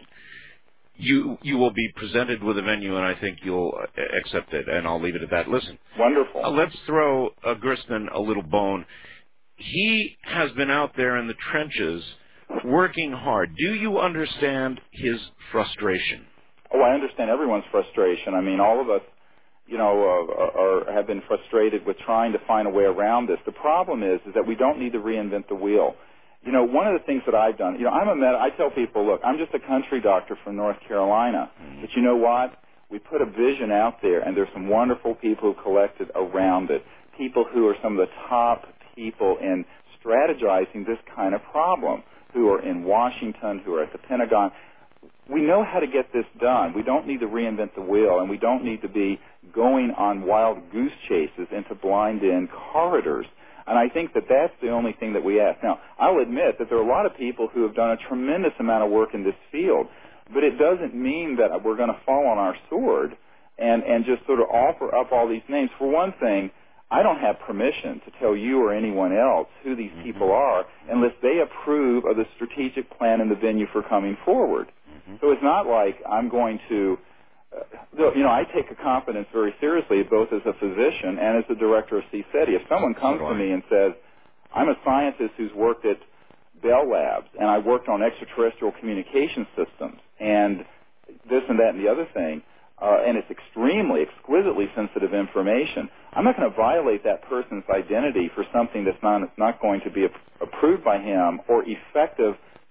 you you will be presented with a venue, and I think you'll accept it, and I'll leave it at that. Listen. Wonderful. Uh, let's throw uh, Gersten a little bone. He has been out there in the trenches working hard. Do you understand his frustration? Oh, I understand everyone's frustration. I mean, all of us, you know, uh, are, have been frustrated with trying to find a way around this. The problem is, is that we don't need to reinvent the wheel. You know, one of the things that I've done, you know, I'm a med- I tell people, look, I'm just a country doctor from North Carolina. Mm-hmm. But you know what? We put a vision out there, and there's some wonderful people who collected around it, people who are some of the top people in strategizing this kind of problem, who are in Washington, who are at the Pentagon. We know how to get this done. We don't need to reinvent the wheel, and we don't need to be going on wild goose chases into blind-end corridors. And I think that that's the only thing that we ask. Now, I'll admit that there are a lot of people who have done a tremendous amount of work in this field, but it doesn't mean that we're going to fall on our sword and, and just sort of offer up all these names. For one thing, I don't have permission to tell you or anyone else who these mm-hmm. people are unless they approve of the strategic plan and the venue for coming forward. Mm-hmm. So it's not like I'm going to, uh, you know, I take a confidence very seriously, both as a physician and as the director of C SETI. If someone comes to me and says, I'm a scientist who's worked at Bell Labs, and I worked on extraterrestrial communication systems, and this and that and the other thing, Uh, and it's extremely, exquisitely sensitive information, I'm not going to violate that person's identity for something that's not, not going to be ap- approved by him or effective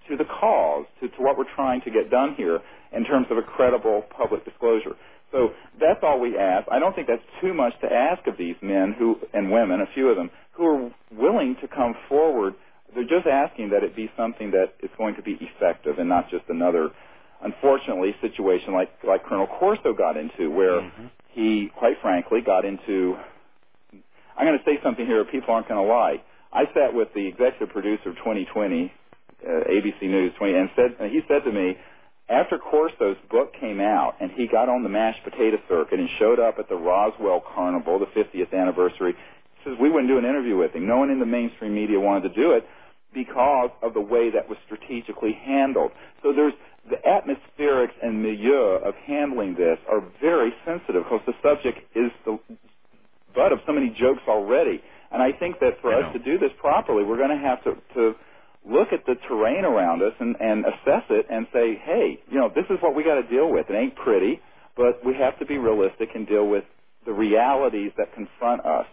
to the cause, to, to what we're trying to get done here in terms of a credible public disclosure. So that's all we ask. I don't think that's too much to ask of these men who and women, a few of them, who are willing to come forward. They're just asking that it be something that is going to be effective and not just another, unfortunately, situation like, like Colonel Corso got into, where mm-hmm. he, quite frankly, got into, I'm going to say something here people aren't going to like. I sat with the executive producer of twenty twenty, uh, A B C News twenty, and said, and he said to me, after Corso's book came out and he got on the mashed potato circuit and showed up at the Roswell Carnival, the fiftieth anniversary, he says we wouldn't do an interview with him. No one in the mainstream media wanted to do it because of the way that was strategically handled. So there's the atmospherics and milieu of handling this are very sensitive because the subject is the butt of so many jokes already. And I think that for us to do this properly, we're going to have to, to look at the terrain around us and, and assess it and say, hey, you know, this is what we got to deal with. It ain't pretty, but we have to be realistic and deal with the realities that confront us.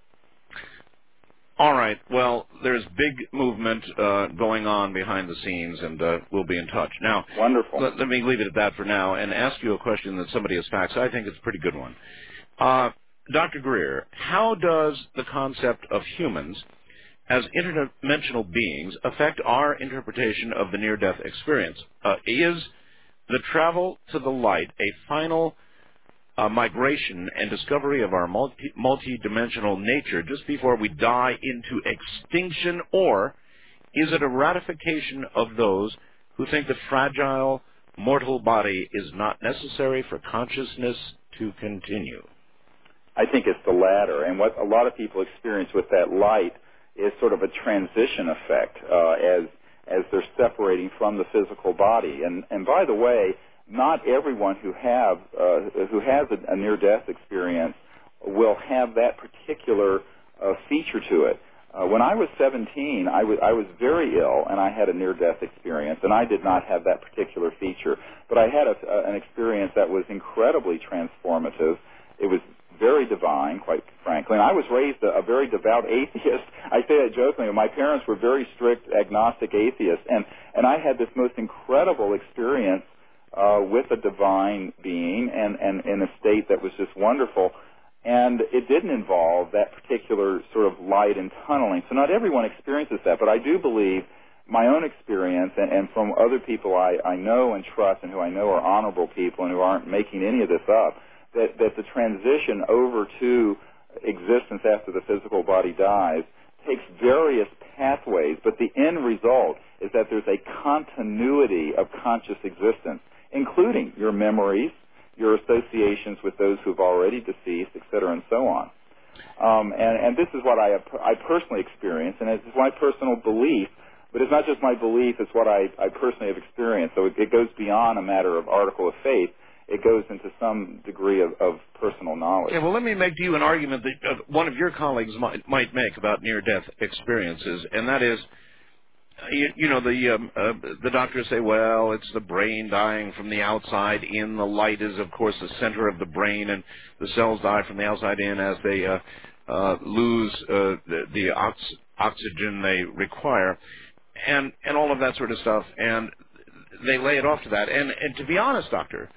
All right. Well, there's big movement uh, going on behind the scenes, and uh, we'll be in touch. Now, wonderful. Let, let me leave it at that for now and ask you a question that somebody has faxed. I think it's a pretty good one. Uh, Doctor Greer, how does the concept of humans as interdimensional beings affect our interpretation of the near-death experience? Uh, is the travel to the light a final uh, migration and discovery of our multi- multi-dimensional nature just before we die into extinction, or is it a ratification of those who think the fragile, mortal body is not necessary for consciousness to continue? I think it's the latter, and what a lot of people experience with that light is sort of a transition effect uh, as as they're separating from the physical body. And and by the way, not everyone who have uh, who has a, a near-death experience will have that particular uh, feature to it. Uh, when I was seventeen, I was I was very ill, and I had a near-death experience, and I did not have that particular feature, but I had a, a, an experience that was incredibly transformative. It was very divine, quite frankly. And I was raised a, a very devout atheist. I say that jokingly. My parents were very strict agnostic atheists, and, and I had this most incredible experience uh, with a divine being and, and in a state that was just wonderful. And it didn't involve that particular sort of light and tunneling. So not everyone experiences that, but I do believe my own experience and, and from other people I, I know and trust and who I know are honorable people and who aren't making any of this up, That, that the transition over to existence after the physical body dies takes various pathways, but the end result is that there's a continuity of conscious existence, including your memories, your associations with those who've already deceased, et cetera, and so on. Um, and, and this is what I, I personally experienced, and it's my personal belief, but it's not just my belief, it's what I, I personally have experienced. So it, it goes beyond a matter of article of faith. It goes into some degree of, of personal knowledge. Yeah, well, let me make to you an argument that uh, one of your colleagues might, might make about near-death experiences, and that is, uh, you, you know, the um, uh, the doctors say, well, it's the brain dying from the outside in. The light is, of course, the center of the brain, and the cells die from the outside in as they uh, uh, lose uh, the, the ox- oxygen they require, and and all of that sort of stuff, and they lay it off to that. And, and to be honest, Doctor,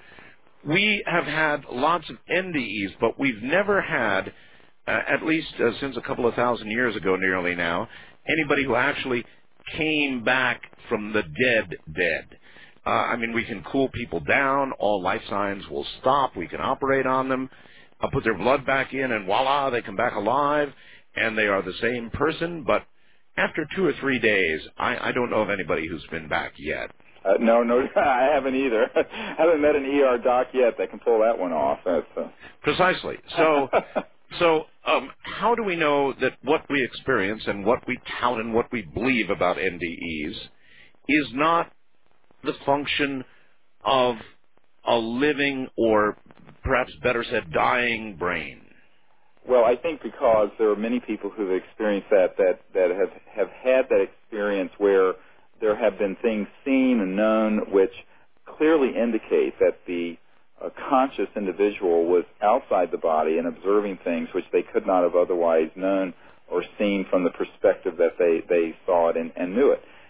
we have had lots of N D Es, but we've never had, uh, at least uh, since a couple of thousand years ago nearly now, anybody who actually came back from the dead dead. Uh, I mean, we can cool people down, all life signs will stop, we can operate on them, uh, put their blood back in, and voila, they come back alive, and they are the same person, but after two or three days, I, I don't know of anybody who's been back yet. Uh, no, no, I haven't either. I haven't met an E R doc yet that can pull that one off. That's, uh... Precisely. So, so um, how do we know that what we experience and what we tout and what we believe about N D Es is not the function of a living, or perhaps better said, dying brain? Well, I think because there are many people who have experienced that, that, that have, have had that experience where there have been things seen and known which clearly indicate that the uh, conscious individual was outside the body and observing things which they could not have otherwise known or seen from the perspective that they, they saw it and, and knew it.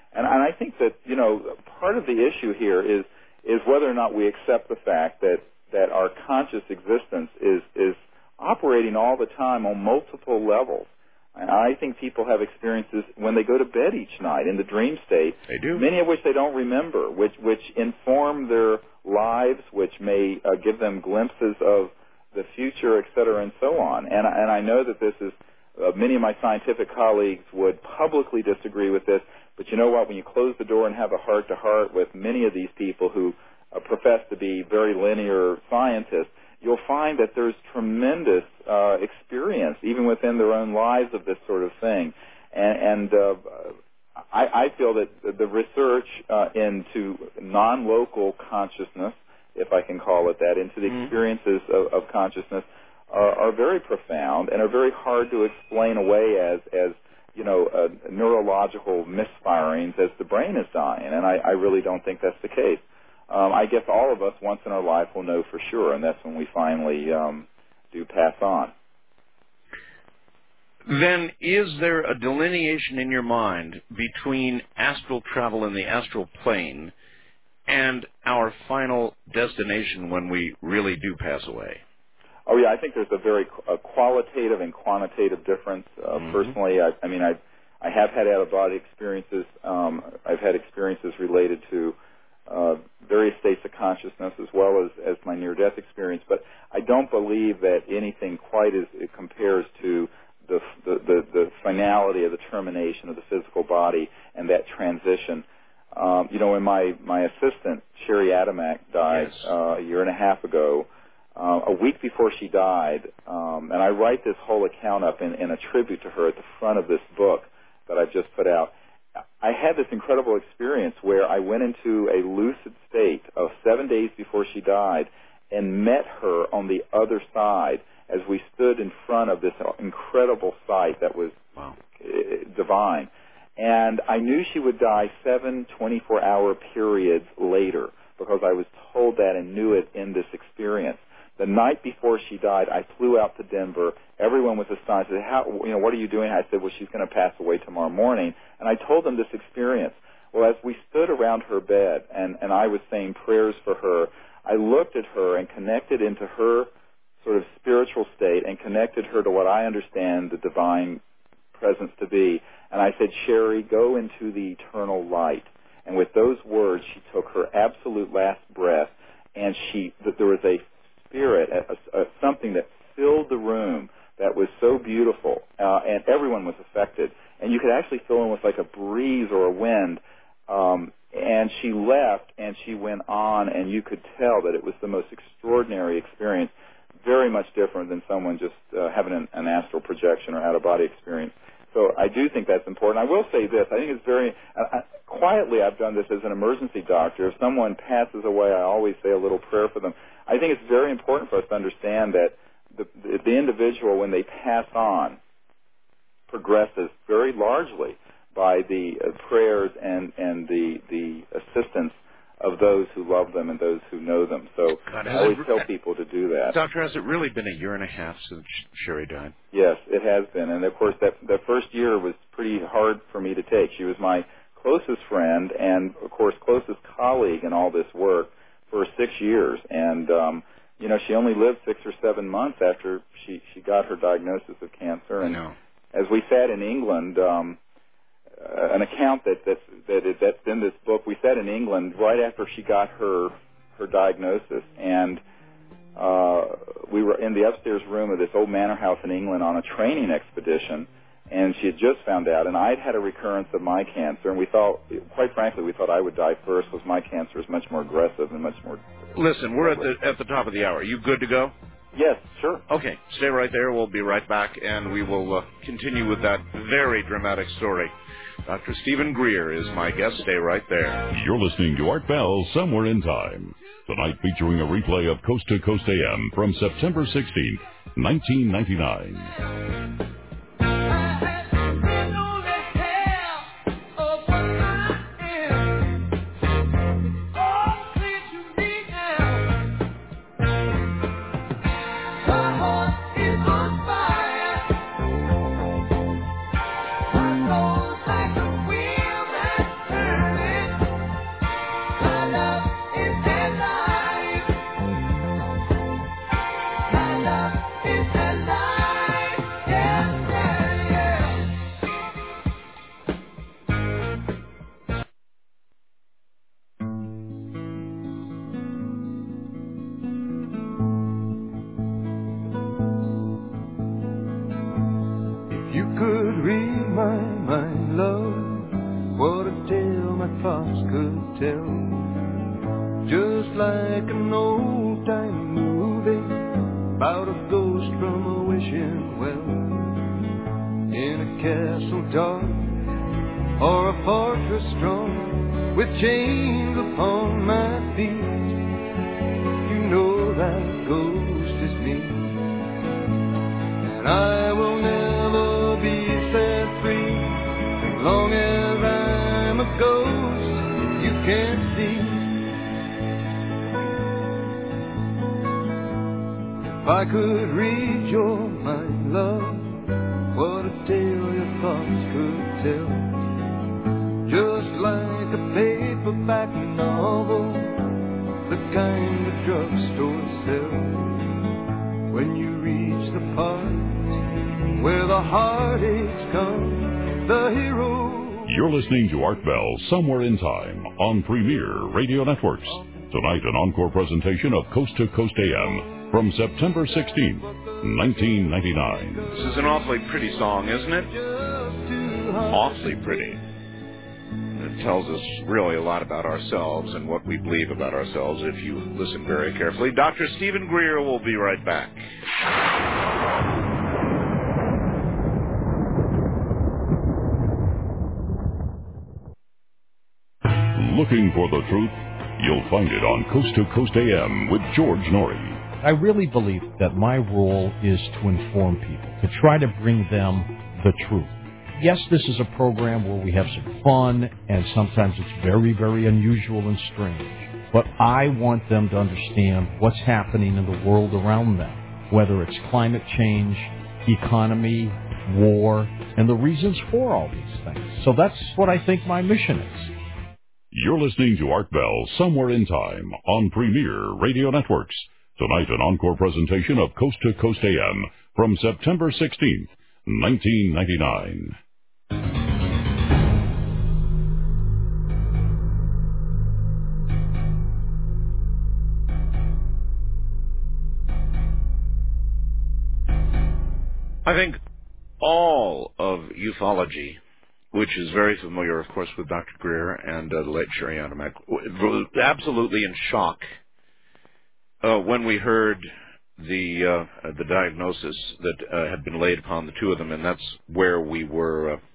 And, and I think that, you know, part of the issue here is is whether or not we accept the fact that, that our conscious existence is, is operating all the time on multiple levels. And I think people have experiences when they go to bed each night in the dream state. They do. Many of which they don't remember, which which inform their lives, which may uh, give them glimpses of the future, et cetera, and so on. And, and I know that this is, uh, many of my scientific colleagues would publicly disagree with this, but you know what? When you close the door and have a heart-to-heart with many of these people who uh, profess to be very linear scientists, you'll find that there's tremendous uh, experience, even within their own lives, of this sort of thing. And, and uh, I, I feel that the research uh, into non-local consciousness, if I can call it that, into the Mm-hmm. experiences of, of consciousness are, are very profound and are very hard to explain away as, as you know, uh, neurological misfirings as the brain is dying. And I, I really don't think that's the case. Um, I guess all of us once in our life will know for sure, and that's when we finally um, do pass on. Then is there a delineation in your mind between astral travel in the astral plane and our final destination when we really do pass away? Oh, yeah, I think there's a very a qualitative and quantitative difference. Uh, Mm-hmm. Personally, I, I mean, I I have had out-of-body experiences. Um, I've had experiences related to uh, various states of consciousness as well as, as my near-death experience, but I don't believe that anything quite as it compares to the, the, the, the finality of the termination of the physical body and that transition. Um, you know, when my, my assistant, Sherry Adamak, died Yes. uh, a year and a half ago, uh, a week before she died, um, and I write this whole account up in, in a tribute to her at the front of this book that I've just put out. I had this incredible experience where I went into a lucid state of seven days before she died and met her on the other side as we stood in front of this incredible sight that was wow. divine. And I knew she would die seven twenty-four hour periods later because I was told that and knew it in this experience. The night before she died, I flew out to Denver. Everyone was astonished. They said, "How, you know, what are you doing?" I said, "Well, she's going to pass away tomorrow morning." And I told them this experience. Well, as we stood around her bed and, and I was saying prayers for her, I looked at her and connected into her sort of spiritual state and connected her to what I understand the divine presence to be. And I said, "Sherry, go into the eternal light." And with those words, she took her absolute last breath, and she that there was a spirit, a, a, something that filled the room that was so beautiful, uh, and everyone was affected. And you could actually feel almost like a breeze or a wind. Um, and she left, and she went on, and you could tell that it was the most extraordinary experience, very much different than someone just uh, having an, an astral projection or out-of-body experience. So I do think that's important. I will say this. I think it's very, uh, I, quietly I've done this as an emergency doctor. If someone passes away, I always say a little prayer for them. I think it's very important for us to understand that the, the, the individual, when they pass on, progresses very largely by the uh, prayers and, and the, the assistance of those who love them and those who know them. So God, I always it, tell people to do that. Doctor, has it really been a year and a half since Sherry died? Yes, it has been. And, of course, that, that first year was pretty hard for me to take. She was my closest friend and, of course, closest colleague in all this work for six years. And, um, you know, she only lived six or seven months after she, she got her diagnosis of cancer. And I know. as we sat in England, um, uh, an account that that's, that is, that's in this book, we sat in England right after she got her her diagnosis, and uh, we were in the upstairs room of this old manor house in England on a training expedition, and she had just found out, and I'd had a recurrence of my cancer, and we thought, quite frankly, we thought I would die first because my cancer is much more aggressive and much more... Listen, we're at the at the top of the hour. You good to go? Yes, sure. Okay, stay right there. We'll be right back, and we will uh, continue with that very dramatic story. Doctor Stephen Greer is my guest. Stay right there. You're listening to Art Bell, Somewhere in Time. Tonight featuring a replay of Coast to Coast A M from September sixteenth, nineteen ninety-nine. an old-time movie about a ghost from a wishing well, in a castle dark or a fortress strong, with chains upon my feet. You know that ghost is me, and I will never be set free as long as I'm a ghost you can't see. If I could read your mind, love, what a tale your thoughts could tell. Just like a paperback novel, the kind the drugstore sells. When you reach the part where the heartaches come, the hero... You're listening to Art Bell, Somewhere in Time, on Premier Radio Networks. Tonight, an encore presentation of Coast to Coast A M from September sixteenth, nineteen ninety-nine. This is an awfully pretty song, isn't it? Awfully pretty. It tells us really a lot about ourselves and what we believe about ourselves if you listen very carefully. Doctor Stephen Greer will be right back. Looking for the truth? You'll find it on Coast to Coast A M with George Norrie. I really believe that my role is to inform people, to try to bring them the truth. Yes, this is a program where we have some fun, and sometimes it's very, very unusual and strange. But I want them to understand what's happening in the world around them, whether it's climate change, economy, war, and the reasons for all these things. So that's what I think my mission is. You're listening to Art Bell, Somewhere in Time, on Premier Radio Networks. Tonight, an encore presentation of Coast to Coast A M from September sixteenth, nineteen ninety-nine. I think all of ufology, which is very familiar, of course, with Doctor Greer and uh, the late Sherry Adamek, was absolutely in shock uh, when we heard the uh, the diagnosis that uh, had been laid upon the two of them, and that's where we were uh,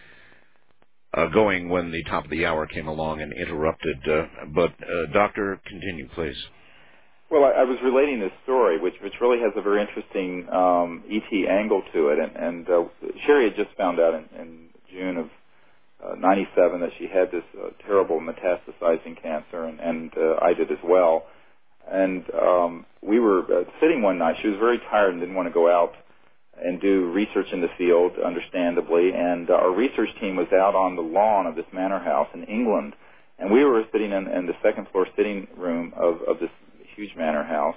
uh, going when the top of the hour came along and interrupted. Uh, but, uh, Doctor, continue, please. Well, I, I was relating this story, which which really has a very interesting um, E T angle to it, and, and uh, Sherry had just found out in, in June of uh, ninety-seven that she had this uh, terrible metastasizing cancer, and, and uh, I did as well. And um, we were uh, sitting one night. She was very tired and didn't want to go out and do research in the field, understandably. And uh, our research team was out on the lawn of this manor house in England, and we were sitting in, in the second floor sitting room of, of this huge manor house,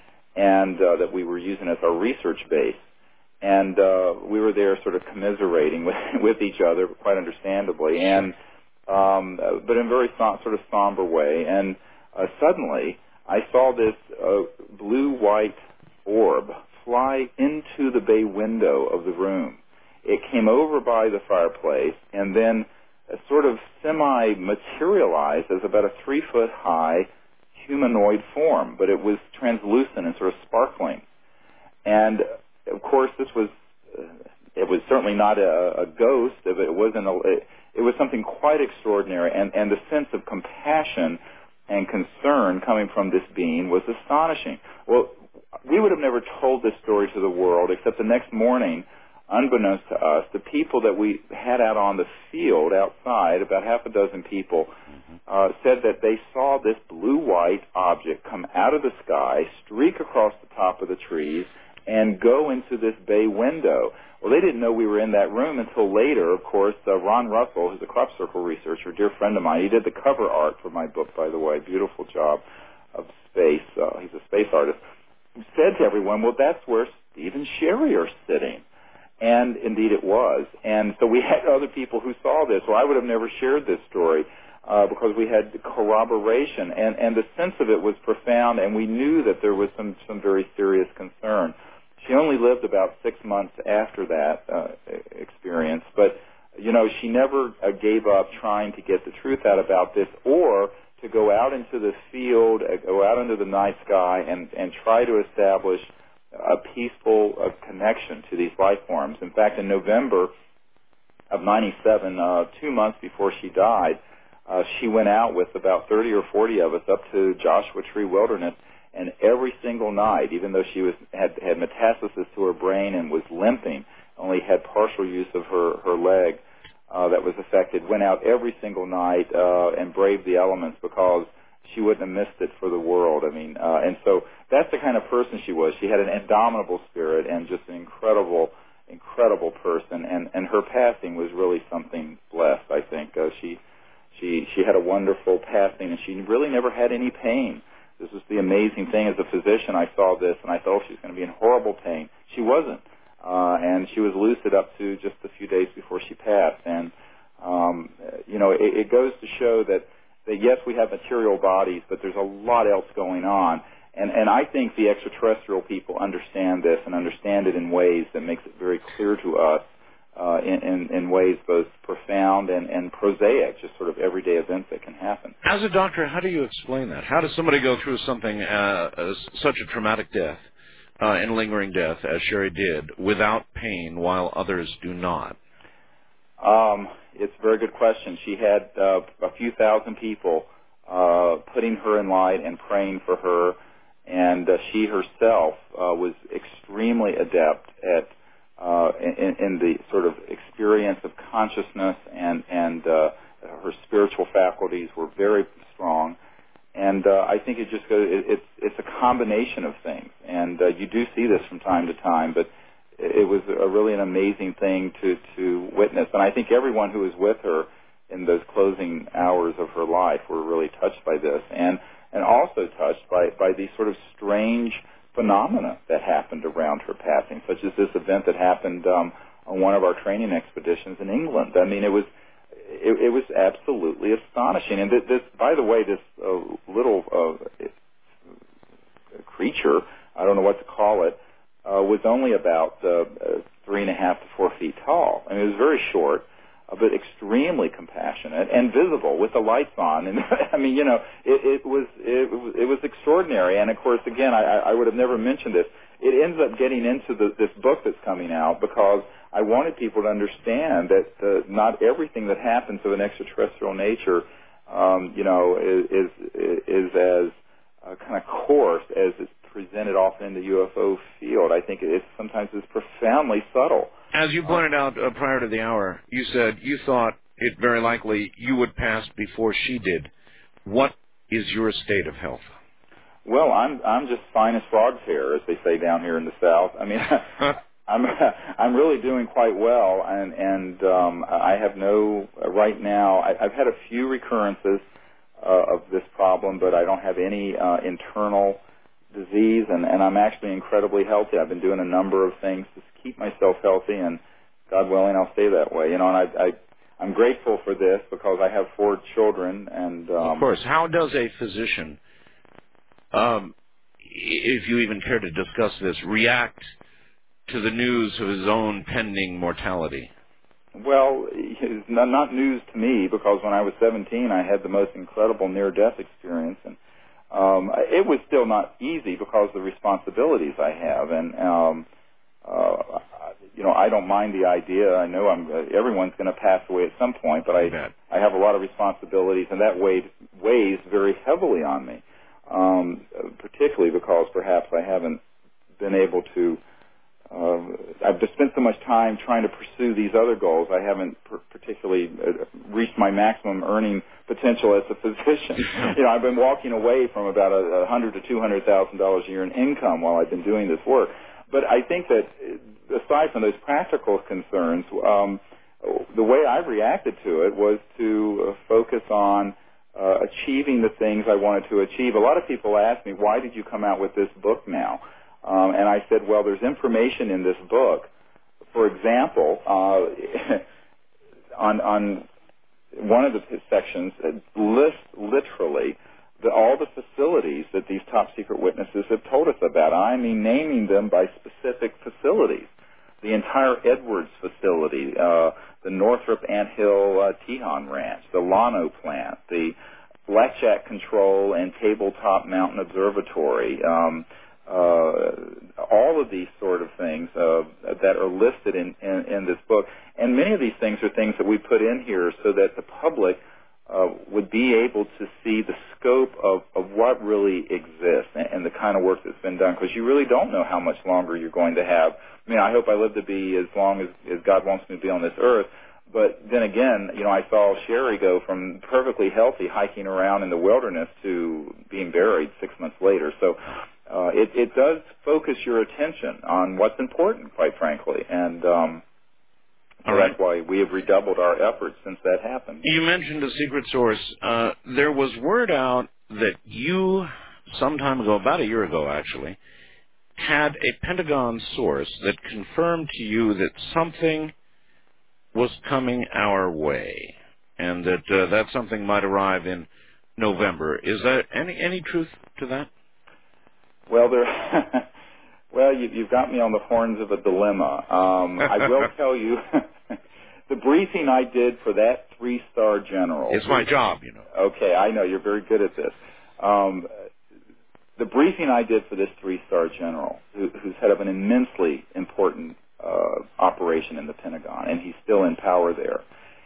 and uh, that we were using as our research base. And uh, we were there sort of commiserating with, with each other, quite understandably, and um, but in a very som- sort of somber way. And uh, suddenly, I saw this uh, blue-white orb fly into the bay window of the room. It came over by the fireplace and then uh, sort of semi-materialized as about a three-foot-high humanoid form, but it was translucent and sort of sparkling. And of course, this was, uh, it was certainly not a, a ghost. It wasn't a, it, it was something quite extraordinary, and, and the sense of compassion and concern coming from this being was astonishing. Well, we would have never told this story to the world, except the next morning, unbeknownst to us, the people that we had out on the field outside, about half a dozen people, mm-hmm. uh, said that they saw this blue-white object come out of the sky, streak across the top of the trees, and go into this bay window. Well, they didn't know we were in that room until later. Of course, uh, Ron Russell, who's a crop circle researcher, a dear friend of mine, he did the cover art for my book, by the way, beautiful job of space. Uh, he's a space artist. Said to everyone, well, that's where Steve and Sherry are sitting. And indeed it was. And so we had other people who saw this. Well, I would have never shared this story uh, because we had corroboration. And, and the sense of it was profound, and we knew that there was some, some very serious concern. She only lived about six months after that uh, experience. But, you know, she never uh, gave up trying to get the truth out about this or to to go out into the field, uh, go out into the night sky, and, and try to establish a peaceful uh, connection to these life forms. In fact, in November of ninety-seven, uh, two months before she died, uh, she went out with about thirty or forty of us up to Joshua Tree Wilderness, and every single night, even though she was had, had metastasis to her brain and was limping, only had partial use of her, her leg uh, that was affected, went out every single night uh, and braved the elements because she wouldn't have missed it for the world. I mean, uh, and so that's the kind of person she was. She had an indomitable spirit and just an incredible, incredible person. And, and her passing was really something blessed, I think. Uh, she, she, she had a wonderful passing, and she really never had any pain. This was the amazing thing. As a physician, I saw this, and I thought she was going to be in horrible pain. She wasn't. Uh, and she was lucid up to just a few days before she passed. And, um, you know, it, it goes to show that, that, yes, we have material bodies, but there's a lot else going on. And, and I think the extraterrestrial people understand this and understand it in ways that makes it very clear to us uh, in, in, in ways both profound and, and prosaic, just sort of everyday events that can happen. As a doctor, how do you explain that? How does somebody go through something, uh, as such a traumatic death, Uh, and lingering death, as Sherry did, without pain, while others do not? Um, it's a very good question. She had uh, a few thousand people uh, putting her in line and praying for her, and uh, she herself uh, was extremely adept at uh, in, in the sort of experience of consciousness, and and uh, her spiritual faculties were very strong. And uh, I think it just goes, it, it's it's a combination of things, and uh, you do see this from time to time. But it was a, really an amazing thing to to witness, and I think everyone who was with her in those closing hours of her life were really touched by this, and and also touched by by these sort of strange phenomena that happened around her passing, such as this event that happened um, on one of our training expeditions in England. I mean, it was. It, it was absolutely astonishing. And this, by the way, this uh, little uh, creature, I don't know what to call it, uh, was only about uh, three and a half to four feet tall. I mean, it was very short, uh, but extremely compassionate and visible with the lights on. And I mean, you know, it, it was it was it was extraordinary. And of course, again, I, I would have never mentioned this. It ends up getting into the, this book that's coming out because I wanted people to understand that uh, not everything that happens of an extraterrestrial nature, um, you know, is is, is as uh, kind of coarse as it's presented often in the U F O field. I think it sometimes is profoundly subtle. As you pointed out uh, prior to the hour, you said you thought it very likely you would pass before she did. What is your state of health? Well, I'm I'm just fine as frog's hair, as they say down here in the South. I mean, I'm I'm really doing quite well, and and um, I have no right now. I, I've had a few recurrences uh, of this problem, but I don't have any uh, internal disease, and, and I'm actually incredibly healthy. I've been doing a number of things to keep myself healthy, and God willing, I'll stay that way. You know, and I, I I'm grateful for this because I have four children, and um, of course, how does a physician, um, if you even care to discuss this, react to the news of his own pending mortality? Well, it's not, not news to me because when I was seventeen, I had the most incredible near-death experience, and um, it was still not easy because of the responsibilities I have, and um, uh, you know, I don't mind the idea. I know I'm uh, everyone's going to pass away at some point, but I I have a lot of responsibilities, and that weighs weighs very heavily on me, um, particularly because perhaps I haven't been able to. Uh, I've just spent so much time trying to pursue these other goals. I haven't per- particularly uh, reached my maximum earning potential as a physician. You know, I've been walking away from about a, a hundred to two hundred thousand dollars a year in income while I've been doing this work. But I think that aside from those practical concerns, um, the way I've reacted to it was to uh, focus on uh, achieving the things I wanted to achieve. A lot of people ask me, "Why did you come out with this book now?" Um, and I said, well, there's information in this book. For example, uh, on, on one of the sections, it lists literally the, all the facilities that these top secret witnesses have told us about. I mean, naming them by specific facilities. The entire Edwards facility, uh, the Northrop Ant Hill uh, Tejon Ranch, the Llano plant, the Blackjack Control and Tabletop Mountain Observatory. Um, uh, all of these sort of things uh, that are listed in, in, in this book. And many of these things are things that we put in here so that the public uh, would be able to see the scope of, of what really exists and, and the kind of work that's been done, because you really don't know how much longer you're going to have. I mean, I hope I live to be as long as, as God wants me to be on this earth. But then again, you know, I saw Sherry go from perfectly healthy hiking around in the wilderness to being buried six months later. So uh, it, it does focus your attention on what's important, quite frankly. And um, so All right. that's why we have redoubled our efforts since that happened. You mentioned a secret source. Uh, there was word out that you, some time ago, about a year ago actually, had a Pentagon source that confirmed to you that something was coming our way, and that uh, that something might arrive in November. Is there any any truth to that? Well, there. Well, you, you've got me on the horns of a dilemma. Um, I will tell you, the briefing I did for that three-star general. It's my job, you know. Okay, I know you're very good at this. Um, the briefing I did for this three-star general, who, who's head of an immensely important uh, operation in the Pentagon, and he's still in power there.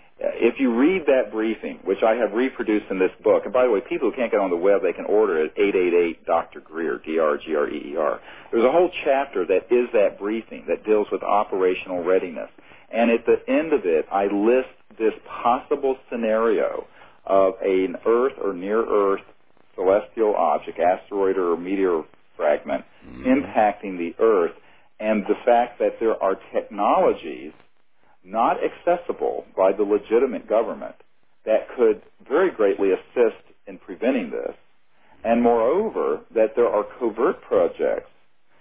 If you read that briefing, which I have reproduced in this book, and by the way, people who can't get on the web, they can order it at eight eight eight Doctor Greer, D R G R E E R. There's a whole chapter that is that briefing that deals with operational readiness. And at the end of it, I list this possible scenario of an Earth or near-Earth celestial object, asteroid or meteor fragment, mm-hmm. impacting the Earth, and the fact that there are technologies not accessible by the legitimate government that could very greatly assist in preventing this, and moreover, that there are covert projects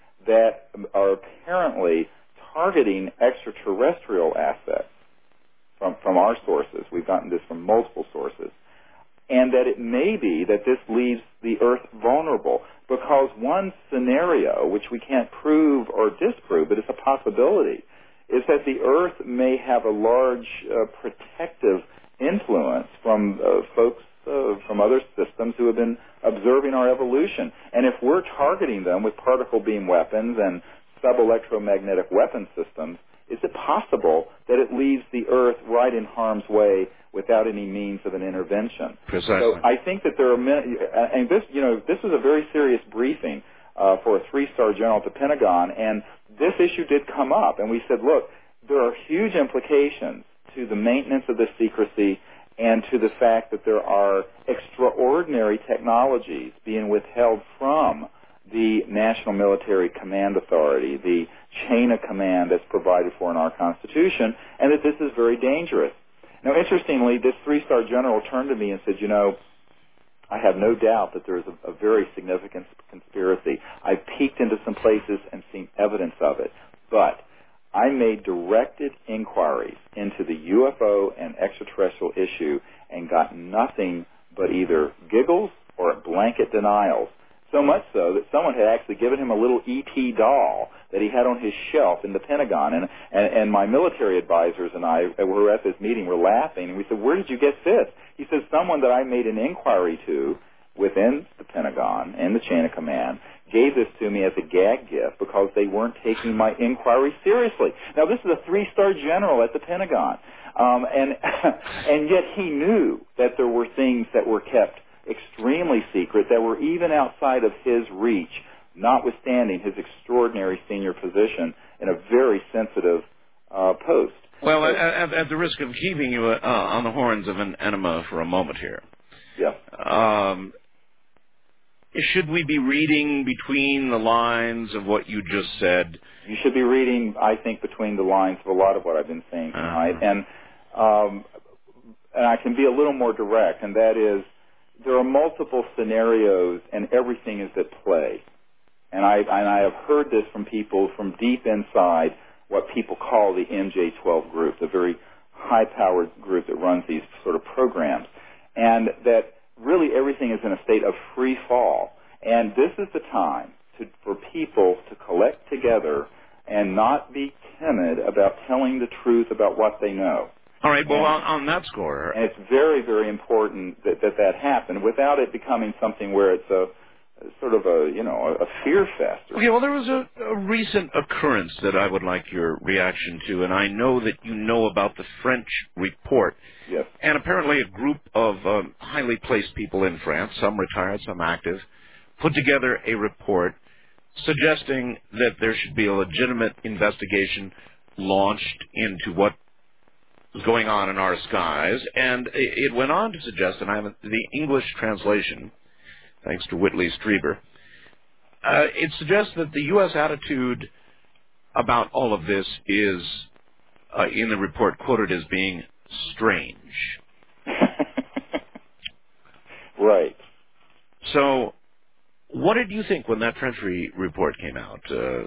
that are apparently targeting extraterrestrial assets from, from our sources. We've gotten this from multiple sources. And that it may be that this leaves the Earth vulnerable, because one scenario, which we can't prove or disprove, but it's a possibility, is that the Earth may have a large uh, protective influence from uh, folks uh, from other systems who have been observing our evolution. And if we're targeting them with particle beam weapons and sub-electromagnetic weapon systems, is it possible that it leaves the Earth right in harm's way without any means of an intervention? Precisely. So I think that there are many, and this, you know, this was a very serious briefing uh, for a three-star general at the Pentagon, and this issue did come up, and we said, look, there are huge implications to the maintenance of this secrecy and to the fact that there are extraordinary technologies being withheld from the National Military Command Authority, the chain of command that's provided for in our Constitution, and that this is very dangerous. Now, interestingly, this three-star general turned to me and said, you know, I have no doubt that there is a, a very significant conspiracy. I've peeked into some places and seen evidence of it, but I made directed inquiries into the U F O and extraterrestrial issue and got nothing but either giggles or blanket denials. So much so that someone had actually given him a little E T doll that he had on his shelf in the Pentagon. And, and, and my military advisors and I were at this meeting, were laughing, and we said, where did you get this? He said, someone that I made an inquiry to within the Pentagon and the chain of command gave this to me as a gag gift because they weren't taking my inquiry seriously. Now, this is a three-star general at the Pentagon. Um, and, and yet he knew that there were things that were kept extremely secret that were even outside of his reach, notwithstanding his extraordinary senior position in a very sensitive uh, post. Well, so, at, at the risk of keeping you uh, on the horns of an enema for a moment here, yeah. Um, should we be reading between the lines of what you just said? You should be reading, I think, between the lines of a lot of what I've been saying tonight, uh-huh. and um, and I can be a little more direct, and that is, there are multiple scenarios, and everything is at play. And I, and I have heard this from people from deep inside what people call the M J twelve group, the very high-powered group that runs these sort of programs, and that really everything is in a state of free fall. And this is the time to, for people to collect together and not be timid about telling the truth about what they know. All right, well, and, on, on that score... And it's very, very important that that, that happened without it becoming something where it's a sort of a, you know, a fear fest. Okay, well, there was a, a recent occurrence that I would like your reaction to, and I know that you know about the French report. Yes. And apparently a group of um, highly placed people in France, some retired, some active, put together a report suggesting that there should be a legitimate investigation launched into what was going on in our skies. And it went on to suggest, and I have the English translation, thanks to Whitley Strieber, uh, it suggests that the U S attitude about all of this is, uh, in the report, quoted as being strange. Right. So, what did you think when that French re- report came out uh,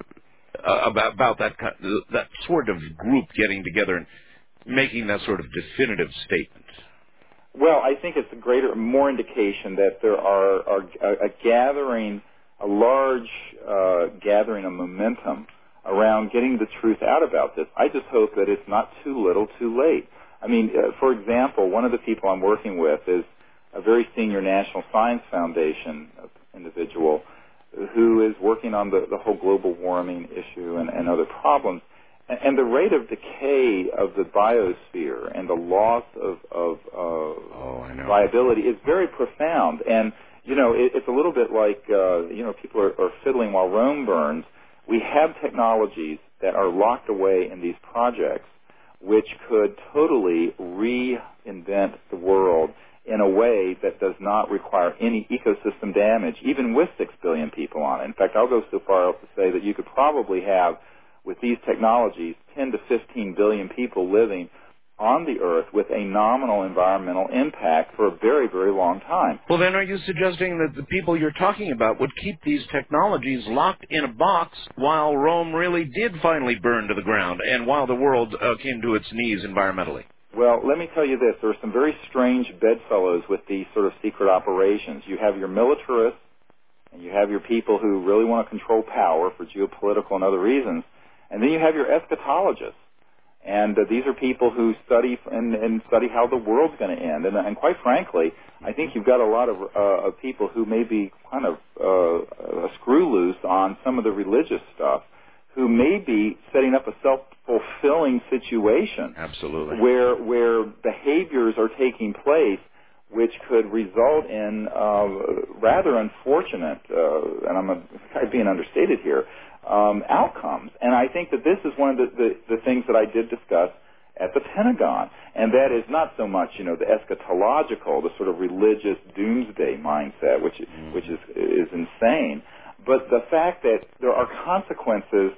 about about that that sort of group getting together and making that sort of definitive statement? Well, I think it's a greater, more indication that there are, are a, a gathering, a large uh, gathering of momentum around getting the truth out about this. I just hope that it's not too little, too late. I mean, uh, for example, one of the people I'm working with is a very senior National Science Foundation individual who is working on the, the whole global warming issue and, and other problems. And the rate of decay of the biosphere and the loss of, of uh, oh, I know. viability is very profound. And, you know, it, it's a little bit like, uh, you know, people are, are fiddling while Rome burns. We have technologies that are locked away in these projects which could totally reinvent the world in a way that does not require any ecosystem damage, even with six billion people on it. In fact, I'll go so far as to say that you could probably have, with these technologies, ten to fifteen billion people living on the Earth with a nominal environmental impact for a very, very long time. Well, then are you suggesting that the people you're talking about would keep these technologies locked in a box while Rome really did finally burn to the ground and while the world uh, came to its knees environmentally? Well, let me tell you this. There are some very strange bedfellows with these sort of secret operations. You have your militarists, and you have your people who really want to control power for geopolitical and other reasons. And then you have your eschatologists. And uh, these are people who study and, and study how the world's going to end. And, and quite frankly, I think you've got a lot of, uh, of people who may be kind of uh, a screw loose on some of the religious stuff, who may be setting up a self-fulfilling situation. Absolutely. Where, where behaviors are taking place which could result in uh, rather unfortunate, uh, and I'm a, being understated here, um, outcomes. And I think that this is one of the, the, the things that I did discuss at the Pentagon, and that is not so much, you know, the eschatological, the sort of religious doomsday mindset, which mm. which is is insane, but the fact that there are consequences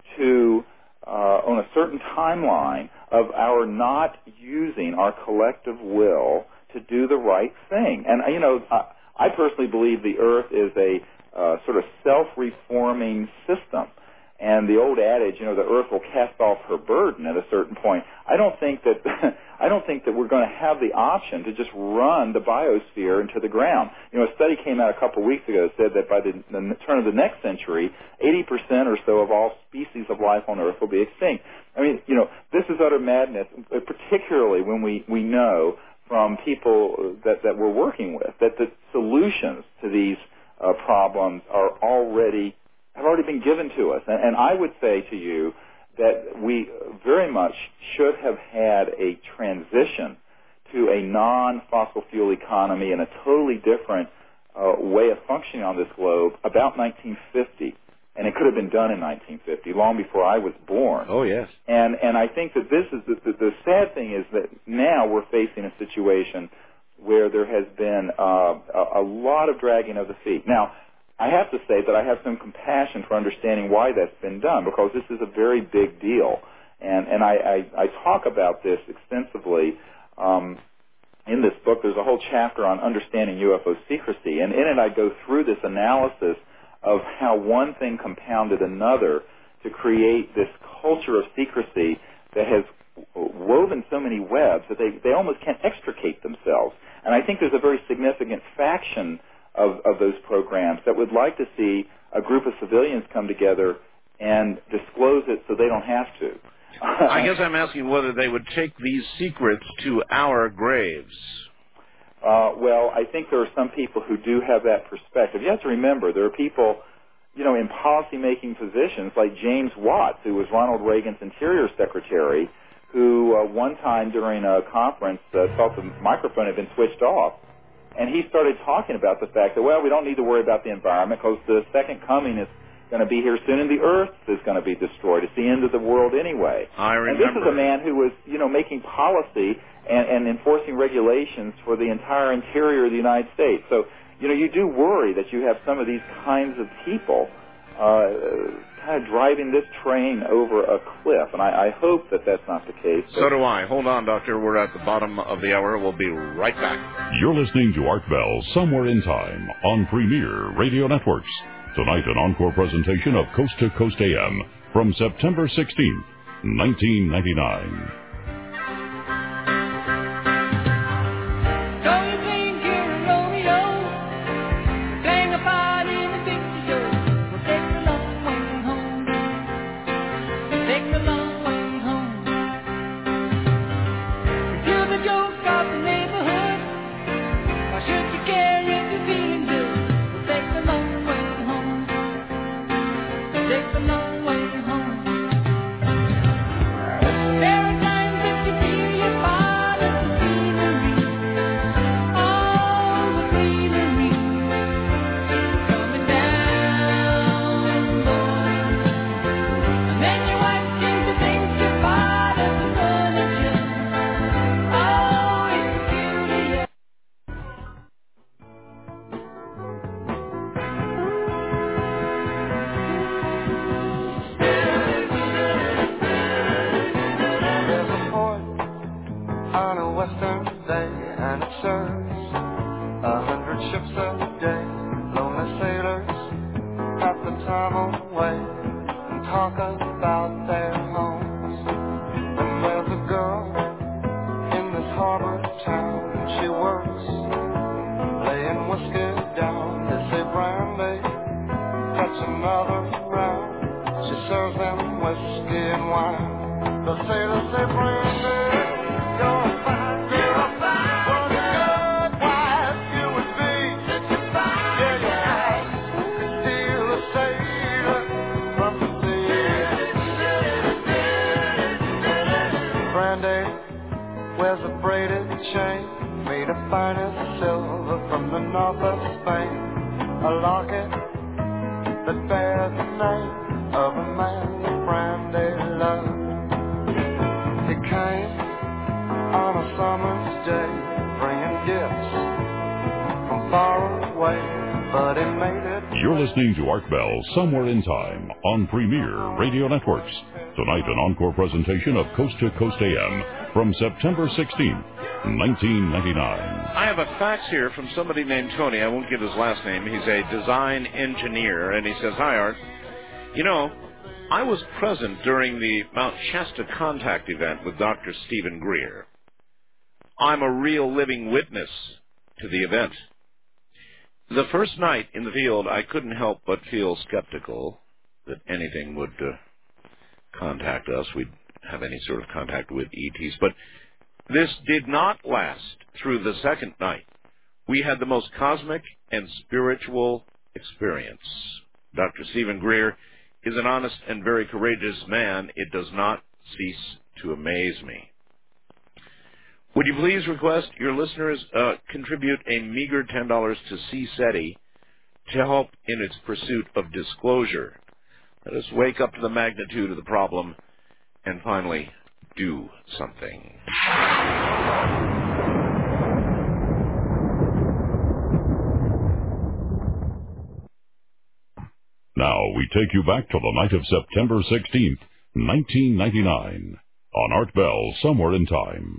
to uh, on a certain timeline of our not using our collective will to do the right thing. And, you know, I, I personally believe the Earth is a uh, sort of self-reforming system. And the old adage, you know, the Earth will cast off her burden at a certain point. I don't think that I don't think that we're going to have the option to just run the biosphere into the ground. You know, a study came out a couple of weeks ago that said that by the, the turn of the next century, eighty percent or so of all species of life on Earth will be extinct. I mean, you know, this is utter madness, particularly when we, we know from people that, that we're working with that the solutions to these uh, problems are already have already been given to us. And, and I would say to you that we very much should have had a transition to a non-fossil fuel economy and a totally different uh, way of functioning on this globe about nineteen fifty. And it could have been done in nineteen fifty, long before I was born. Oh, yes. And and I think that this is the, the, the sad thing is that now we're facing a situation where there has been uh, a, a lot of dragging of the feet. Now, I have to say that I have some compassion for understanding why that's been done, because this is a very big deal. And, and I, I, I talk about this extensively um, in this book. There's a whole chapter on understanding U F O secrecy, and in it I go through this analysis of how one thing compounded another to create this culture of secrecy that has woven so many webs that they, they almost can't extricate themselves. And I think there's a very significant faction Of, of those programs that would like to see a group of civilians come together and disclose it so they don't have to. I guess I'm asking whether they would take these secrets to our graves. Uh, well, I think there are some people who do have that perspective. You have to remember, there are people, you know, in policy-making positions like James Watts, who was Ronald Reagan's Interior Secretary, who uh, one time during a conference uh, thought the microphone had been switched off. And he started talking about the fact that, well, we don't need to worry about the environment because the second coming is going to be here soon and the earth is going to be destroyed. It's the end of the world anyway. I remember. And this is a man who was, you know, making policy and, and enforcing regulations for the entire interior of the United States. So, you know, you do worry that you have some of these kinds of people uh, kind of driving this train over a cliff. And I, I hope that that's not the case. So do I. Hold on, Doctor. We're at the bottom of the hour. We'll be right back. You're listening to Art Bell Somewhere in Time on Premier Radio Networks. Tonight, an encore presentation of Coast to Coast A M from September sixteenth, nineteen ninety-nine. Somewhere in Time on Premier Radio Networks. Tonight, an encore presentation of Coast to Coast A M from September sixteenth, nineteen ninety-nine. I have a fax here from somebody named Tony. I won't give his last name. He's a design engineer, and he says, "Hi, Art. You know, I was present during the Mount Shasta Contact event with Doctor Stephen Greer. I'm a real living witness to the event. The first night in the field, I couldn't help but feel skeptical that anything would uh, contact us. We'd have any sort of contact with E Ts. But this did not last through the second night. We had the most cosmic and spiritual experience. Doctor Stephen Greer is an honest and very courageous man. It does not cease to amaze me. Would you please request your listeners uh, contribute a meager ten dollars to C SETI to help in its pursuit of disclosure? Let us wake up to the magnitude of the problem and finally do something." Now we take you back to the night of September sixteenth, nineteen ninety-nine, on Art Bell Somewhere in Time.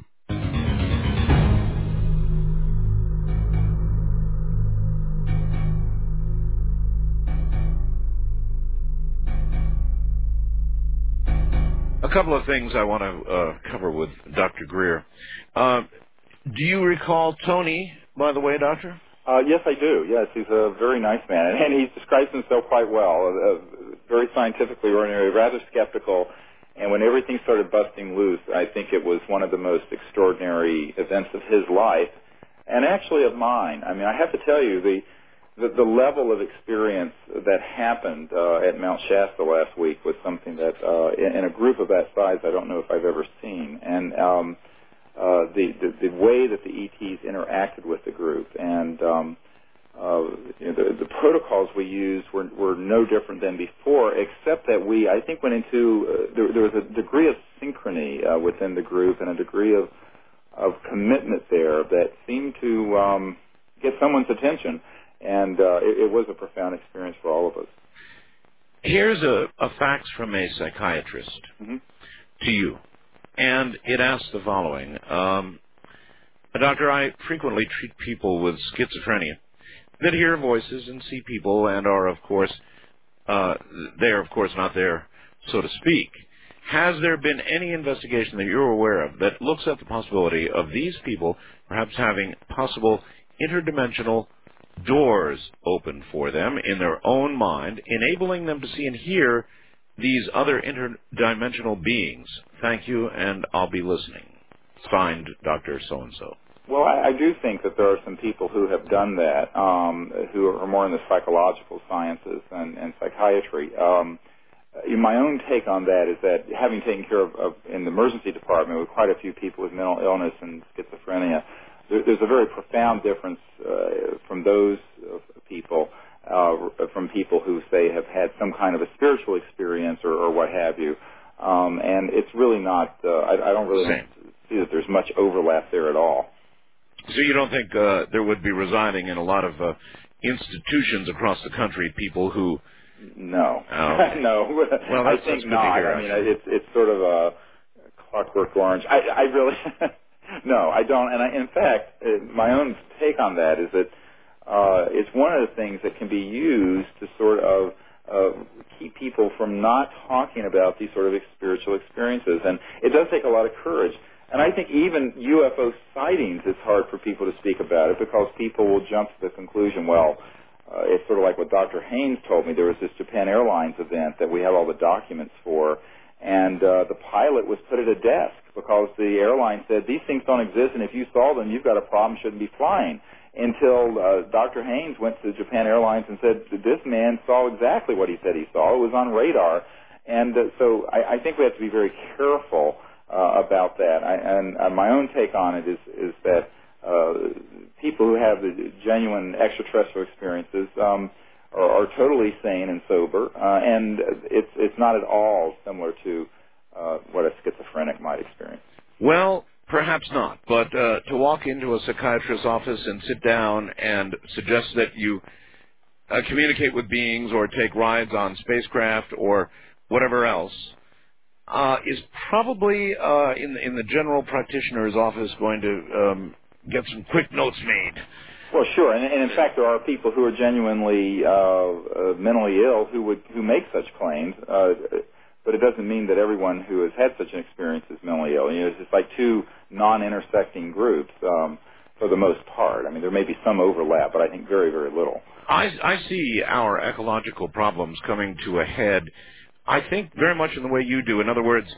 A couple of things I want to uh, cover with Doctor Greer. Uh, do you recall Tony, by the way, Doctor? Uh, yes, I do. Yes, he's a very nice man, and he describes himself quite well. Uh, very scientifically oriented, rather skeptical, And when everything started busting loose, I think it was one of the most extraordinary events of his life, and actually of mine. I mean, I have to tell you, the the, the level of experience that happened uh, at Mount Shasta last week was something that, uh, in, in a group of that size, I don't know if I've ever seen. And um, uh, the, the the way that the E Ts interacted with the group, and um, Uh, you know, the, the protocols we used were, were no different than before, except that we, I think, went into, uh, there, there was a degree of synchrony uh, within the group and a degree of, of commitment there that seemed to um, get someone's attention, and uh, it, it was a profound experience for all of us. Here's a, a fax from a psychiatrist mm-hmm. to you, and it asks the following. Um, Doctor, I frequently treat people with schizophrenia that hear voices and see people and are, of course, uh, they are, of course, not there, so to speak. Has there been any investigation that you're aware of that looks at the possibility of these people perhaps having possible interdimensional doors open for them in their own mind, enabling them to see and hear these other interdimensional beings? Thank you, and I'll be listening. Signed, Doctor So-and-so. Well, I, I do think that there are some people who have done that, um, who are more in the psychological sciences and, and psychiatry. Um, my own take on that is that having taken care of, of in the emergency department with quite a few people with mental illness and schizophrenia, there, there's a very profound difference uh, from those uh, people, uh, from people who, say, have had some kind of a spiritual experience or, or what have you. Um, and it's really not, uh, I, I don't really Same. see that there's much overlap there at all. So you don't think uh, there would be residing in a lot of uh, institutions across the country people who... No. Oh. no. Well, that's, I think that's good not. to hear, I mean, it's it's sort of a clockwork orange. I, I really... no, I don't. And I, in fact, my own take on that is that uh, it's one of the things that can be used to sort of uh, keep people from not talking about these sort of spiritual experiences. And it does take a lot of courage. And I think even U F O sightings, it's hard for people to speak about it because people will jump to the conclusion, well, uh, it's sort of like what Doctor Haynes told me. There was this Japan Airlines event that we have all the documents for, and uh, the pilot was put at a desk because the airline said, these things don't exist, and if you saw them, you've got a problem, shouldn't be flying. Until uh, Doctor Haynes went to Japan Airlines and said, this man saw exactly what he said he saw. It was on radar. And uh, so I, I think we have to be very careful Uh, about that. I, and uh, my own take on it is, is that uh, people who have the genuine extraterrestrial experiences um, are, are totally sane and sober, uh, and it's it's not at all similar to uh, what a schizophrenic might experience. Well, perhaps not, but uh, to walk into a psychiatrist's office and sit down and suggest that you uh, communicate with beings or take rides on spacecraft or whatever else, Uh, is probably uh, in the, in the general practitioner's office going to um, get some quick notes made. Well, sure, and, and in fact, there are people who are genuinely uh, uh, mentally ill who would who make such claims. Uh, but it doesn't mean that everyone who has had such an experience is mentally ill. You know, it's just like two non-intersecting groups um, for the most part. I mean, there may be some overlap, but I think very, very little. I, I see our ecological problems coming to a head, I think, very much in the way you do. In other words,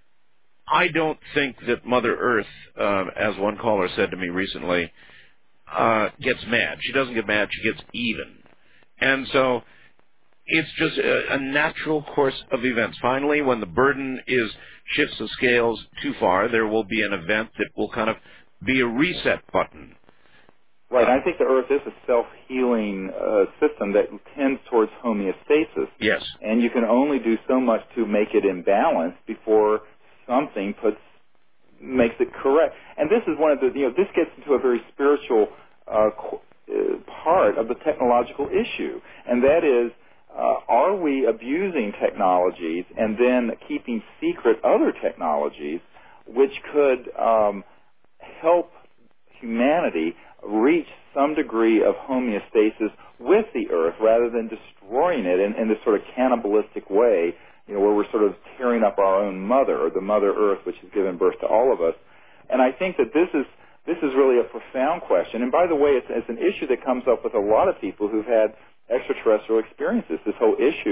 I don't think that Mother Earth, uh, as one caller said to me recently, uh, gets mad. She doesn't get mad. She gets even. And so it's just a, a natural course of events. Finally, when the burden is shifts the scales too far, there will be an event that will kind of be a reset button. Right. I think the Earth is a self-healing uh, system that tends towards homeostasis. Yes. And you can only do so much to make it in balance before something puts makes it correct. And this is one of the, you know, this gets into a very spiritual uh, part of the technological issue, and that is, uh, are we abusing technologies and then keeping secret other technologies which could um, help humanity reach some degree of homeostasis with the Earth rather than destroying it in, in this sort of cannibalistic way, you know, where we're sort of tearing up our own mother, or the Mother Earth, which has given birth to all of us. And I think that this is this is really a profound question. And by the way, it's, it's an issue that comes up with a lot of people who've had extraterrestrial experiences, this whole issue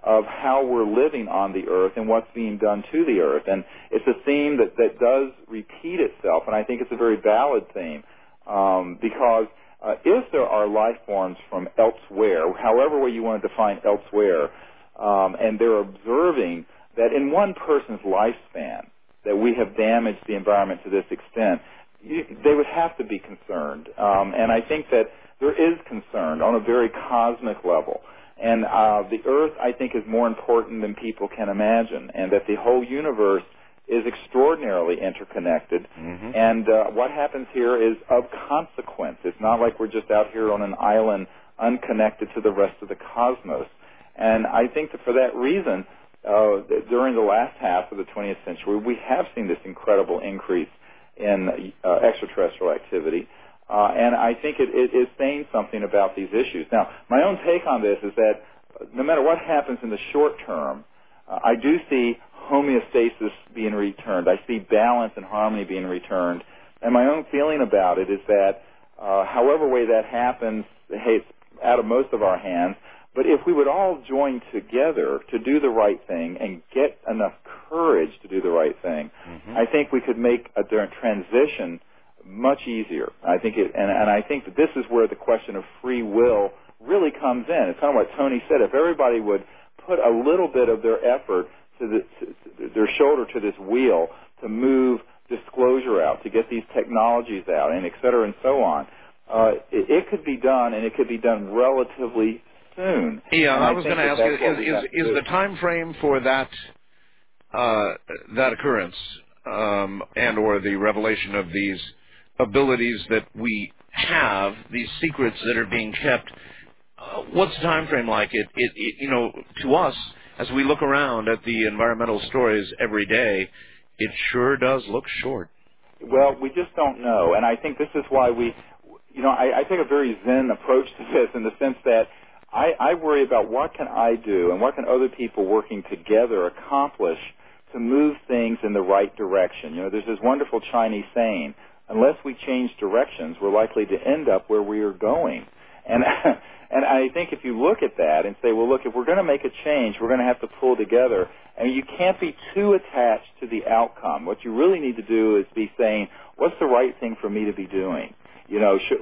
of how we're living on the earth and what's being done to the earth. And it's a theme that, that does repeat itself, and I think it's a very valid theme, um, because uh, if there are life forms from elsewhere, however way you want to define elsewhere, um, and they're observing that in one person's lifespan that we have damaged the environment to this extent, you, they would have to be concerned. Um, and I think that there is concern on a very cosmic level. And uh, the Earth, I think, is more important than people can imagine, and that the whole universe is extraordinarily interconnected. Mm-hmm. And uh, what happens here is of consequence. It's not like we're just out here on an island unconnected to the rest of the cosmos. And I think that for that reason, uh, during the last half of the twentieth century, we have seen this incredible increase in uh, extraterrestrial activity. Uh, and I think it, it is saying something about these issues. Now, my own take on this is that no matter what happens in the short term, uh, I do see homeostasis being returned. I see balance and harmony being returned. And my own feeling about it is that uh, however way that happens, hey, it's out of most of our hands. But if we would all join together to do the right thing and get enough courage to do the right thing, mm-hmm. I think we could make a transition much easier. I think it, and, and I think that this is where the question of free will really comes in. It's kind of what Tony said. If everybody would put a little bit of their effort to, the, to, to their shoulder to this wheel to move disclosure out, to get these technologies out, and et cetera, and so on, uh, it, it could be done, and it could be done relatively soon. Yeah, and I, I was going to ask, is, is, is the time frame for that uh, that occurrence um, and or the revelation of these abilities that we have, these secrets that are being kept, uh, what's the time frame like? It, it, it, you know, to us, as we look around at the environmental stories every day, it sure does look short. Well, we just don't know, and I think this is why we, you know, I, I take a very Zen approach to this in the sense that I, I worry about what can I do and what can other people working together accomplish to move things in the right direction. You know, there's this wonderful Chinese saying, unless we change directions, we're likely to end up where we are going. And and I think if you look at that and say, well, look, if we're going to make a change, we're going to have to pull together. And you can't be too attached to the outcome. What you really need to do is be saying, what's the right thing for me to be doing? You know, should,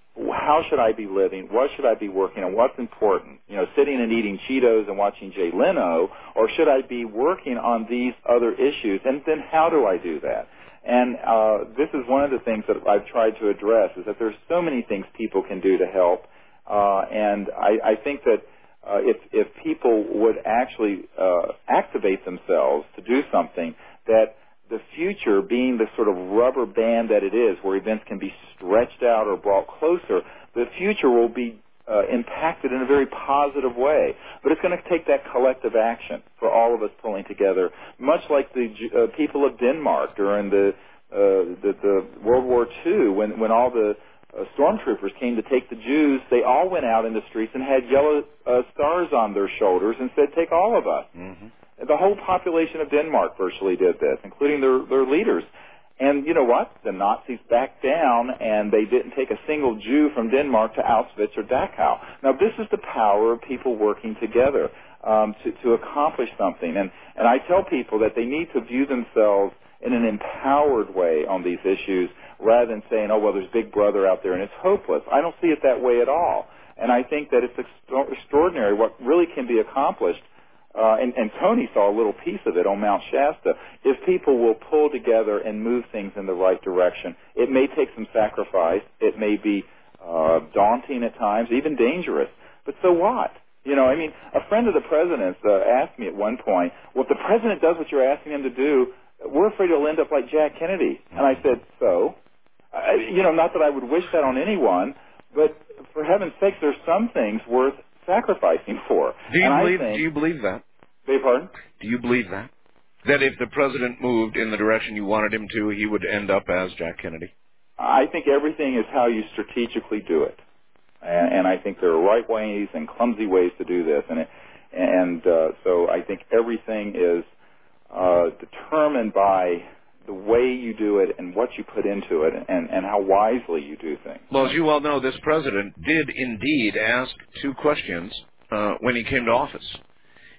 how should I be living? What should I be working on? What's important? You know, sitting and eating Cheetos and watching Jay Leno, or should I be working on these other issues? And then how do I do that? And uh, this is one of the things that I've tried to address, is that there's so many things people can do to help. Uh, and I, I think that uh, if, if people would actually uh, activate themselves to do something, that the future, being the sort of rubber band that it is, where events can be stretched out or brought closer, the future will be uh, impacted in a very positive way. But it's going to take that collective action for all of us pulling together, much like the uh, people of Denmark during the, uh, the, the World War Two, when, when all the uh, stormtroopers came to take the Jews. They all went out in the streets and had yellow uh, stars on their shoulders and said, take all of us. Mm-hmm. The whole population of Denmark virtually did this, including their, their leaders. And you know what? The Nazis backed down, and they didn't take a single Jew from Denmark to Auschwitz or Dachau. Now, this is the power of people working together um, to, to accomplish something. And, and I tell people that they need to view themselves in an empowered way on these issues, rather than saying, oh, well, there's Big Brother out there and it's hopeless. I don't see it that way at all. And I think that it's extra- extraordinary what really can be accomplished. Uh, and, and Tony saw a little piece of it on Mount Shasta. If people will pull together and move things in the right direction, it may take some sacrifice. It may be uh, daunting at times, even dangerous. But so what? You know, I mean, a friend of the president's uh, asked me at one point, well, if the president does what you're asking him to do, we're afraid he'll end up like Jack Kennedy. And I said, so? I, you know, not that I would wish that on anyone, but for heaven's sakes, there's some things worth sacrificing for. Do you and believe? Think, do you believe that? Beg your pardon? Do you believe that? That if the president moved in the direction you wanted him to, he would end up as Jack Kennedy? I think everything is how you strategically do it, and, and I think there are right ways and clumsy ways to do this, and it, and uh, so I think everything is uh, determined by the way you do it and what you put into it and, and how wisely you do things. Well, as you well know, this president did indeed ask two questions uh, when he came to office.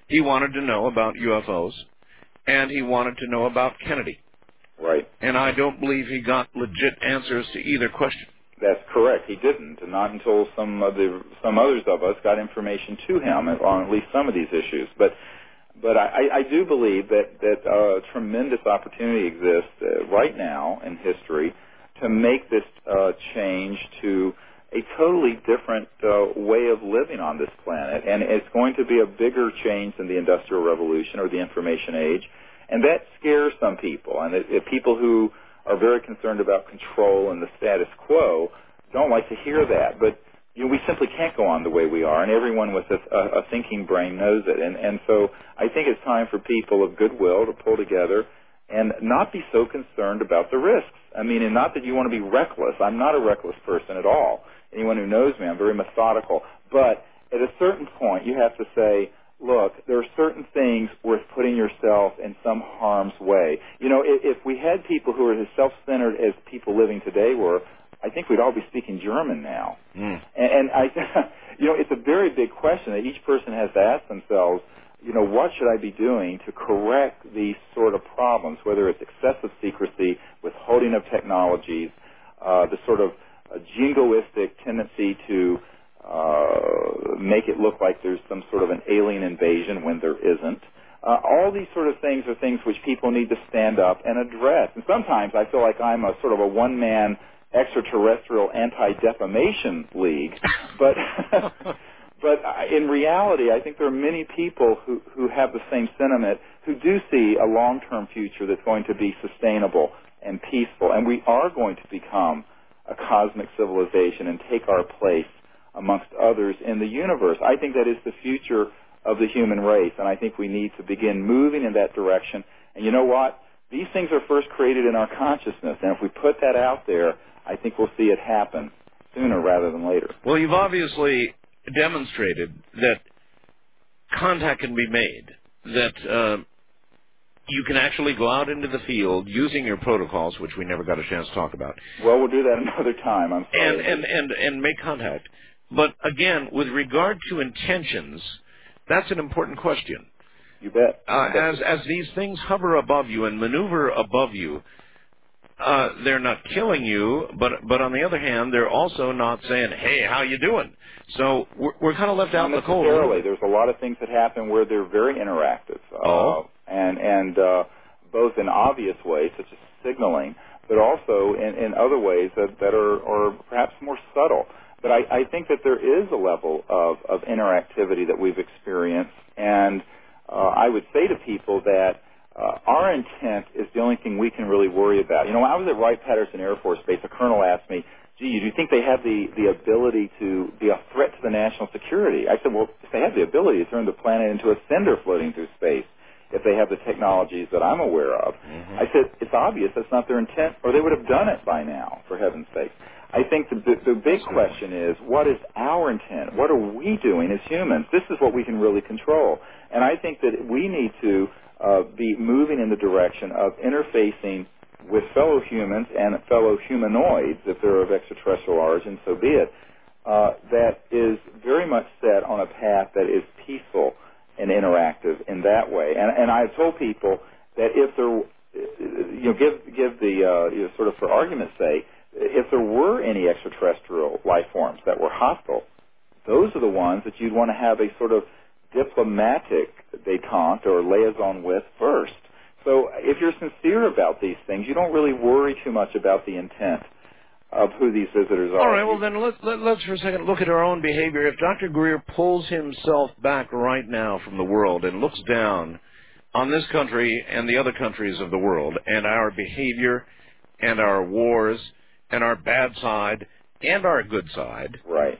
He wanted to know about U F Os, and he wanted to know about Kennedy. Right. And I don't believe he got legit answers to either question. That's correct. He didn't, and not until some of the some others of us got information to him on at least some of these issues. But but I, I do believe that that uh, tremendous opportunity exists uh, right now in history to make this uh, change to a totally different uh, way of living on this planet, and it's going to be a bigger change than the Industrial Revolution or the Information Age, and that scares some people, and it, it, people who are very concerned about control and the status quo don't like to hear that. But you know, we simply can't go on the way we are, and everyone with a, a, a thinking brain knows it. And, and so I think it's time for people of goodwill to pull together and not be so concerned about the risks. I mean, and not that you want to be reckless. I'm not a reckless person at all. Anyone who knows me, I'm very methodical. But at a certain point, you have to say, look, there are certain things worth putting yourself in some harm's way. You know, if, if we had people who are as self-centered as people living today were, I think we'd all be speaking German now. Mm. And, and I, you know, it's a very big question that each person has to ask themselves, you know, what should I be doing to correct these sort of problems, whether it's excessive secrecy, withholding of technologies, uh, the sort of uh, jingoistic tendency to Uh, make it look like there's some sort of an alien invasion when there isn't. Uh, all these sort of things are things which people need to stand up and address. And sometimes I feel like I'm a sort of a one-man extraterrestrial anti-defamation league. But but in reality, I think there are many people who, who have the same sentiment, who do see a long-term future that's going to be sustainable and peaceful. And we are going to become a cosmic civilization and take our place amongst others in the universe. I think that is the future of the human race, and I think we need to begin moving in that direction. And you know what? These things are first created in our consciousness, and if we put that out there, I think we'll see it happen sooner rather than later. Well, you've obviously demonstrated that contact can be made, that uh, you can actually go out into the field using your protocols, which we never got a chance to talk about. Well, we'll do that another time. I'm sorry. And, and, and, and make contact. But again, with regard to intentions, that's an important question. You bet. Uh, as as these things hover above you and maneuver above you, uh, they're not killing you, but but on the other hand, they're also not saying, "Hey, how you doing?" So we're, we're kind of left out in the cold. Not necessarily. There's a lot of things that happen where they're very interactive, uh, oh. and and uh, both in obvious ways, such as signaling, but also in, in other ways that that are, are perhaps more subtle. But I, I think that there is a level of, of interactivity that we've experienced, and uh, I would say to people that uh, our intent is the only thing we can really worry about. You know, when I was at Wright-Patterson Air Force Base, a colonel asked me, gee, do you think they have the, the ability to be a threat to the national security? I said, well, if they have the ability to turn the planet into a cinder floating through space, if they have the technologies that I'm aware of. Mm-hmm. I said, it's obvious that's not their intent, or they would have done it by now, for heaven's sake. I think the, the, the big question is, what is our intent? What are we doing as humans? This is what we can really control. And I think that we need to uh, be moving in the direction of interfacing with fellow humans and fellow humanoids, if they're of extraterrestrial origin, so be it, uh, that is very much set on a path that is peaceful and interactive in that way. And, and I've told people that if there, you know, give, give the, uh, you know, sort of for argument's sake, if there were any extraterrestrial life forms that were hostile, those are the ones that you'd want to have a sort of diplomatic détente or liaison with first. So if you're sincere about these things, you don't really worry too much about the intent of who these visitors are. All right, well, then let, let, let's for a second look at our own behavior. If Doctor Greer pulls himself back right now from the world and looks down on this country and the other countries of the world and our behavior and our wars and our bad side and our good side. Right.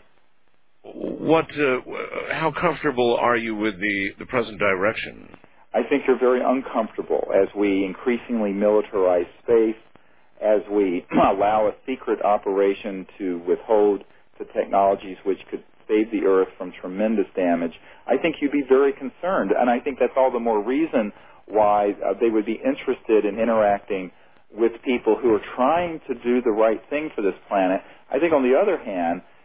What? Uh, how comfortable are you with the, the present direction? I think you're very uncomfortable as we increasingly militarize space, as we allow a secret operation to withhold the technologies which could save the Earth from tremendous damage. I think you'd be very concerned, and I think that's all the more reason why uh, they would be interested in interacting with people who are trying to do the right thing for this planet. I think, on the other hand,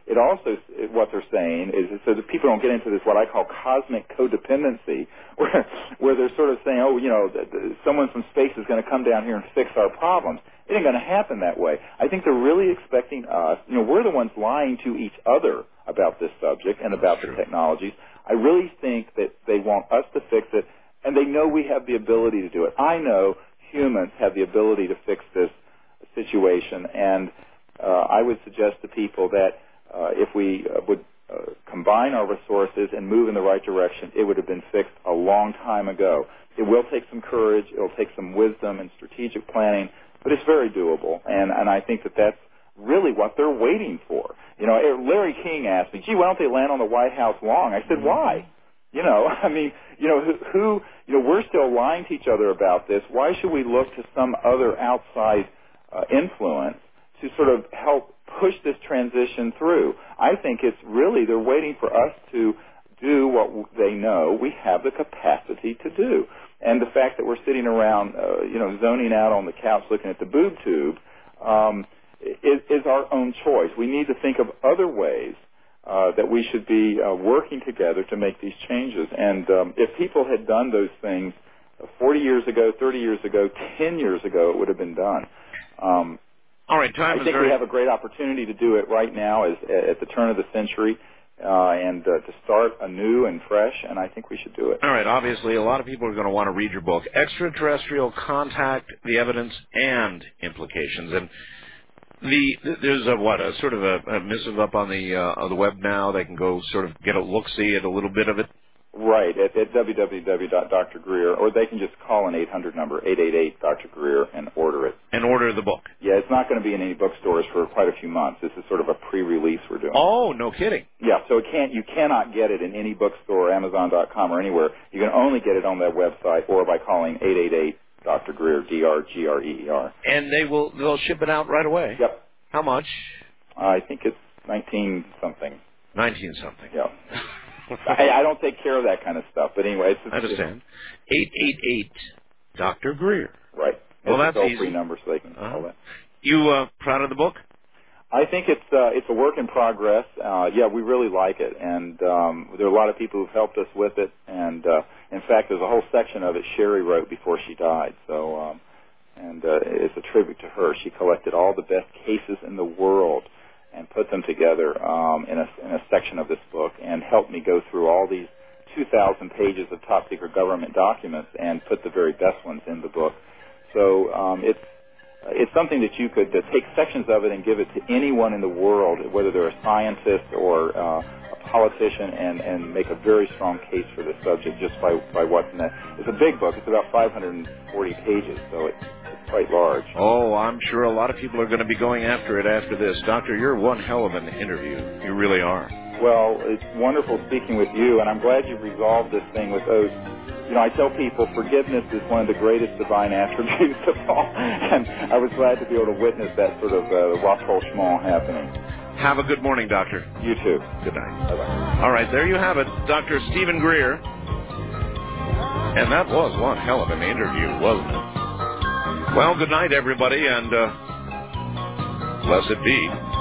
it also, what they're saying is so that people don't get into this, what I call cosmic codependency, where, where they're sort of saying, oh, you know, the, the, someone from space is going to come down here and fix our problems. It ain't going to happen that way. I think they're really expecting us, you know, we're the ones lying to each other about this subject and about the technologies. I really think that they want us to fix it, and they know we have the ability to do it. I know humans have the ability to fix this situation, and uh, I would suggest to people that uh, if we uh, would uh, combine our resources and move in the right direction, it would have been fixed a long time ago. It will take some courage, it will take some wisdom and strategic planning, but it's very doable, and, and I think that that's really what they're waiting for. You know, Larry King asked me, gee, why don't they land on the White House long? I said, why? You know, I mean, you know, who, who, you know, we're still lying to each other about this. Why should we look to some other outside uh, influence to sort of help push this transition through? I think it's really they're waiting for us to do what they know we have the capacity to do. And the fact that we're sitting around, uh, you know, zoning out on the couch looking at the boob tube um, is, is our own choice. We need to think of other ways Uh, that we should be uh, working together to make these changes. And um, if people had done those things forty years ago, thirty years ago, ten years ago, it would have been done. Um, All right, time I is think very... we have a great opportunity to do it right now as, at the turn of the century uh, and uh, to start anew and fresh, and I think we should do it. All right, obviously, a lot of people are going to want to read your book, Extraterrestrial Contact, the Evidence and Implications. And The, there's a what a sort of a, a missive up on the uh, on the web now. They can go sort of get a look see at a little bit of it. Right at, at w w w dot d r greer, or they can just call an eight hundred number eight eight eight D R Greer and order it. And order the book. Yeah, it's not going to be in any bookstores for quite a few months. This is sort of a pre-release we're doing. Oh, no kidding. Yeah, so it can't you cannot get it in any bookstore, Amazon dot com, or anywhere. You can only get it on that website or by calling eight eight eight D R Greer, D R G R E E R. And they will they'll ship it out right away. Yep. How much? Uh, I think it's nineteen something. Nineteen something. Yeah. I, I don't take care of that kind of stuff, but anyway, it's, it's I understand. Eight eight eight Doctor Greer. Right. Well, it's that's a easy. free number, so they can uh-huh. call that. You uh, proud of the book? I think it's uh, it's a work in progress. Uh, yeah, we really like it, and um, there are a lot of people who've helped us with it. And uh, in fact, there's a whole section of it Sherry wrote before she died. So. Um, And uh, it's a tribute to her. She collected all the best cases in the world and put them together um, in, a, in a section of this book and helped me go through all these two thousand pages of top-secret government documents and put the very best ones in the book. So um, it's it's something that you could uh, take sections of it and give it to anyone in the world, whether they're a scientist or uh, a politician, and, and make a very strong case for the subject just by, by what's in it. It's a big book. It's about five hundred forty pages, so it's quite large. Oh, I'm sure a lot of people are going to be going after it after this. Doctor, you're one hell of an interview. You really are. Well, it's wonderful speaking with you, and I'm glad you resolved this thing with those. You know, I tell people forgiveness is one of the greatest divine attributes of all, and I was glad to be able to witness that sort of uh, rapprochement happening. Have a good morning, Doctor. You too. Good night. Bye-bye. All right, there you have it, Doctor Stephen Greer. And that was one hell of an interview, wasn't it? Well, good night, everybody, and uh, blessed be.